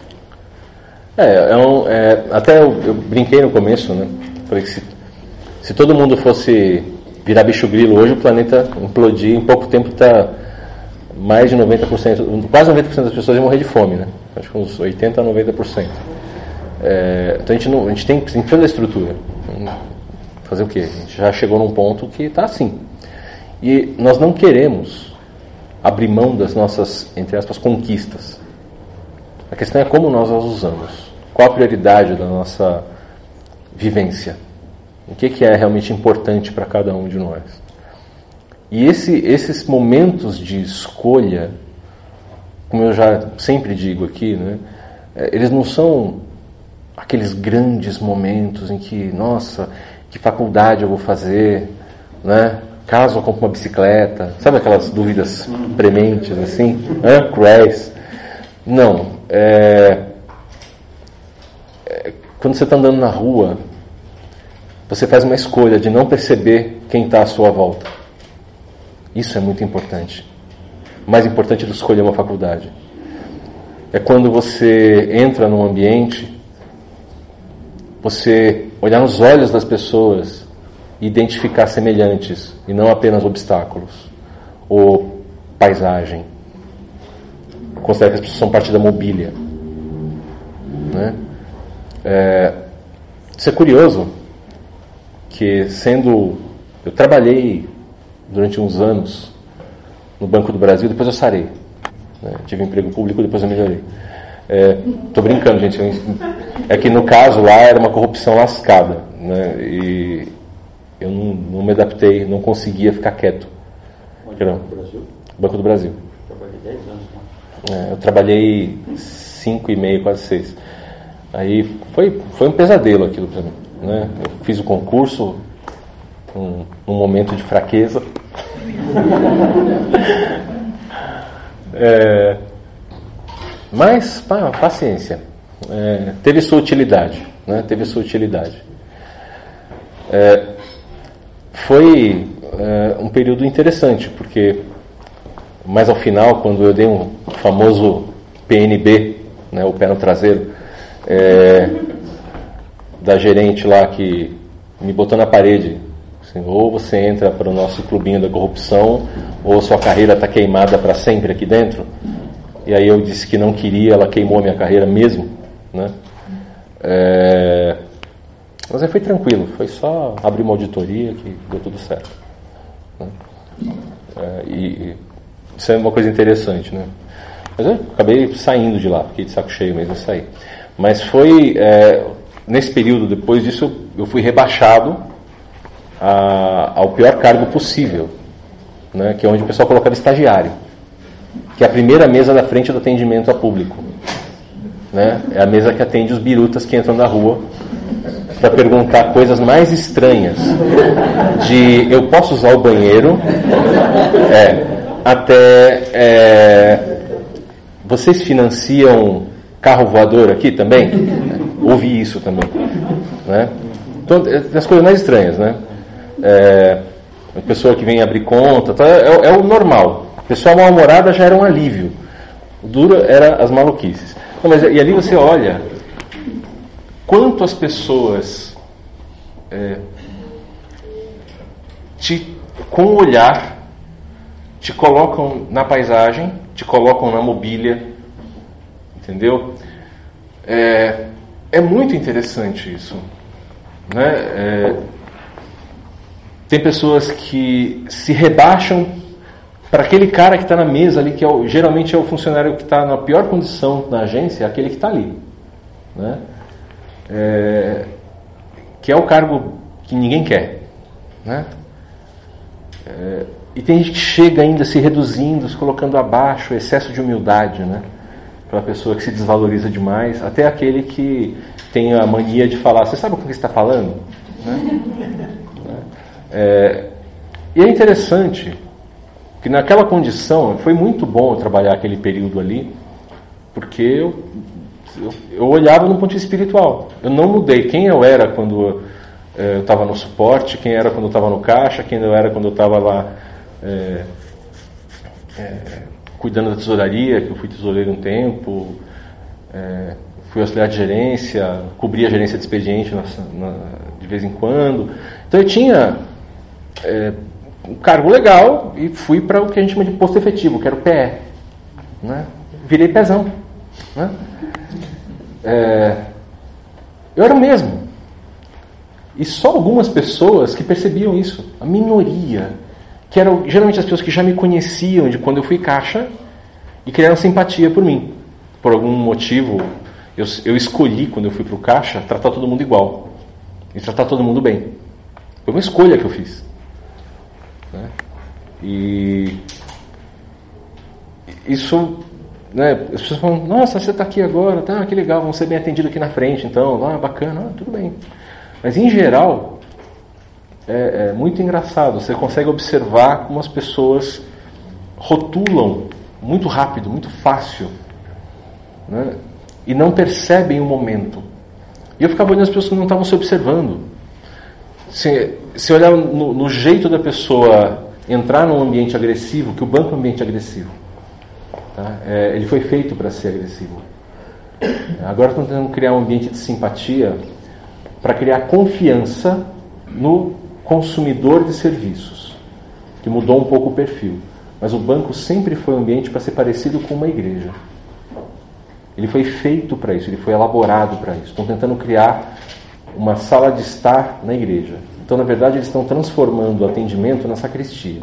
Speaker 1: É, é, um, é até eu, eu brinquei no começo, né? Falei que se, se todo mundo fosse virar bicho grilo hoje, o planeta implodir, em pouco tempo está mais de noventa por cento, quase noventa por cento das pessoas iam morrer de fome, né? Acho que uns oitenta a noventa por cento. É, então a gente, não, a gente tem que fazer a estrutura. Fazer o quê? A gente já chegou num ponto que está assim. E nós não queremos abrir mão das nossas, entre aspas, conquistas. A questão é como nós as usamos. Qual a prioridade da nossa vivência? O que, que é realmente importante para cada um de nós? E esse, esses momentos de escolha, como eu já sempre digo aqui, né, eles não são aqueles grandes momentos em que, nossa, que faculdade eu vou fazer, né? Caso eu compre uma bicicleta, sabe aquelas dúvidas prementes assim, né? Crash. Não, é, é, quando você está andando na rua, você faz uma escolha de não perceber quem está à sua volta. Isso é muito importante. Mais importante do que escolher uma faculdade. É quando você entra num ambiente, você olhar nos olhos das pessoas e identificar semelhantes e não apenas obstáculos ou paisagem. Considerar que as pessoas são parte da mobília, né? É, isso é curioso, que sendo... Eu trabalhei durante uns anos no Banco do Brasil, depois eu sarei, né? Tive emprego público, depois eu melhorei. Estou é, brincando, gente. É que no caso lá era uma corrupção lascada, né? E eu não, não me adaptei, não conseguia ficar quieto.
Speaker 5: Onde? Banco do Brasil?
Speaker 1: Banco do Brasil.
Speaker 5: Eu trabalhei dez anos lá.
Speaker 1: É, eu trabalhei cinco e meio, quase seis. Aí foi, foi um pesadelo aquilo para mim. né? Eu fiz o concurso um, um momento de fraqueza. é, mas, pá, paciência. É, teve sua utilidade, né? Teve sua utilidade. É, foi é, um período interessante, porque mais ao final, quando eu dei um famoso P N B, né, o pé no traseiro, é, da gerente lá que me botou na parede, assim, ou você entra para o nosso clubinho da corrupção, ou sua carreira está queimada para sempre aqui dentro. E aí eu disse que não queria, ela queimou a minha carreira mesmo, né? É, mas aí foi tranquilo, foi só abrir uma auditoria que deu tudo certo, né? É, e isso é uma coisa interessante, né? Mas eu acabei saindo de lá, fiquei de saco cheio mesmo, eu saí. Mas foi, é, nesse período, depois disso, eu fui rebaixado a, ao pior cargo possível, né? Que é onde o pessoal colocava estagiário, que é a primeira mesa da frente do atendimento a público, né? É a mesa que atende os birutas que entram na rua para perguntar coisas mais estranhas, de eu posso usar o banheiro, é, até é, vocês financiam carro voador aqui também? Ouvi isso também, né? Então, as coisas mais estranhas, né? É, a pessoa que vem abrir conta, tá, é, é o normal. A pessoa mal-humorada já era um alívio. O duro era as maluquices. Não, mas, e ali você olha quanto as pessoas é, te, com o olhar te colocam na paisagem, te colocam na mobília, entendeu? É, é muito interessante isso, né? É, tem pessoas que se rebaixam para aquele cara que está na mesa ali, que é o, geralmente é o funcionário que está na pior condição na agência, aquele que está ali, né? É, que é o cargo que ninguém quer, né? É, e tem gente que chega ainda se reduzindo, se colocando abaixo, excesso de humildade, né? Para a pessoa que se desvaloriza demais, até aquele que tem a mania de falar, você sabe com o que você está falando? Né? É, e é interessante que naquela condição, foi muito bom eu trabalhar aquele período ali, porque eu, eu, eu olhava no ponto de vista espiritual. Eu não mudei quem eu era quando é, eu estava no suporte, quem era quando eu estava no caixa, quem eu era quando eu estava lá é, é, cuidando da tesouraria, que eu fui tesoureiro um tempo, é, fui auxiliar de gerência, cobri a gerência de expediente na, na, de vez em quando. Então eu tinha é, um cargo legal e fui para o que a gente chama de posto efetivo, que era o P E, né? Virei pezão, né? É, eu era o mesmo. E só algumas pessoas que percebiam isso, a minoria, que eram geralmente as pessoas que já me conheciam de quando eu fui caixa e criaram simpatia por mim. Por algum motivo, eu, eu escolhi, quando eu fui para o caixa, tratar todo mundo igual e tratar todo mundo bem. Foi uma escolha que eu fiz, né? E isso, né, as pessoas falam, nossa, você está aqui agora, tá, que legal, vamos ser bem atendido aqui na frente, então, ah, bacana, ah, tudo bem. Mas em geral é, é muito engraçado, você consegue observar como as pessoas rotulam muito rápido, muito fácil, né, e não percebem o momento. E eu ficava olhando as pessoas que não estavam se observando. Se, se olhar no, no jeito da pessoa entrar num ambiente agressivo, que o banco é um ambiente agressivo, tá? É, ele foi feito para ser agressivo. Agora estão tentando criar um ambiente de simpatia para criar confiança no consumidor de serviços, que mudou um pouco o perfil. Mas o banco sempre foi um ambiente para ser parecido com uma igreja. Ele foi feito para isso, ele foi elaborado para isso. Estão tentando criar uma sala de estar na igreja. Então, na verdade, eles estão transformando o atendimento na sacristia.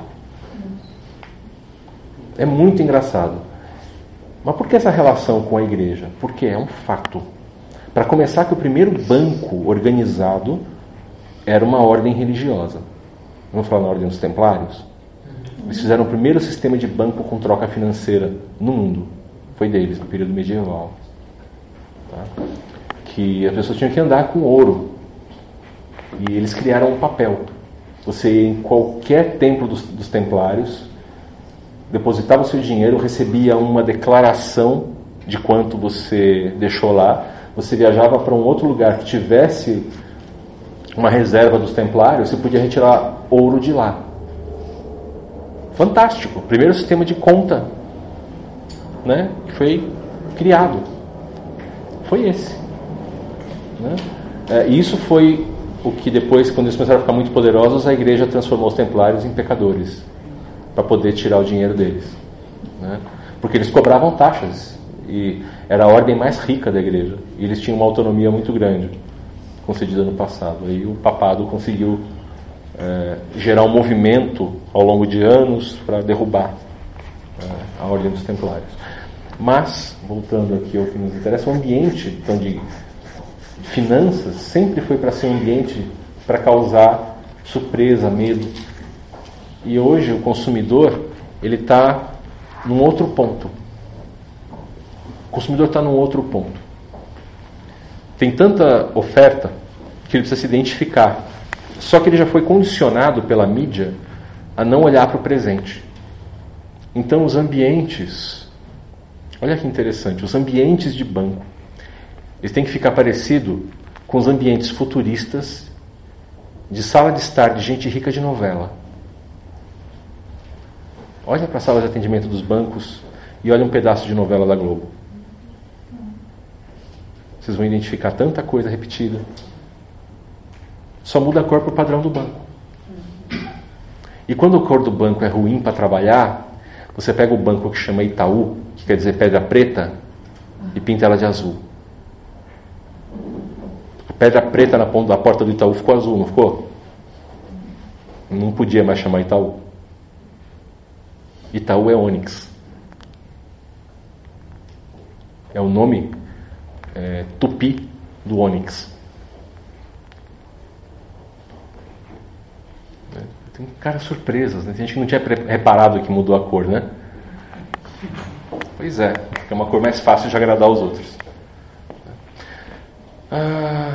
Speaker 1: É muito engraçado. Mas por que essa relação com a igreja? Porque é um fato. Para começar, que o primeiro banco organizado era uma ordem religiosa. Vamos falar na ordem dos templários? Eles fizeram o primeiro sistema de banco com troca financeira no mundo. Foi deles, no período medieval. Tá? Que as pessoas tinham que andar com ouro. E eles criaram um papel. Você, em qualquer templo dos, dos templários, depositava o seu dinheiro, recebia uma declaração de quanto você deixou lá, você viajava para um outro lugar que tivesse uma reserva dos templários, você podia retirar ouro de lá. Fantástico! Primeiro sistema de conta, né, que foi criado. Foi esse. Né? É, e isso foi o que depois, quando eles começaram a ficar muito poderosos, a igreja transformou os templários em pecadores, para poder tirar o dinheiro deles. Né? Porque eles cobravam taxas, e era a ordem mais rica da igreja, e eles tinham uma autonomia muito grande, concedida no passado. Aí o papado conseguiu é, gerar um movimento ao longo de anos para derrubar é, a ordem dos templários. Mas, voltando aqui ao que nos interessa, o ambiente então, de finanças sempre foi para ser um ambiente para causar surpresa, medo. E hoje o consumidor ele está num outro ponto. O consumidor está num outro ponto. Tem tanta oferta que ele precisa se identificar. Só que ele já foi condicionado pela mídia a não olhar para o presente. Então os ambientes, olha que interessante, os ambientes de banco, eles têm que ficar parecido com os ambientes futuristas de sala de estar de gente rica de novela. Olha para a sala de atendimento dos bancos e olha um pedaço de novela da Globo. Vocês vão identificar tanta coisa repetida. Só muda a cor para o padrão do banco. E quando a cor do banco é ruim para trabalhar, você pega o banco que chama Itaú, que quer dizer pedra preta, e pinta ela de azul. A pedra preta na ponta da porta do Itaú ficou azul, não ficou? Não podia mais chamar Itaú. Itaú é Ônix. É o nome é, tupi do Ônix. Tem caras surpresas, né? Tem gente que não tinha reparado que mudou a cor, né? Pois é, é uma cor mais fácil de agradar os outros. Ah,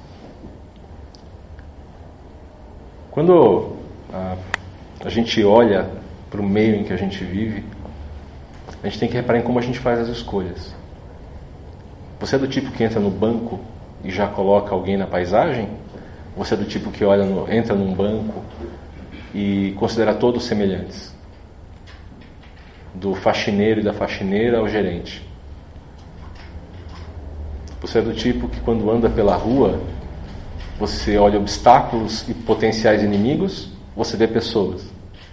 Speaker 1: quando a, a gente olha para o meio em que a gente vive, a gente tem que reparar em como a gente faz as escolhas. Você é do tipo que entra no banco e já coloca alguém na paisagem? Você é do tipo que olha no, entra num banco e considera todos semelhantes? Do faxineiro e da faxineira ao gerente. Você é do tipo que quando anda pela rua, você olha obstáculos e potenciais inimigos, você vê pessoas.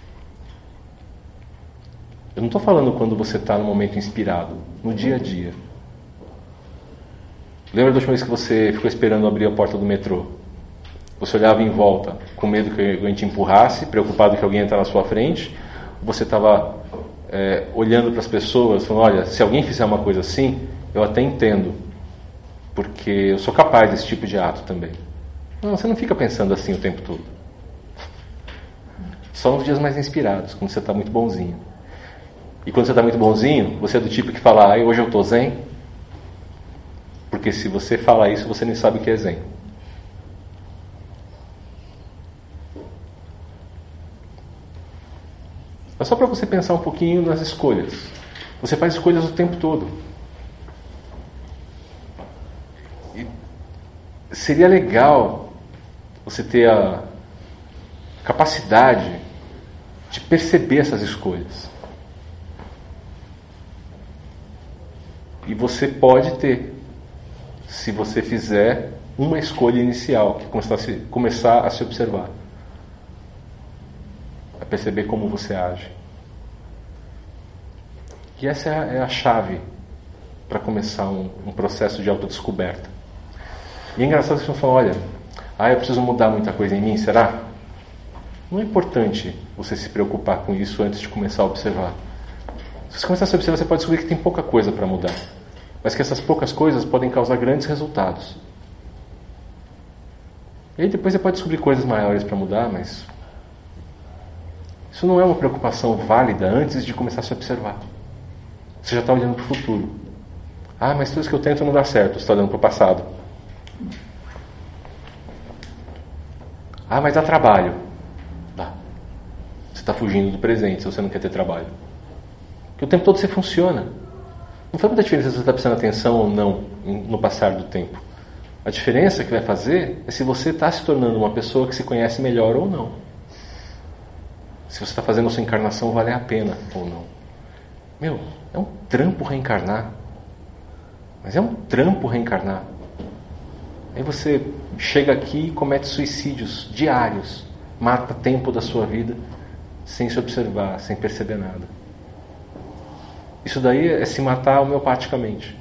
Speaker 1: Eu não estou falando quando você está no momento inspirado, no dia a dia. Lembra da última vez que você ficou esperando abrir a porta do metrô? Você olhava em volta, com medo que alguém te empurrasse, preocupado que alguém ia entrar na sua frente? Você estava é, olhando para as pessoas, falando, olha, se alguém fizer uma coisa assim, eu até entendo, porque eu sou capaz desse tipo de ato também. Não, você não fica pensando assim o tempo todo. Só nos dias mais inspirados, quando você está muito bonzinho. E quando você está muito bonzinho, você é do tipo que fala, ah, hoje eu estou zen. Porque se você fala isso, você nem sabe o que é zen. É só para você pensar um pouquinho nas escolhas. Você faz escolhas o tempo todo. E seria legal você ter a capacidade de perceber essas escolhas. E você pode ter, se você fizer uma escolha inicial, que começar a se, começar a se observar, a perceber como você age. E essa é a, é a chave para começar um, um processo de autodescoberta. E é engraçado que você fala, olha, ah, eu preciso mudar muita coisa em mim, será? Não é importante você se preocupar com isso antes de começar a observar. Se você começar a se observar, você pode descobrir que tem pouca coisa para mudar. Mas que essas poucas coisas podem causar grandes resultados. E aí depois você pode descobrir coisas maiores para mudar, mas isso não é uma preocupação válida antes de começar a se observar. Você já está olhando para o futuro. Ah, mas tudo isso que eu tento não dá certo. Você está olhando para o passado. Ah, mas dá trabalho. Dá. Você está fugindo do presente se você não quer ter trabalho. Porque o tempo todo você funciona. Não faz muita diferença se você está prestando atenção ou não no passar do tempo. A diferença que vai fazer é se você está se tornando uma pessoa que se conhece melhor ou não. Se você está fazendo a sua encarnação valer a pena ou não. Meu, é um trampo reencarnar. Mas é um trampo reencarnar. Aí você chega aqui e comete suicídios diários. Mata tempo da sua vida sem se observar, sem perceber nada. Isso daí é se matar homeopaticamente.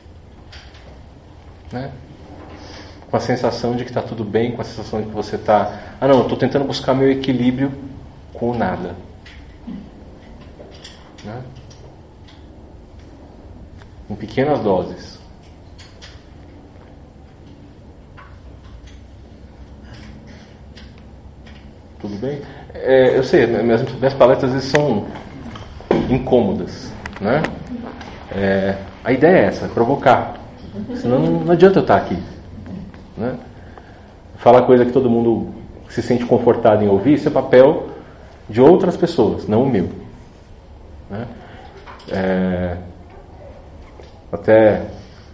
Speaker 1: Né? Com a sensação de que está tudo bem, com a sensação de que você está... Ah não, eu estou tentando buscar meu equilíbrio com o nada. Né? Em pequenas doses. Tudo bem? É, eu sei, minhas, minhas palestras às vezes são incômodas. Né? É, a ideia é essa, provocar. Senão não, não adianta eu estar aqui. Né? Falar coisa que todo mundo se sente confortado em ouvir, isso é papel de outras pessoas, não o meu. Né? É, até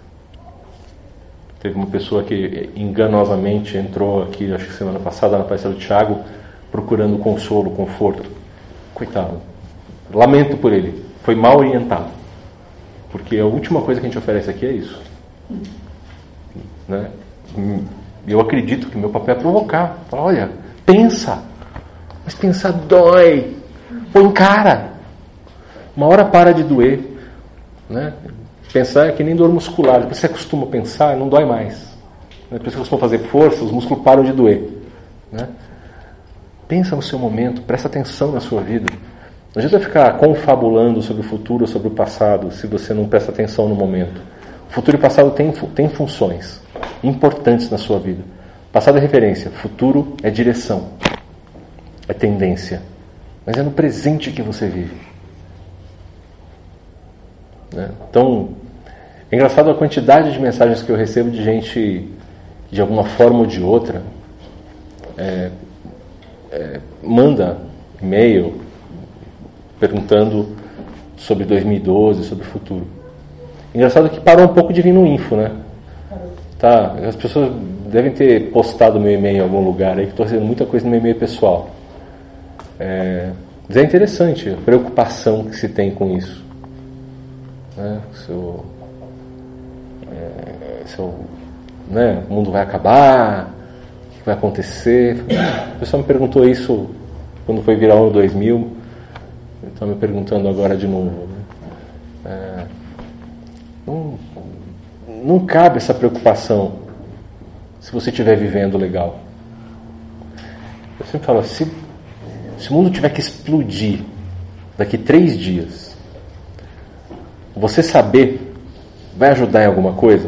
Speaker 1: teve uma pessoa que enganosamente entrou aqui, acho que semana passada, na palestra do Thiago, procurando consolo, conforto. Coitado. Lamento por ele. Foi mal orientado. Porque a última coisa que a gente oferece aqui é isso. Né? Eu acredito que meu papel é provocar. Falar, olha, pensa. Mas pensar dói. Põe cara. Uma hora para de doer. Né? Pensar é que nem dor muscular. Depois você acostuma a pensar, não dói mais. Depois você costuma fazer força, os músculos param de doer. Né? Pensa no seu momento, presta atenção na sua vida. Não adianta ficar confabulando sobre o futuro ou sobre o passado se você não presta atenção no momento. O futuro e o passado têm, têm funções importantes na sua vida. Passado é referência, futuro é direção, é tendência. Mas é no presente que você vive. Né? Então, é engraçado a quantidade de mensagens que eu recebo de gente que de alguma forma ou de outra é, é, manda e-mail perguntando sobre dois mil e doze, sobre o futuro. Engraçado que parou um pouco de vir no info, né? Tá, as pessoas devem ter postado meu e-mail em algum lugar aí, que estou recebendo muita coisa no meu e-mail pessoal. É, mas é interessante a preocupação que se tem com isso. Né? Se, o, é, se o, né, o mundo vai acabar, o que vai acontecer. O pessoal me perguntou isso quando foi virar o ano dois mil. Estão me perguntando agora de novo. Né? É, não, não cabe essa preocupação se você estiver vivendo legal. Eu sempre falo, se, se o mundo tiver que explodir daqui três dias, você saber vai ajudar em alguma coisa?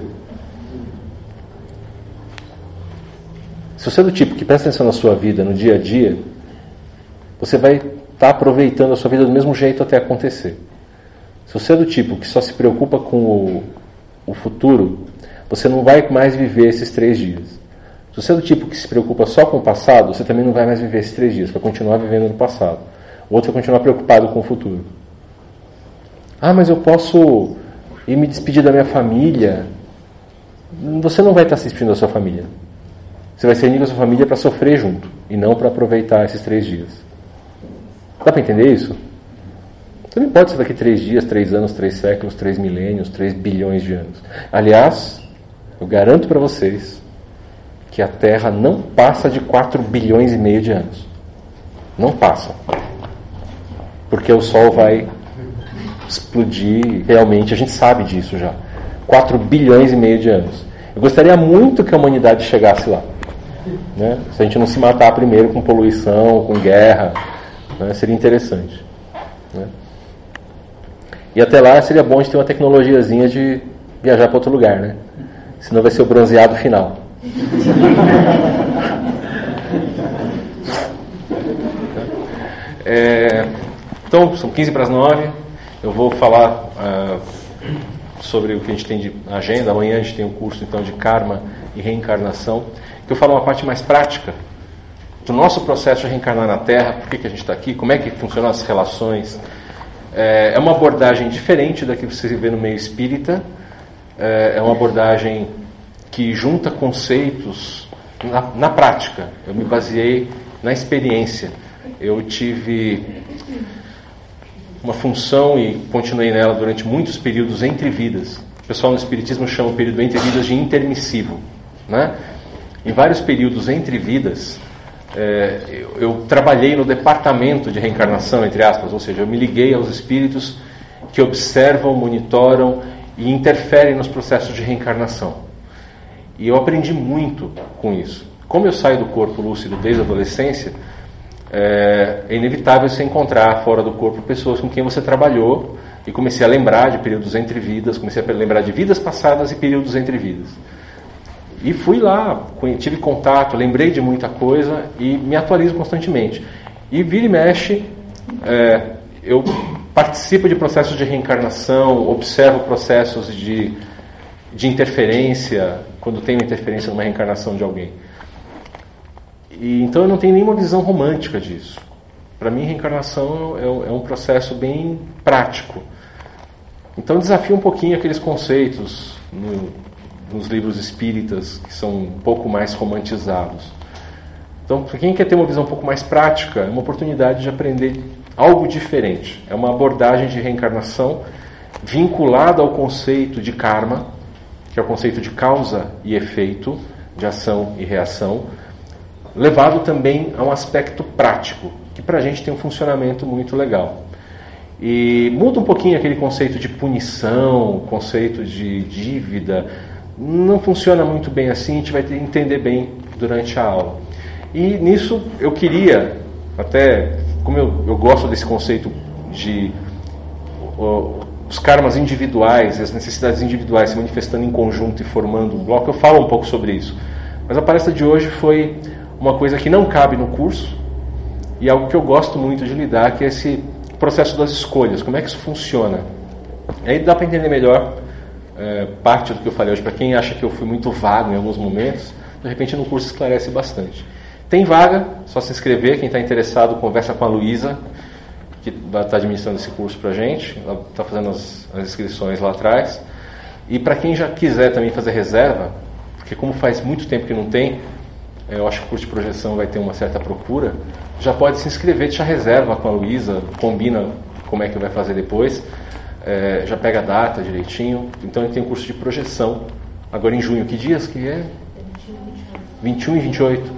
Speaker 1: Se você é do tipo que presta atenção na sua vida, no dia a dia, você vai estar aproveitando a sua vida do mesmo jeito até acontecer. Se você é do tipo que só se preocupa com o, o futuro, você não vai mais viver esses três dias. Se você é do tipo que se preocupa só com o passado, você também não vai mais viver esses três dias, vai continuar vivendo no passado. O outro vai continuar preocupado com o futuro. Ah, mas eu posso ir me despedir da minha família. Você não vai estar se despedindo da sua família. Você vai se unir com a sua família para sofrer junto, e não para aproveitar esses três dias. Dá para entender isso? Você não pode ser daqui três dias, três anos, três séculos, três milênios, três bilhões de anos. Aliás, eu garanto para vocês que a Terra não passa de quatro bilhões e meio de anos. Não passa. Porque o Sol vai explodir, realmente, a gente sabe disso já. quatro bilhões e meio de anos. Eu gostaria muito que a humanidade chegasse lá. Né? Se a gente não se matar primeiro com poluição, com guerra, né? Seria interessante. Né? E até lá seria bom de ter uma tecnologiazinha de viajar para outro lugar, né? Senão vai ser o bronzeado final. É, então, são quinze para as nove. Eu vou falar uh, sobre o que a gente tem de agenda. Amanhã a gente tem um curso então de karma e reencarnação, que eu falo uma parte mais prática do nosso processo de reencarnar na Terra, por que, que a gente está aqui, como é que funcionam as relações. É, é uma abordagem diferente da que você vê no meio espírita, é, é uma abordagem que junta conceitos na, na prática. Eu me baseei na experiência. Eu tive uma função e continuei nela durante muitos períodos entre vidas. O pessoal no Espiritismo chama o período entre vidas de intermissivo, né? Em vários períodos entre vidas, é, eu, eu trabalhei no departamento de reencarnação, entre aspas, ou seja, eu me liguei aos espíritos que observam, monitoram e interferem nos processos de reencarnação. E eu aprendi muito com isso. Como eu saio do corpo lúcido desde a adolescência, é, é inevitável você encontrar fora do corpo pessoas com quem você trabalhou, e comecei a lembrar de períodos entre vidas, comecei a lembrar de vidas passadas e períodos entre vidas. E fui lá, tive contato, lembrei de muita coisa e me atualizo constantemente. E vira e mexe, é, eu participo de processos de reencarnação, observo processos de, de interferência, quando tem uma interferência numa reencarnação de alguém. E, então eu não tenho nenhuma visão romântica disso. Para mim, reencarnação é, é um processo bem prático. Então desafio um pouquinho aqueles conceitos no, nos livros espíritas que são um pouco mais romantizados. Então, para quem quer ter uma visão um pouco mais prática, é uma oportunidade de aprender algo diferente. É uma abordagem de reencarnação vinculada ao conceito de karma, que é o conceito de causa e efeito, de ação e reação, levado também a um aspecto prático, que para a gente tem um funcionamento muito legal. E muda um pouquinho aquele conceito de punição, conceito de dívida. Não funciona muito bem assim, a gente vai ter que entender bem durante a aula. E nisso eu queria, até como eu, eu gosto desse conceito de uh, os karmas individuais, as necessidades individuais se manifestando em conjunto e formando um bloco, eu falo um pouco sobre isso. Mas a palestra de hoje foi uma coisa que não cabe no curso e algo que eu gosto muito de lidar, que é esse processo das escolhas, como é que isso funciona. Aí dá para entender melhor é, parte do que eu falei hoje. Para quem acha que eu fui muito vago em alguns momentos, de repente no curso esclarece bastante. Tem vaga, só se inscrever. Quem está interessado, conversa com a Luísa, que está administrando esse curso para a gente. Ela está fazendo as, as inscrições lá atrás. E para quem já quiser também fazer reserva, porque como faz muito tempo que não tem, eu acho que o curso de projeção vai ter uma certa procura, já pode se inscrever, deixar reserva com a Luísa, combina como é que vai fazer depois, é, já pega a data direitinho. Então ele tem um curso de projeção, agora em junho. Que dias que é? vinte e um e vinte e oito.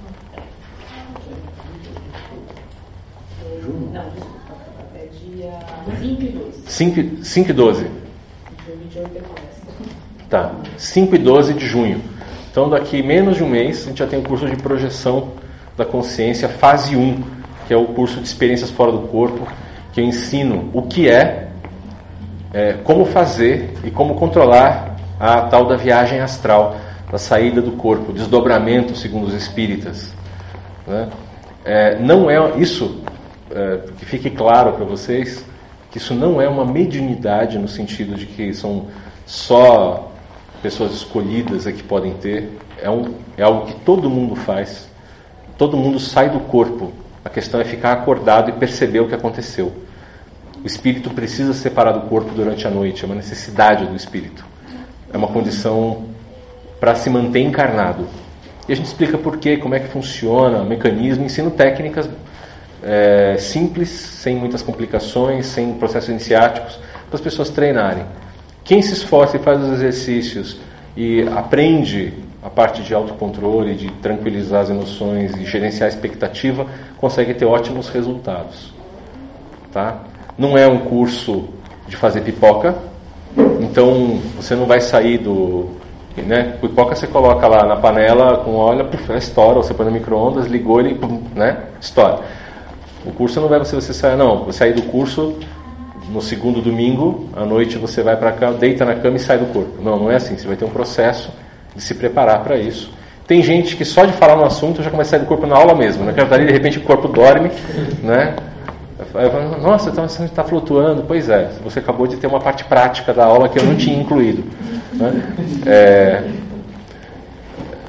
Speaker 2: Não, desculpa, é dia cinco e doze.
Speaker 1: cinco e doze.
Speaker 2: Dia vinte e oito é começa.
Speaker 1: Tá, cinco e doze de junho. Então daqui menos de um mês a gente já tem o curso de projeção da consciência, fase um, que é o curso de experiências fora do corpo, que eu ensino o que é, é como fazer e como controlar a tal da viagem astral, da saída do corpo, desdobramento segundo os espíritas, né? É, não é isso, é, que fique claro para vocês, que isso não é uma mediunidade no sentido de que são só pessoas escolhidas é que podem ter. É, um, é algo que todo mundo faz. Todo mundo sai do corpo. A questão é ficar acordado e perceber o que aconteceu. O espírito precisa se separar do corpo durante a noite. É uma necessidade do espírito. É uma condição para se manter encarnado. E a gente explica por quê, como é que funciona, o mecanismo, ensino técnicas é, simples, sem muitas complicações, sem processos iniciáticos, para as pessoas treinarem. Quem se esforça e faz os exercícios e aprende a parte de autocontrole, de tranquilizar as emoções e gerenciar a expectativa, consegue ter ótimos resultados. Tá? Não é um curso de fazer pipoca, então você não vai sair do... Né? Pipoca você coloca lá na panela com óleo, puf, estoura, ou você põe no micro-ondas, ligou ele, pum, né? Estoura. O curso não vai você, você sair, não, você sair do curso... No segundo domingo, à noite, você vai para cá, deita na cama e sai do corpo. Não, não é assim. Você vai ter um processo de se preparar para isso. Tem gente que só de falar no assunto já começa a sair do corpo na aula mesmo. Naquela dali, de repente, o corpo dorme, né? Aí falo, nossa, então você está flutuando. Pois é, você acabou de ter uma parte prática da aula que eu não tinha incluído. Né? É,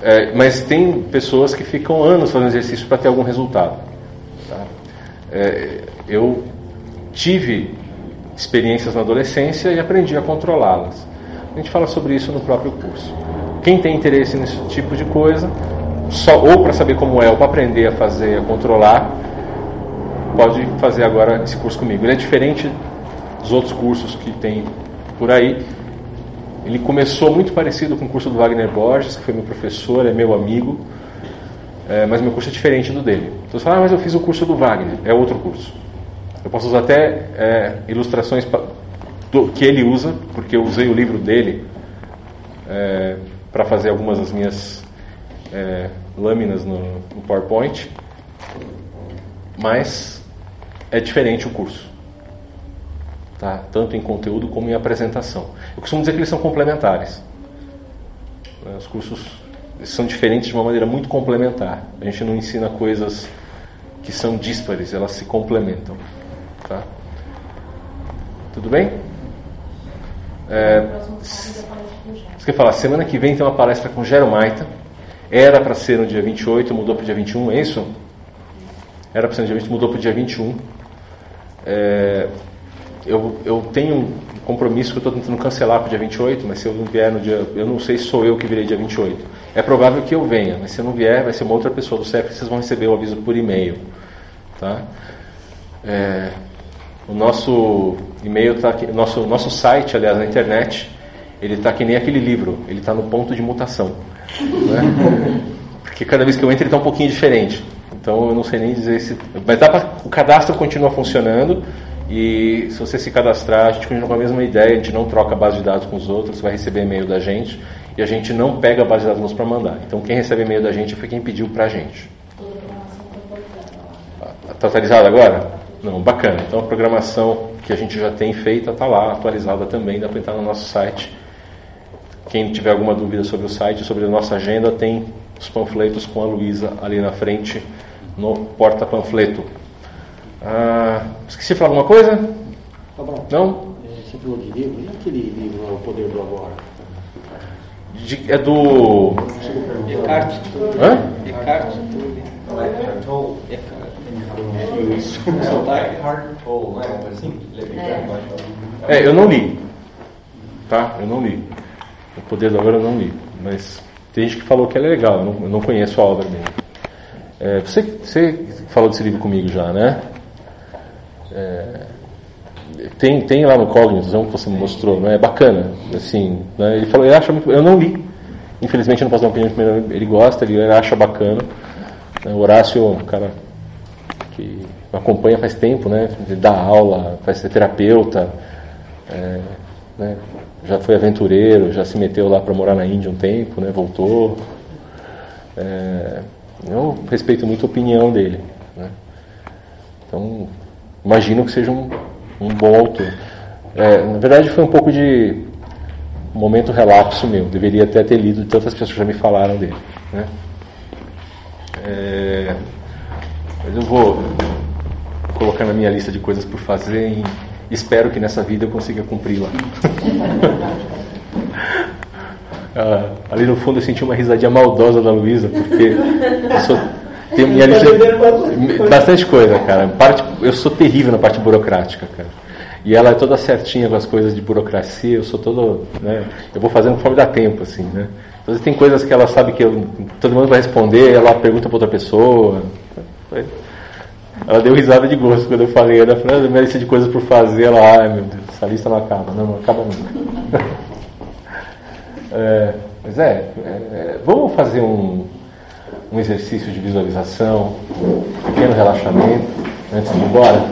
Speaker 1: É, mas tem pessoas que ficam anos fazendo exercício para ter algum resultado. Tá? É, eu tive experiências na adolescência e aprendi a controlá-las. A gente fala sobre isso no próprio curso. Quem tem interesse nesse tipo de coisa, só, ou para saber como é, ou para aprender a fazer, a controlar, pode fazer agora esse curso comigo. Ele é diferente dos outros cursos que tem por aí. Ele começou muito parecido com o curso do Wagner Borges, que foi meu professor, é meu amigo, é, mas meu curso é diferente do dele. Então você fala, ah, mas eu fiz o curso do Wagner, é outro curso. Eu posso usar até é, ilustrações pa, do, que ele usa, porque eu usei o livro dele é, para fazer algumas das minhas é, lâminas no, no PowerPoint, mas é diferente o curso. Tá? Tanto em conteúdo como em apresentação. Eu costumo dizer que eles são complementares. Os cursos são diferentes de uma maneira muito complementar. A gente não ensina coisas que são díspares, elas se complementam. Tá? Tudo bem? É, você quer falar? Semana que vem tem uma palestra com Gero Maita. Era para ser no dia vinte e oito, mudou para o dia vinte e um, é isso? Era para ser no dia vinte, mudou para o dia vinte e um. É... Eu, eu tenho um compromisso que eu estou tentando cancelar para o dia vinte e oito, mas se eu não vier no dia... Eu não sei se sou eu que virei dia vinte e oito. É provável que eu venha, mas se eu não vier, vai ser uma outra pessoa do C E F, vocês vão receber o aviso por e-mail. Tá? É, o nosso e-mail está aqui... Nosso, nosso site, aliás, na internet, ele está que nem aquele livro. Ele está no ponto de mutação. Né? Porque cada vez que eu entro, ele está um pouquinho diferente. Então, eu não sei nem dizer se... Mas dá pra... o cadastro continua funcionando... E se você se cadastrar, a gente continua com a mesma ideia, a gente não troca a base de dados com os outros, você vai receber e-mail da gente e a gente não pega a base de dados para mandar. Então quem recebe e-mail da gente foi quem pediu para a gente. Está atualizada agora? Não, bacana. Então a programação que a gente já tem feita está lá, atualizada também, dá para entrar no nosso site. Quem tiver alguma dúvida sobre o site, sobre a nossa agenda, tem os panfletos com a Luísa ali na frente, no porta-panfleto. Ah, esqueci de falar alguma coisa?
Speaker 5: Tá bom.
Speaker 1: Não?
Speaker 5: Você falou de livro, e aquele livro, O Poder do Agora?
Speaker 1: De, é do...
Speaker 4: Eckhart.
Speaker 1: Hã?
Speaker 4: Eckhart.
Speaker 3: Eckhart Tolle. Eckhart Tolle, né? Assim,
Speaker 1: É, eu não li. Tá? Eu não li. O Poder do Agora eu não li. Mas tem gente que falou que é legal, eu não, eu não conheço a obra dele. É, você, você falou desse livro comigo já, né? É, tem, tem lá no Cognição que você me mostrou, não é? Bacana, assim, né? Ele falou, ele acha muito, eu não li, infelizmente eu não posso dar uma opinião, ele gosta, ele acha bacana. O Horácio é um cara que me acompanha faz tempo, né? Ele dá aula, faz ser terapeuta, é, né? Já foi aventureiro, já se meteu lá para morar na Índia um tempo, né? Voltou. É, eu respeito muito a opinião dele, né? Então imagino que seja um, um bom autor. É, na verdade foi um pouco de momento relapso meu. Deveria até ter lido de tantas pessoas que já me falaram dele, né? É, mas eu vou colocar na minha lista de coisas por fazer e espero que nessa vida eu consiga cumpri-la. Ah, ali no fundo eu senti uma risadinha maldosa da Luísa, porque eu sou, tenho minha lista de, bastante coisa, cara. Parte, eu sou terrível na parte burocrática, cara. E ela é toda certinha com as coisas de burocracia, eu sou todo, né, eu vou fazendo conforme dá tempo, assim, né. Às vezes tem coisas que ela sabe que eu, todo mundo vai responder, ela pergunta para outra pessoa. Ela deu risada de gosto quando eu falei, ela falou, minha lista de coisas por fazer, ela, ai meu Deus, essa lista não acaba, não, não acaba nunca. É, mas é, é, vamos fazer um, um exercício de visualização, um pequeno relaxamento antes de ir embora.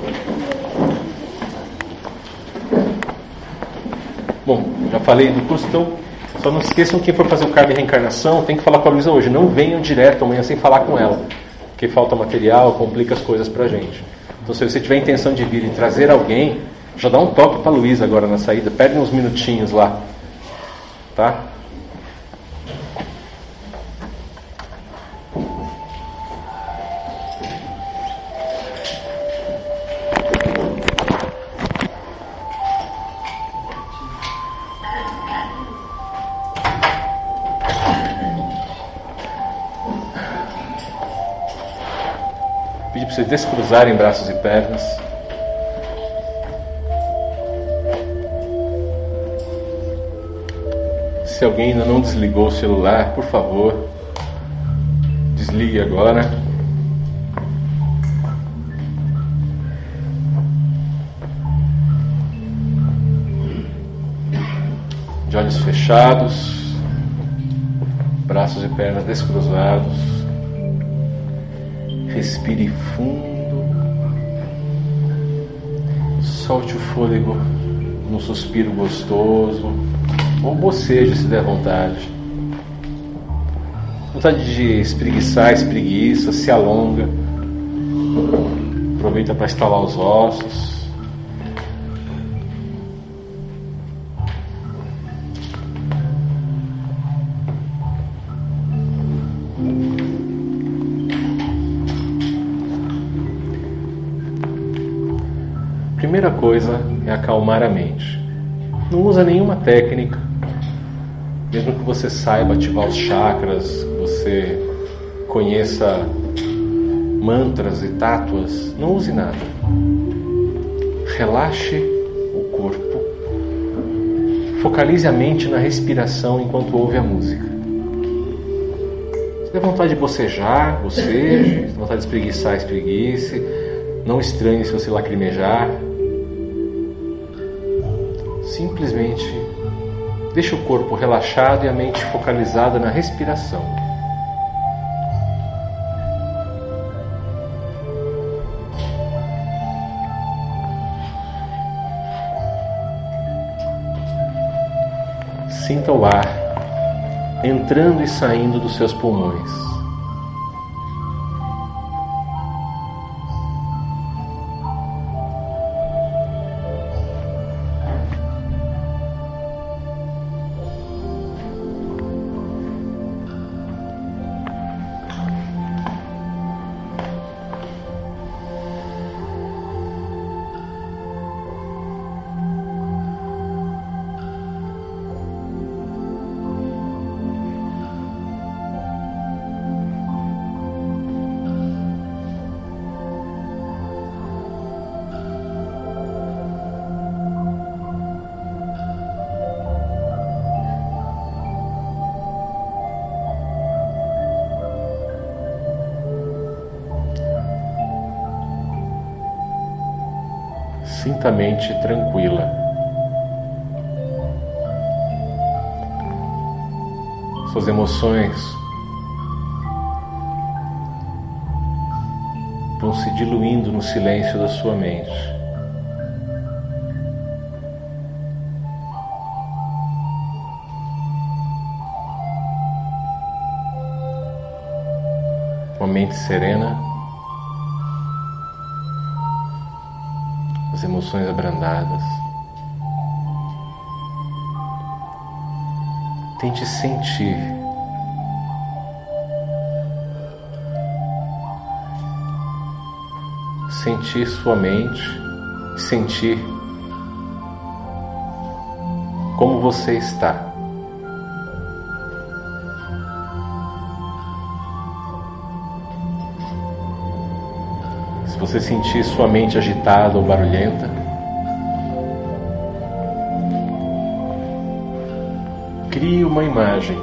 Speaker 1: Bom, já falei do curso, então só não esqueçam que quem for fazer o Karma e Reencarnação tem que falar com a Luísa hoje, não venham direto amanhã sem falar com ela, porque falta material, complica as coisas pra gente. Então se você tiver a intenção de vir e trazer alguém, já dá um toque pra Luísa agora na saída, perde uns minutinhos lá. Tá? pedir para vocês descruzarem braços e pernas. Se alguém ainda não desligou o celular, por favor, desligue agora. De olhos fechados, braços e pernas descruzados. Respire fundo. Solte o fôlego num suspiro gostoso. Ou boceje se der vontade. Vontade de espreguiçar, espreguiça, se alonga. Aproveita para estalar os ossos. Primeira coisa é acalmar a mente. Não usa nenhuma técnica. Mesmo que você saiba ativar os chakras, que você conheça mantras e tátuas, não use nada. Relaxe o corpo. Focalize a mente na respiração enquanto ouve a música. Se der vontade de bocejar, boceje. Se der vontade de espreguiçar, espreguice. Não estranhe se você lacrimejar. Simplesmente deixe o corpo relaxado e a mente focalizada na respiração. Sinta o ar entrando e saindo dos seus pulmões. Sinta a mente tranquila. Suas emoções vão se diluindo no silêncio da sua mente. Uma mente serena, as emoções abrandadas. Tente sentir sentir sua mente, sentir como você está. Se você sentir sua mente agitada ou barulhenta, crie uma imagem.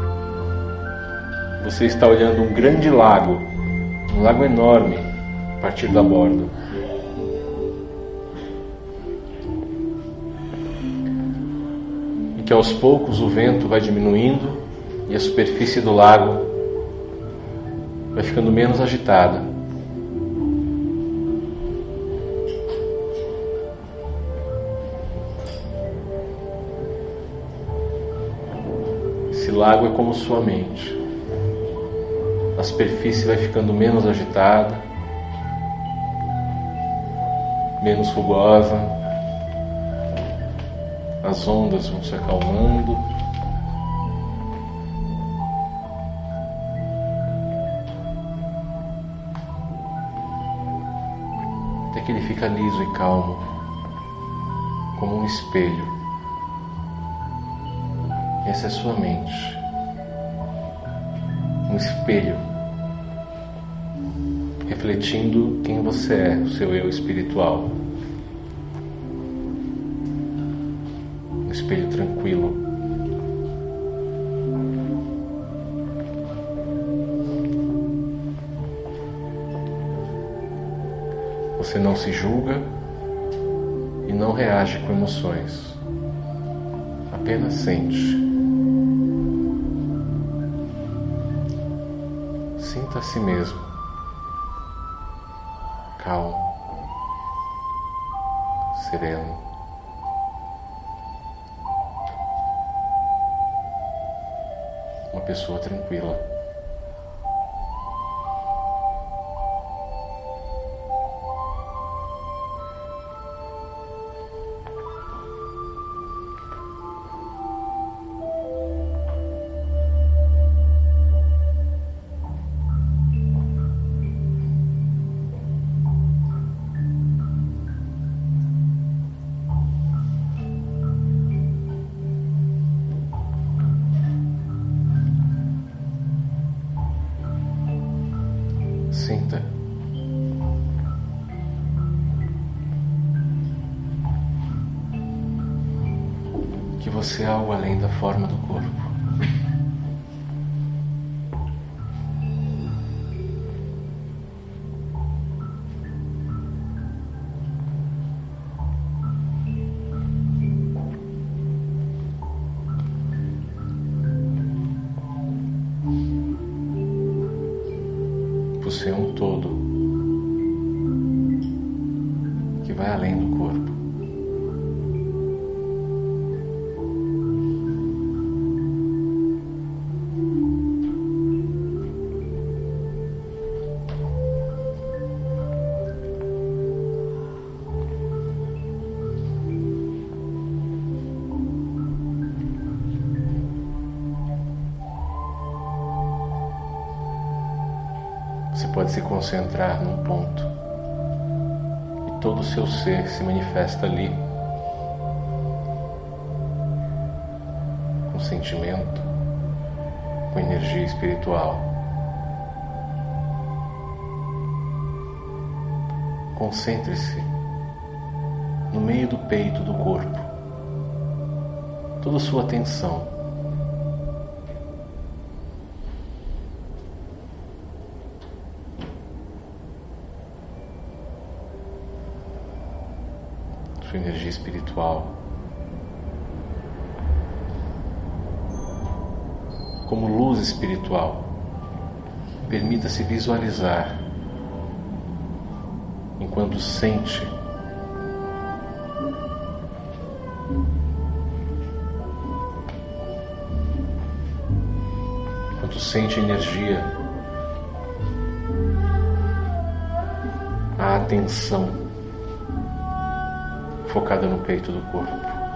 Speaker 1: Você está olhando um grande lago, um lago enorme, a partir da borda. E que aos poucos o vento vai diminuindo e a superfície do lago vai ficando menos agitada. Esse lago é como sua mente. A superfície vai ficando menos agitada, menos rugosa. As ondas vão se acalmando. Até que ele fica liso e calmo, como um espelho. Essa é a sua mente. Um espelho refletindo quem você é, o seu eu espiritual. Um espelho tranquilo. Você não se julga e não reage com emoções. Apenas sente. Sinta a si mesmo. Calmo. Sereno. Uma pessoa tranquila. Sinta. Que você é algo além da forma do corpo. Você é um todo que vai além do corpo. Você pode se concentrar num ponto e todo o seu ser se manifesta ali, com sentimento, com energia espiritual. Concentre-se no meio do peito do corpo, toda a sua atenção. Sua energia espiritual, como luz espiritual, permita-se visualizar enquanto sente enquanto sente a energia, a atenção focada no peito do corpo.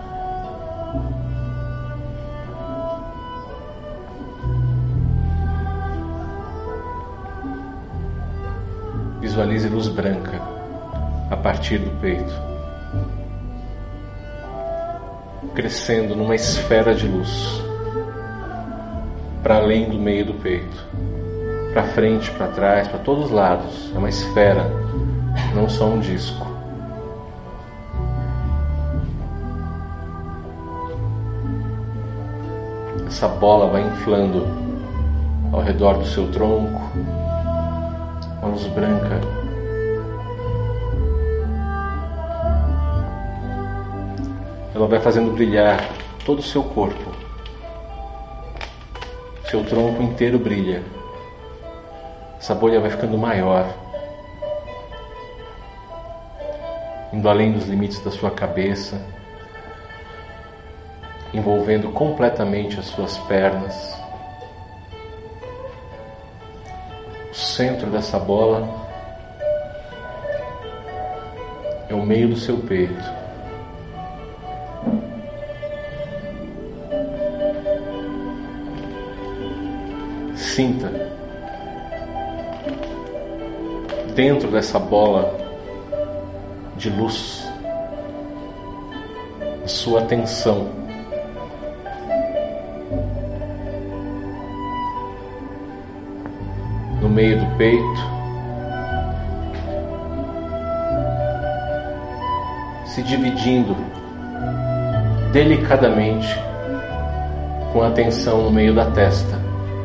Speaker 1: Visualize luz branca a partir do peito, crescendo numa esfera de luz para além do meio do peito, para frente, para trás, para todos os lados. É uma esfera, não só um disco. Essa bola vai inflando ao redor do seu tronco, uma luz branca. Ela vai fazendo brilhar todo o seu corpo. Seu tronco inteiro brilha. Essa bolha vai ficando maior, indo além dos limites da sua cabeça, envolvendo completamente as suas pernas. O centro dessa bola é o meio do seu peito. Sinta dentro dessa bola de luz a sua atenção. No meio do peito, se dividindo delicadamente com a atenção no meio da testa.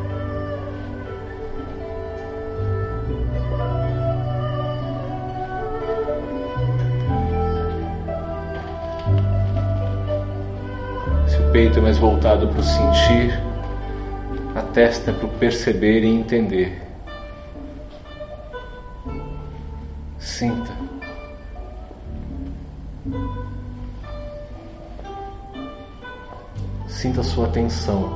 Speaker 1: Se o peito é mais voltado para o sentir, a testa é para o perceber e entender. Sinta. Sinta a sua atenção.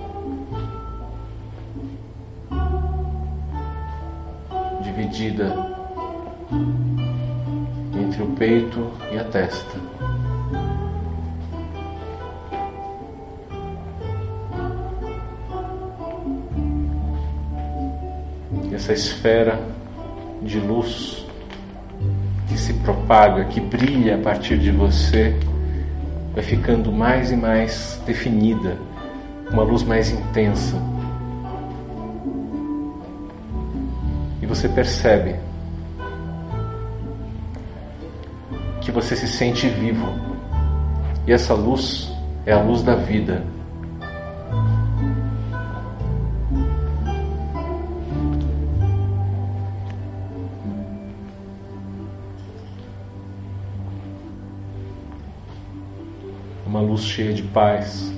Speaker 1: Dividida entre o peito e a testa. E essa esfera de luz que se propaga, que brilha a partir de você, vai ficando mais e mais definida, uma luz mais intensa. E você percebe que você se sente vivo. E essa luz é a luz da vida. Uma luz cheia de paz.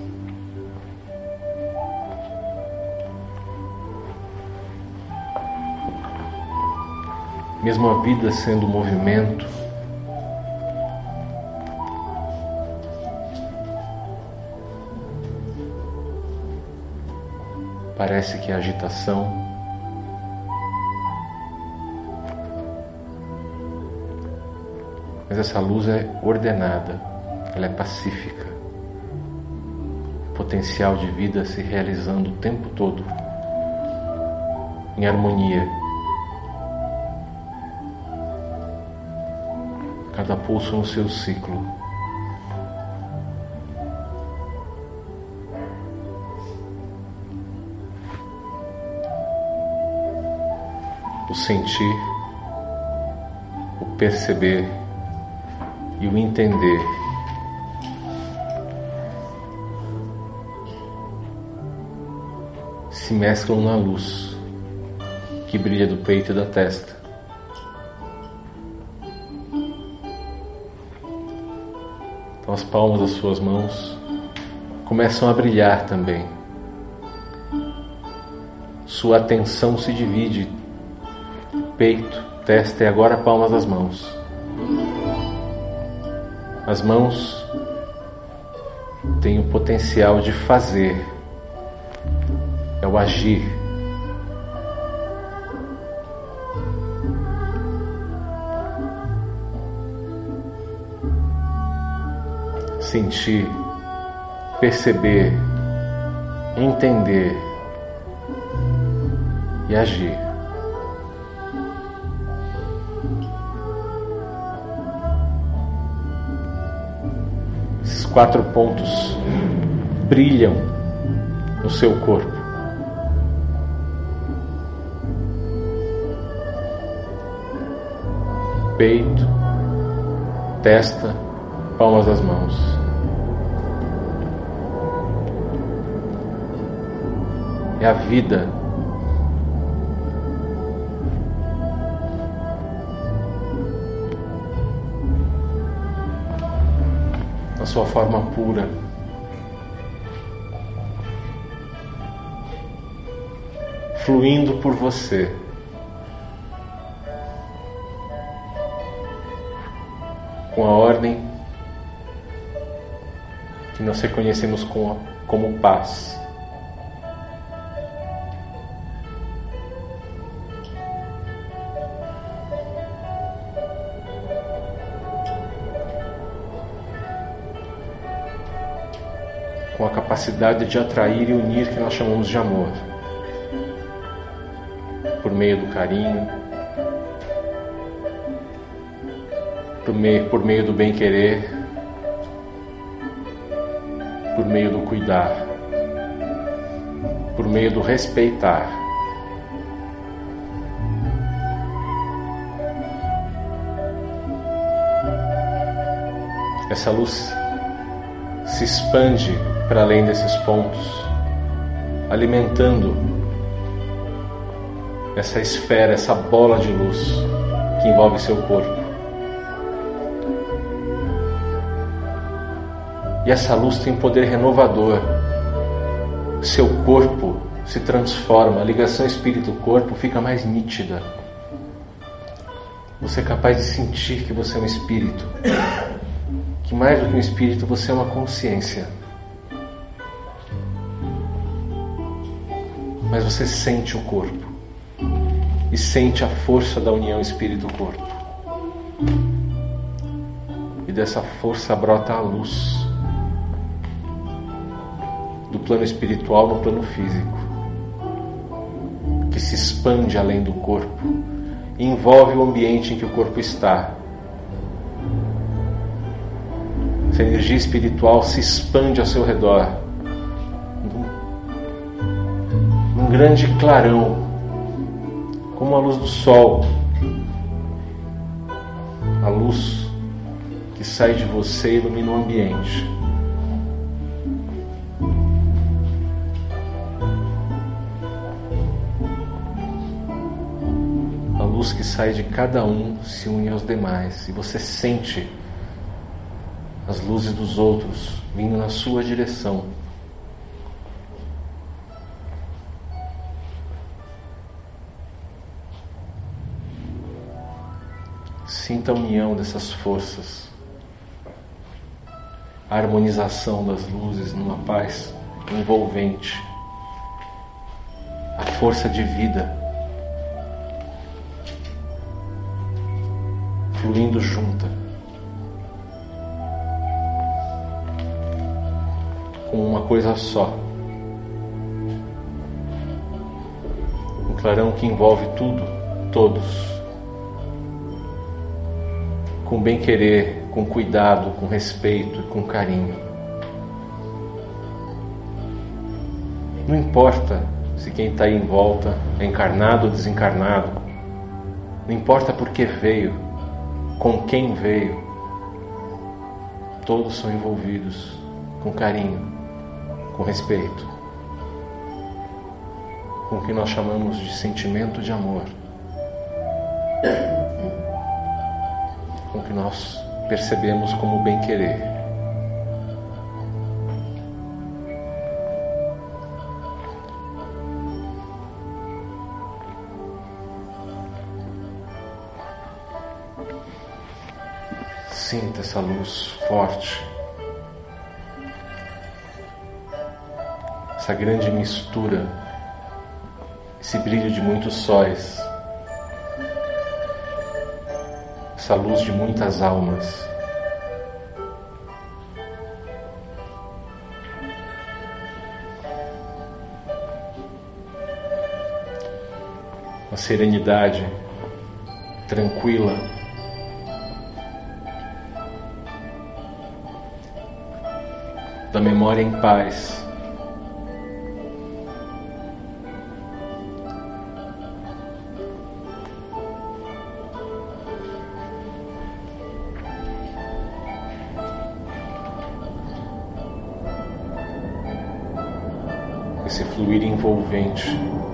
Speaker 1: Mesmo a vida sendo movimento, parece que a agitação, mas essa luz é ordenada. Ela é pacífica, o potencial de vida se realizando o tempo todo, em harmonia. Cada pulso no seu ciclo. O sentir, o perceber e o entender. Se mesclam na luz que brilha do peito e da testa. Então as palmas das suas mãos começam a brilhar também. Sua atenção se divide: peito, testa e agora palmas das mãos. As mãos têm o potencial de fazer. É o agir. Sentir, perceber, entender e agir. Esses quatro pontos brilham no seu corpo. Peito, testa, palmas das mãos. É a vida. Na sua forma pura. Fluindo por você. Com a ordem que nós reconhecemos como, como paz. Com a capacidade de atrair e unir que nós chamamos de amor. Por meio do carinho, por meio, por meio do bem-querer, por meio do cuidar, por meio do respeitar. essa luz se expande para além desses pontos, alimentando essa esfera, essa bola de luz que envolve seu corpo. E essa luz tem poder renovador. Seu corpo se transforma, a ligação espírito-corpo fica mais nítida. Você é capaz de sentir que você é um espírito, que mais do que um espírito, você é uma consciência. Mas você sente o corpo e sente a força da união espírito-corpo. E dessa força brota a luz do plano espiritual no plano físico, que se expande além do corpo e envolve o ambiente em que o corpo está. Essa energia espiritual se expande ao seu redor, num, num grande clarão, como a luz do sol, a luz que sai de você e ilumina o ambiente. A luz que sai de cada um se une aos demais, e você sente as luzes dos outros vindo na sua direção. Sinta a união dessas forças, a harmonização das luzes numa paz envolvente, a força de vida fluindo junta, como uma coisa só, um clarão que envolve tudo, todos, com bem-querer, com cuidado, com respeito e com carinho. Não importa se quem está aí em volta é encarnado ou desencarnado, não importa por que veio, com quem veio, todos são envolvidos com carinho, com respeito, com o que nós chamamos de sentimento de amor, com o que nós percebemos como bem-querer. Sinta essa luz forte, essa grande mistura, esse brilho de muitos sóis, essa luz de muitas almas. Uma serenidade tranquila, da memória em paz, esse fluir envolvente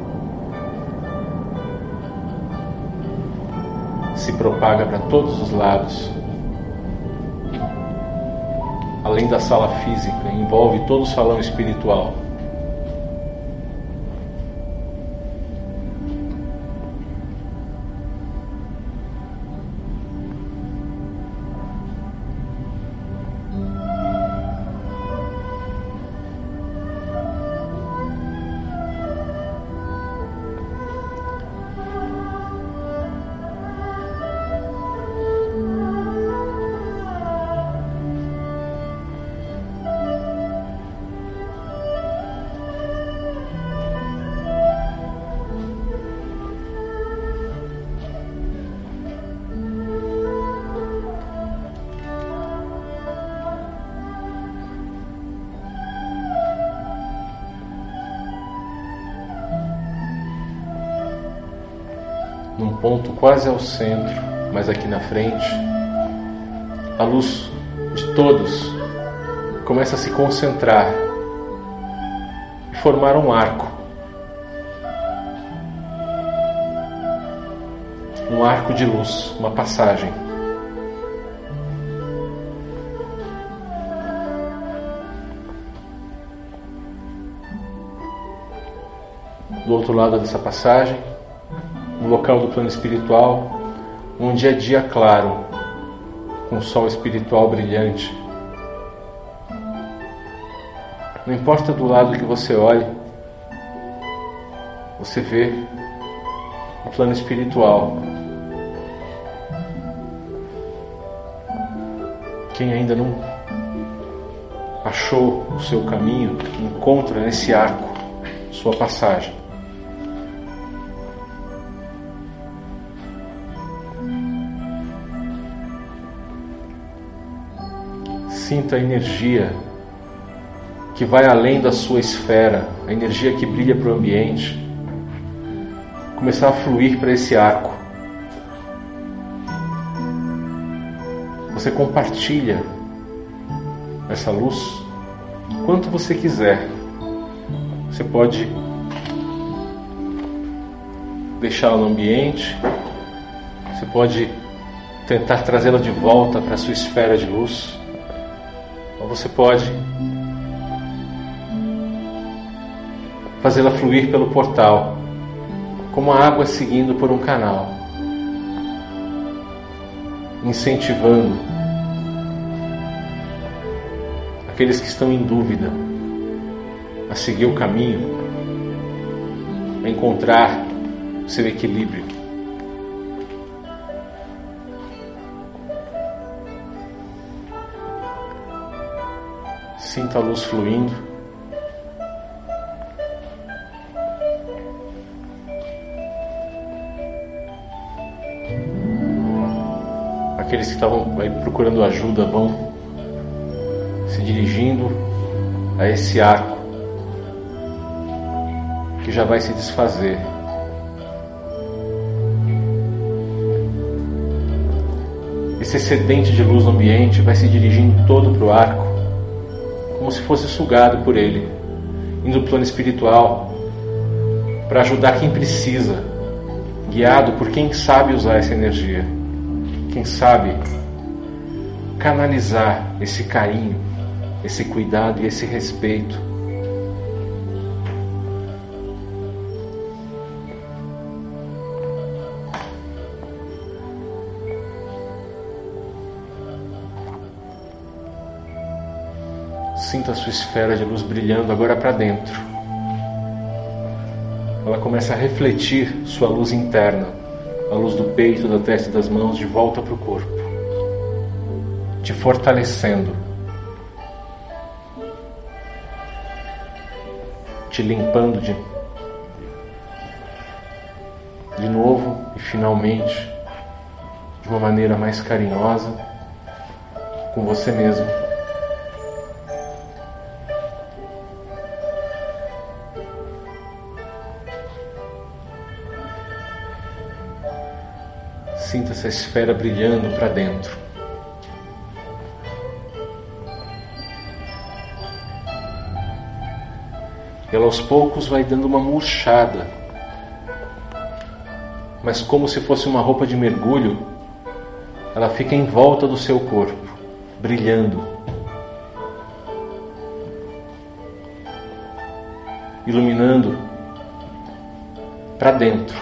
Speaker 1: se propaga para todos os lados, além da sala física, envolve todo o salão espiritual. Num ponto quase ao centro, mas aqui na frente, a luz de todos começa a se concentrar e formar um arco. Um arco de luz, uma passagem. Do outro lado dessa passagem, no local do plano espiritual, um dia a dia claro, com o sol espiritual brilhante. Não importa do lado que você olhe, você vê o plano espiritual. Quem ainda não achou o seu caminho, encontra nesse arco sua passagem. Sinta a energia que vai além da sua esfera, a energia que brilha para o ambiente, começar a fluir para esse arco. Você compartilha essa luz quanto você quiser. Você pode deixá-la no ambiente, você pode tentar trazê-la de volta para a sua esfera de luz, ou você pode fazê-la fluir pelo portal, como a água seguindo por um canal, incentivando aqueles que estão em dúvida a seguir o caminho, a encontrar o seu equilíbrio. Sinta a luz fluindo. Aqueles que estavam aí procurando ajuda vão se dirigindo a esse arco que já vai se desfazer. Esse excedente de luz no ambiente vai se dirigindo todo para o arco, como se fosse sugado por ele, indo para o plano espiritual para ajudar quem precisa, guiado por quem sabe usar essa energia, quem sabe canalizar esse carinho, esse cuidado e esse respeito. Sinta a sua esfera de luz brilhando agora para dentro. Ela começa a refletir sua luz interna, a luz do peito, da testa e das mãos, de volta para o corpo, te fortalecendo, te limpando de, de novo e finalmente de uma maneira mais carinhosa com você mesmo. Sinta essa esfera brilhando para dentro. Ela aos poucos vai dando uma murchada, mas como se fosse uma roupa de mergulho, ela fica em volta do seu corpo, brilhando, iluminando para dentro.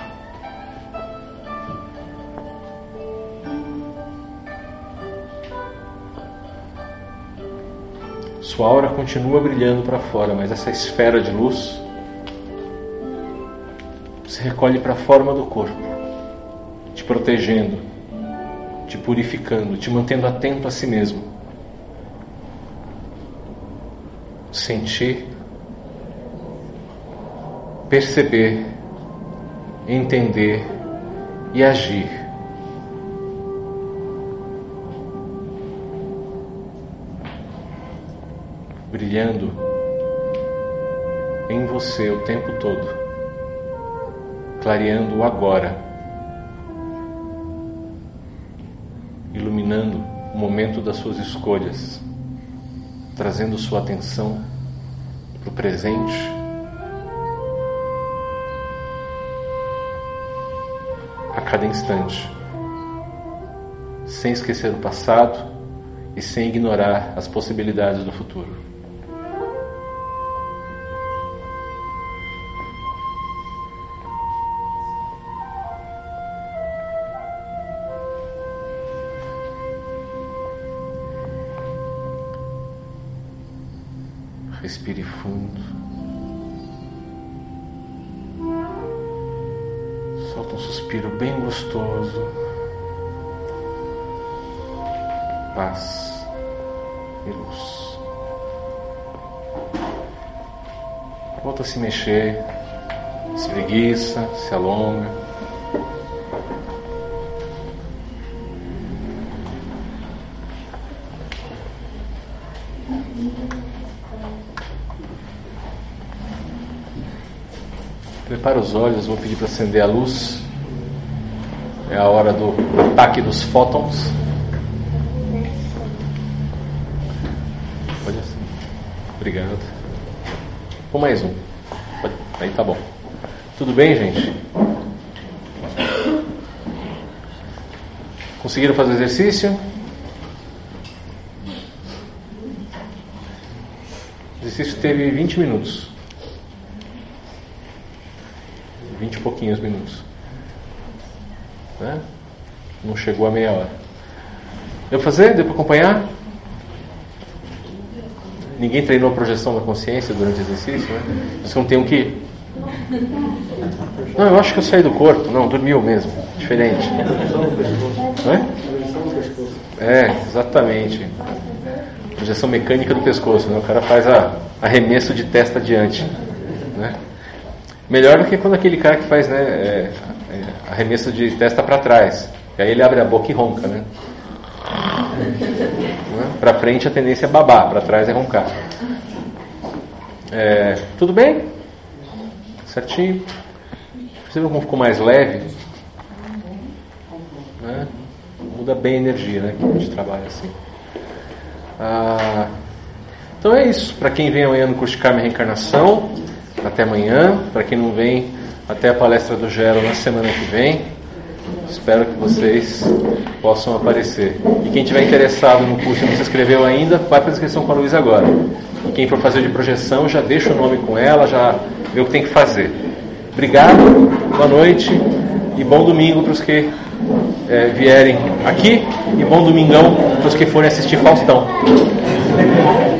Speaker 1: Sua aura continua brilhando para fora, mas essa esfera de luz se recolhe para a forma do corpo, te protegendo, te purificando, te mantendo atento a si mesmo. Sentir, perceber, entender e agir. Brilhando em você o tempo todo, clareando o agora, iluminando o momento das suas escolhas, trazendo sua atenção para o presente, a cada instante, sem esquecer o passado e sem ignorar as possibilidades do futuro. Respire fundo. Solta um suspiro bem gostoso. Paz e luz. Volta a se mexer. Espreguiça, se alonga. Prepara os olhos, vou pedir para acender a luz. É a hora do ataque dos fótons. Olha assim. Obrigado. Ou mais um. Aí tá bom. Tudo bem, gente? Conseguiram fazer o exercício? O exercício teve vinte minutos. Vinte e pouquinhos minutos, né? Não chegou a meia hora. Deu para fazer? Deu para acompanhar? Ninguém treinou a projeção da consciência durante o exercício, né? Vocês não tem um que... Não, eu acho que eu saí do corpo. Não, dormiu mesmo. Diferente. É? É, exatamente. Projeção mecânica do pescoço, né? O cara faz a arremesso de testa adiante, né? Melhor do que quando aquele cara que faz, né, é, é, arremesso de testa para trás. E aí ele abre a boca e ronca, né? né? Para frente a tendência é babar, para trás é roncar. É, tudo bem? Certinho? Percebeu como ficou mais leve? Né? Muda bem a energia, né? Que a gente trabalha assim. Ah, então é isso. Para quem vem amanhã no curso de Karma e Reencarnação, até amanhã. Para quem não vem, até a palestra do Gero na semana que vem. Espero que vocês possam aparecer. E quem tiver interessado no curso e não se inscreveu ainda, vai para a inscrição com a Luísa agora. E quem for fazer de projeção, já deixa o nome com ela, já vê o que tem que fazer. Obrigado, boa noite e bom domingo para os que é, vierem aqui e bom domingão para os que forem assistir Faustão.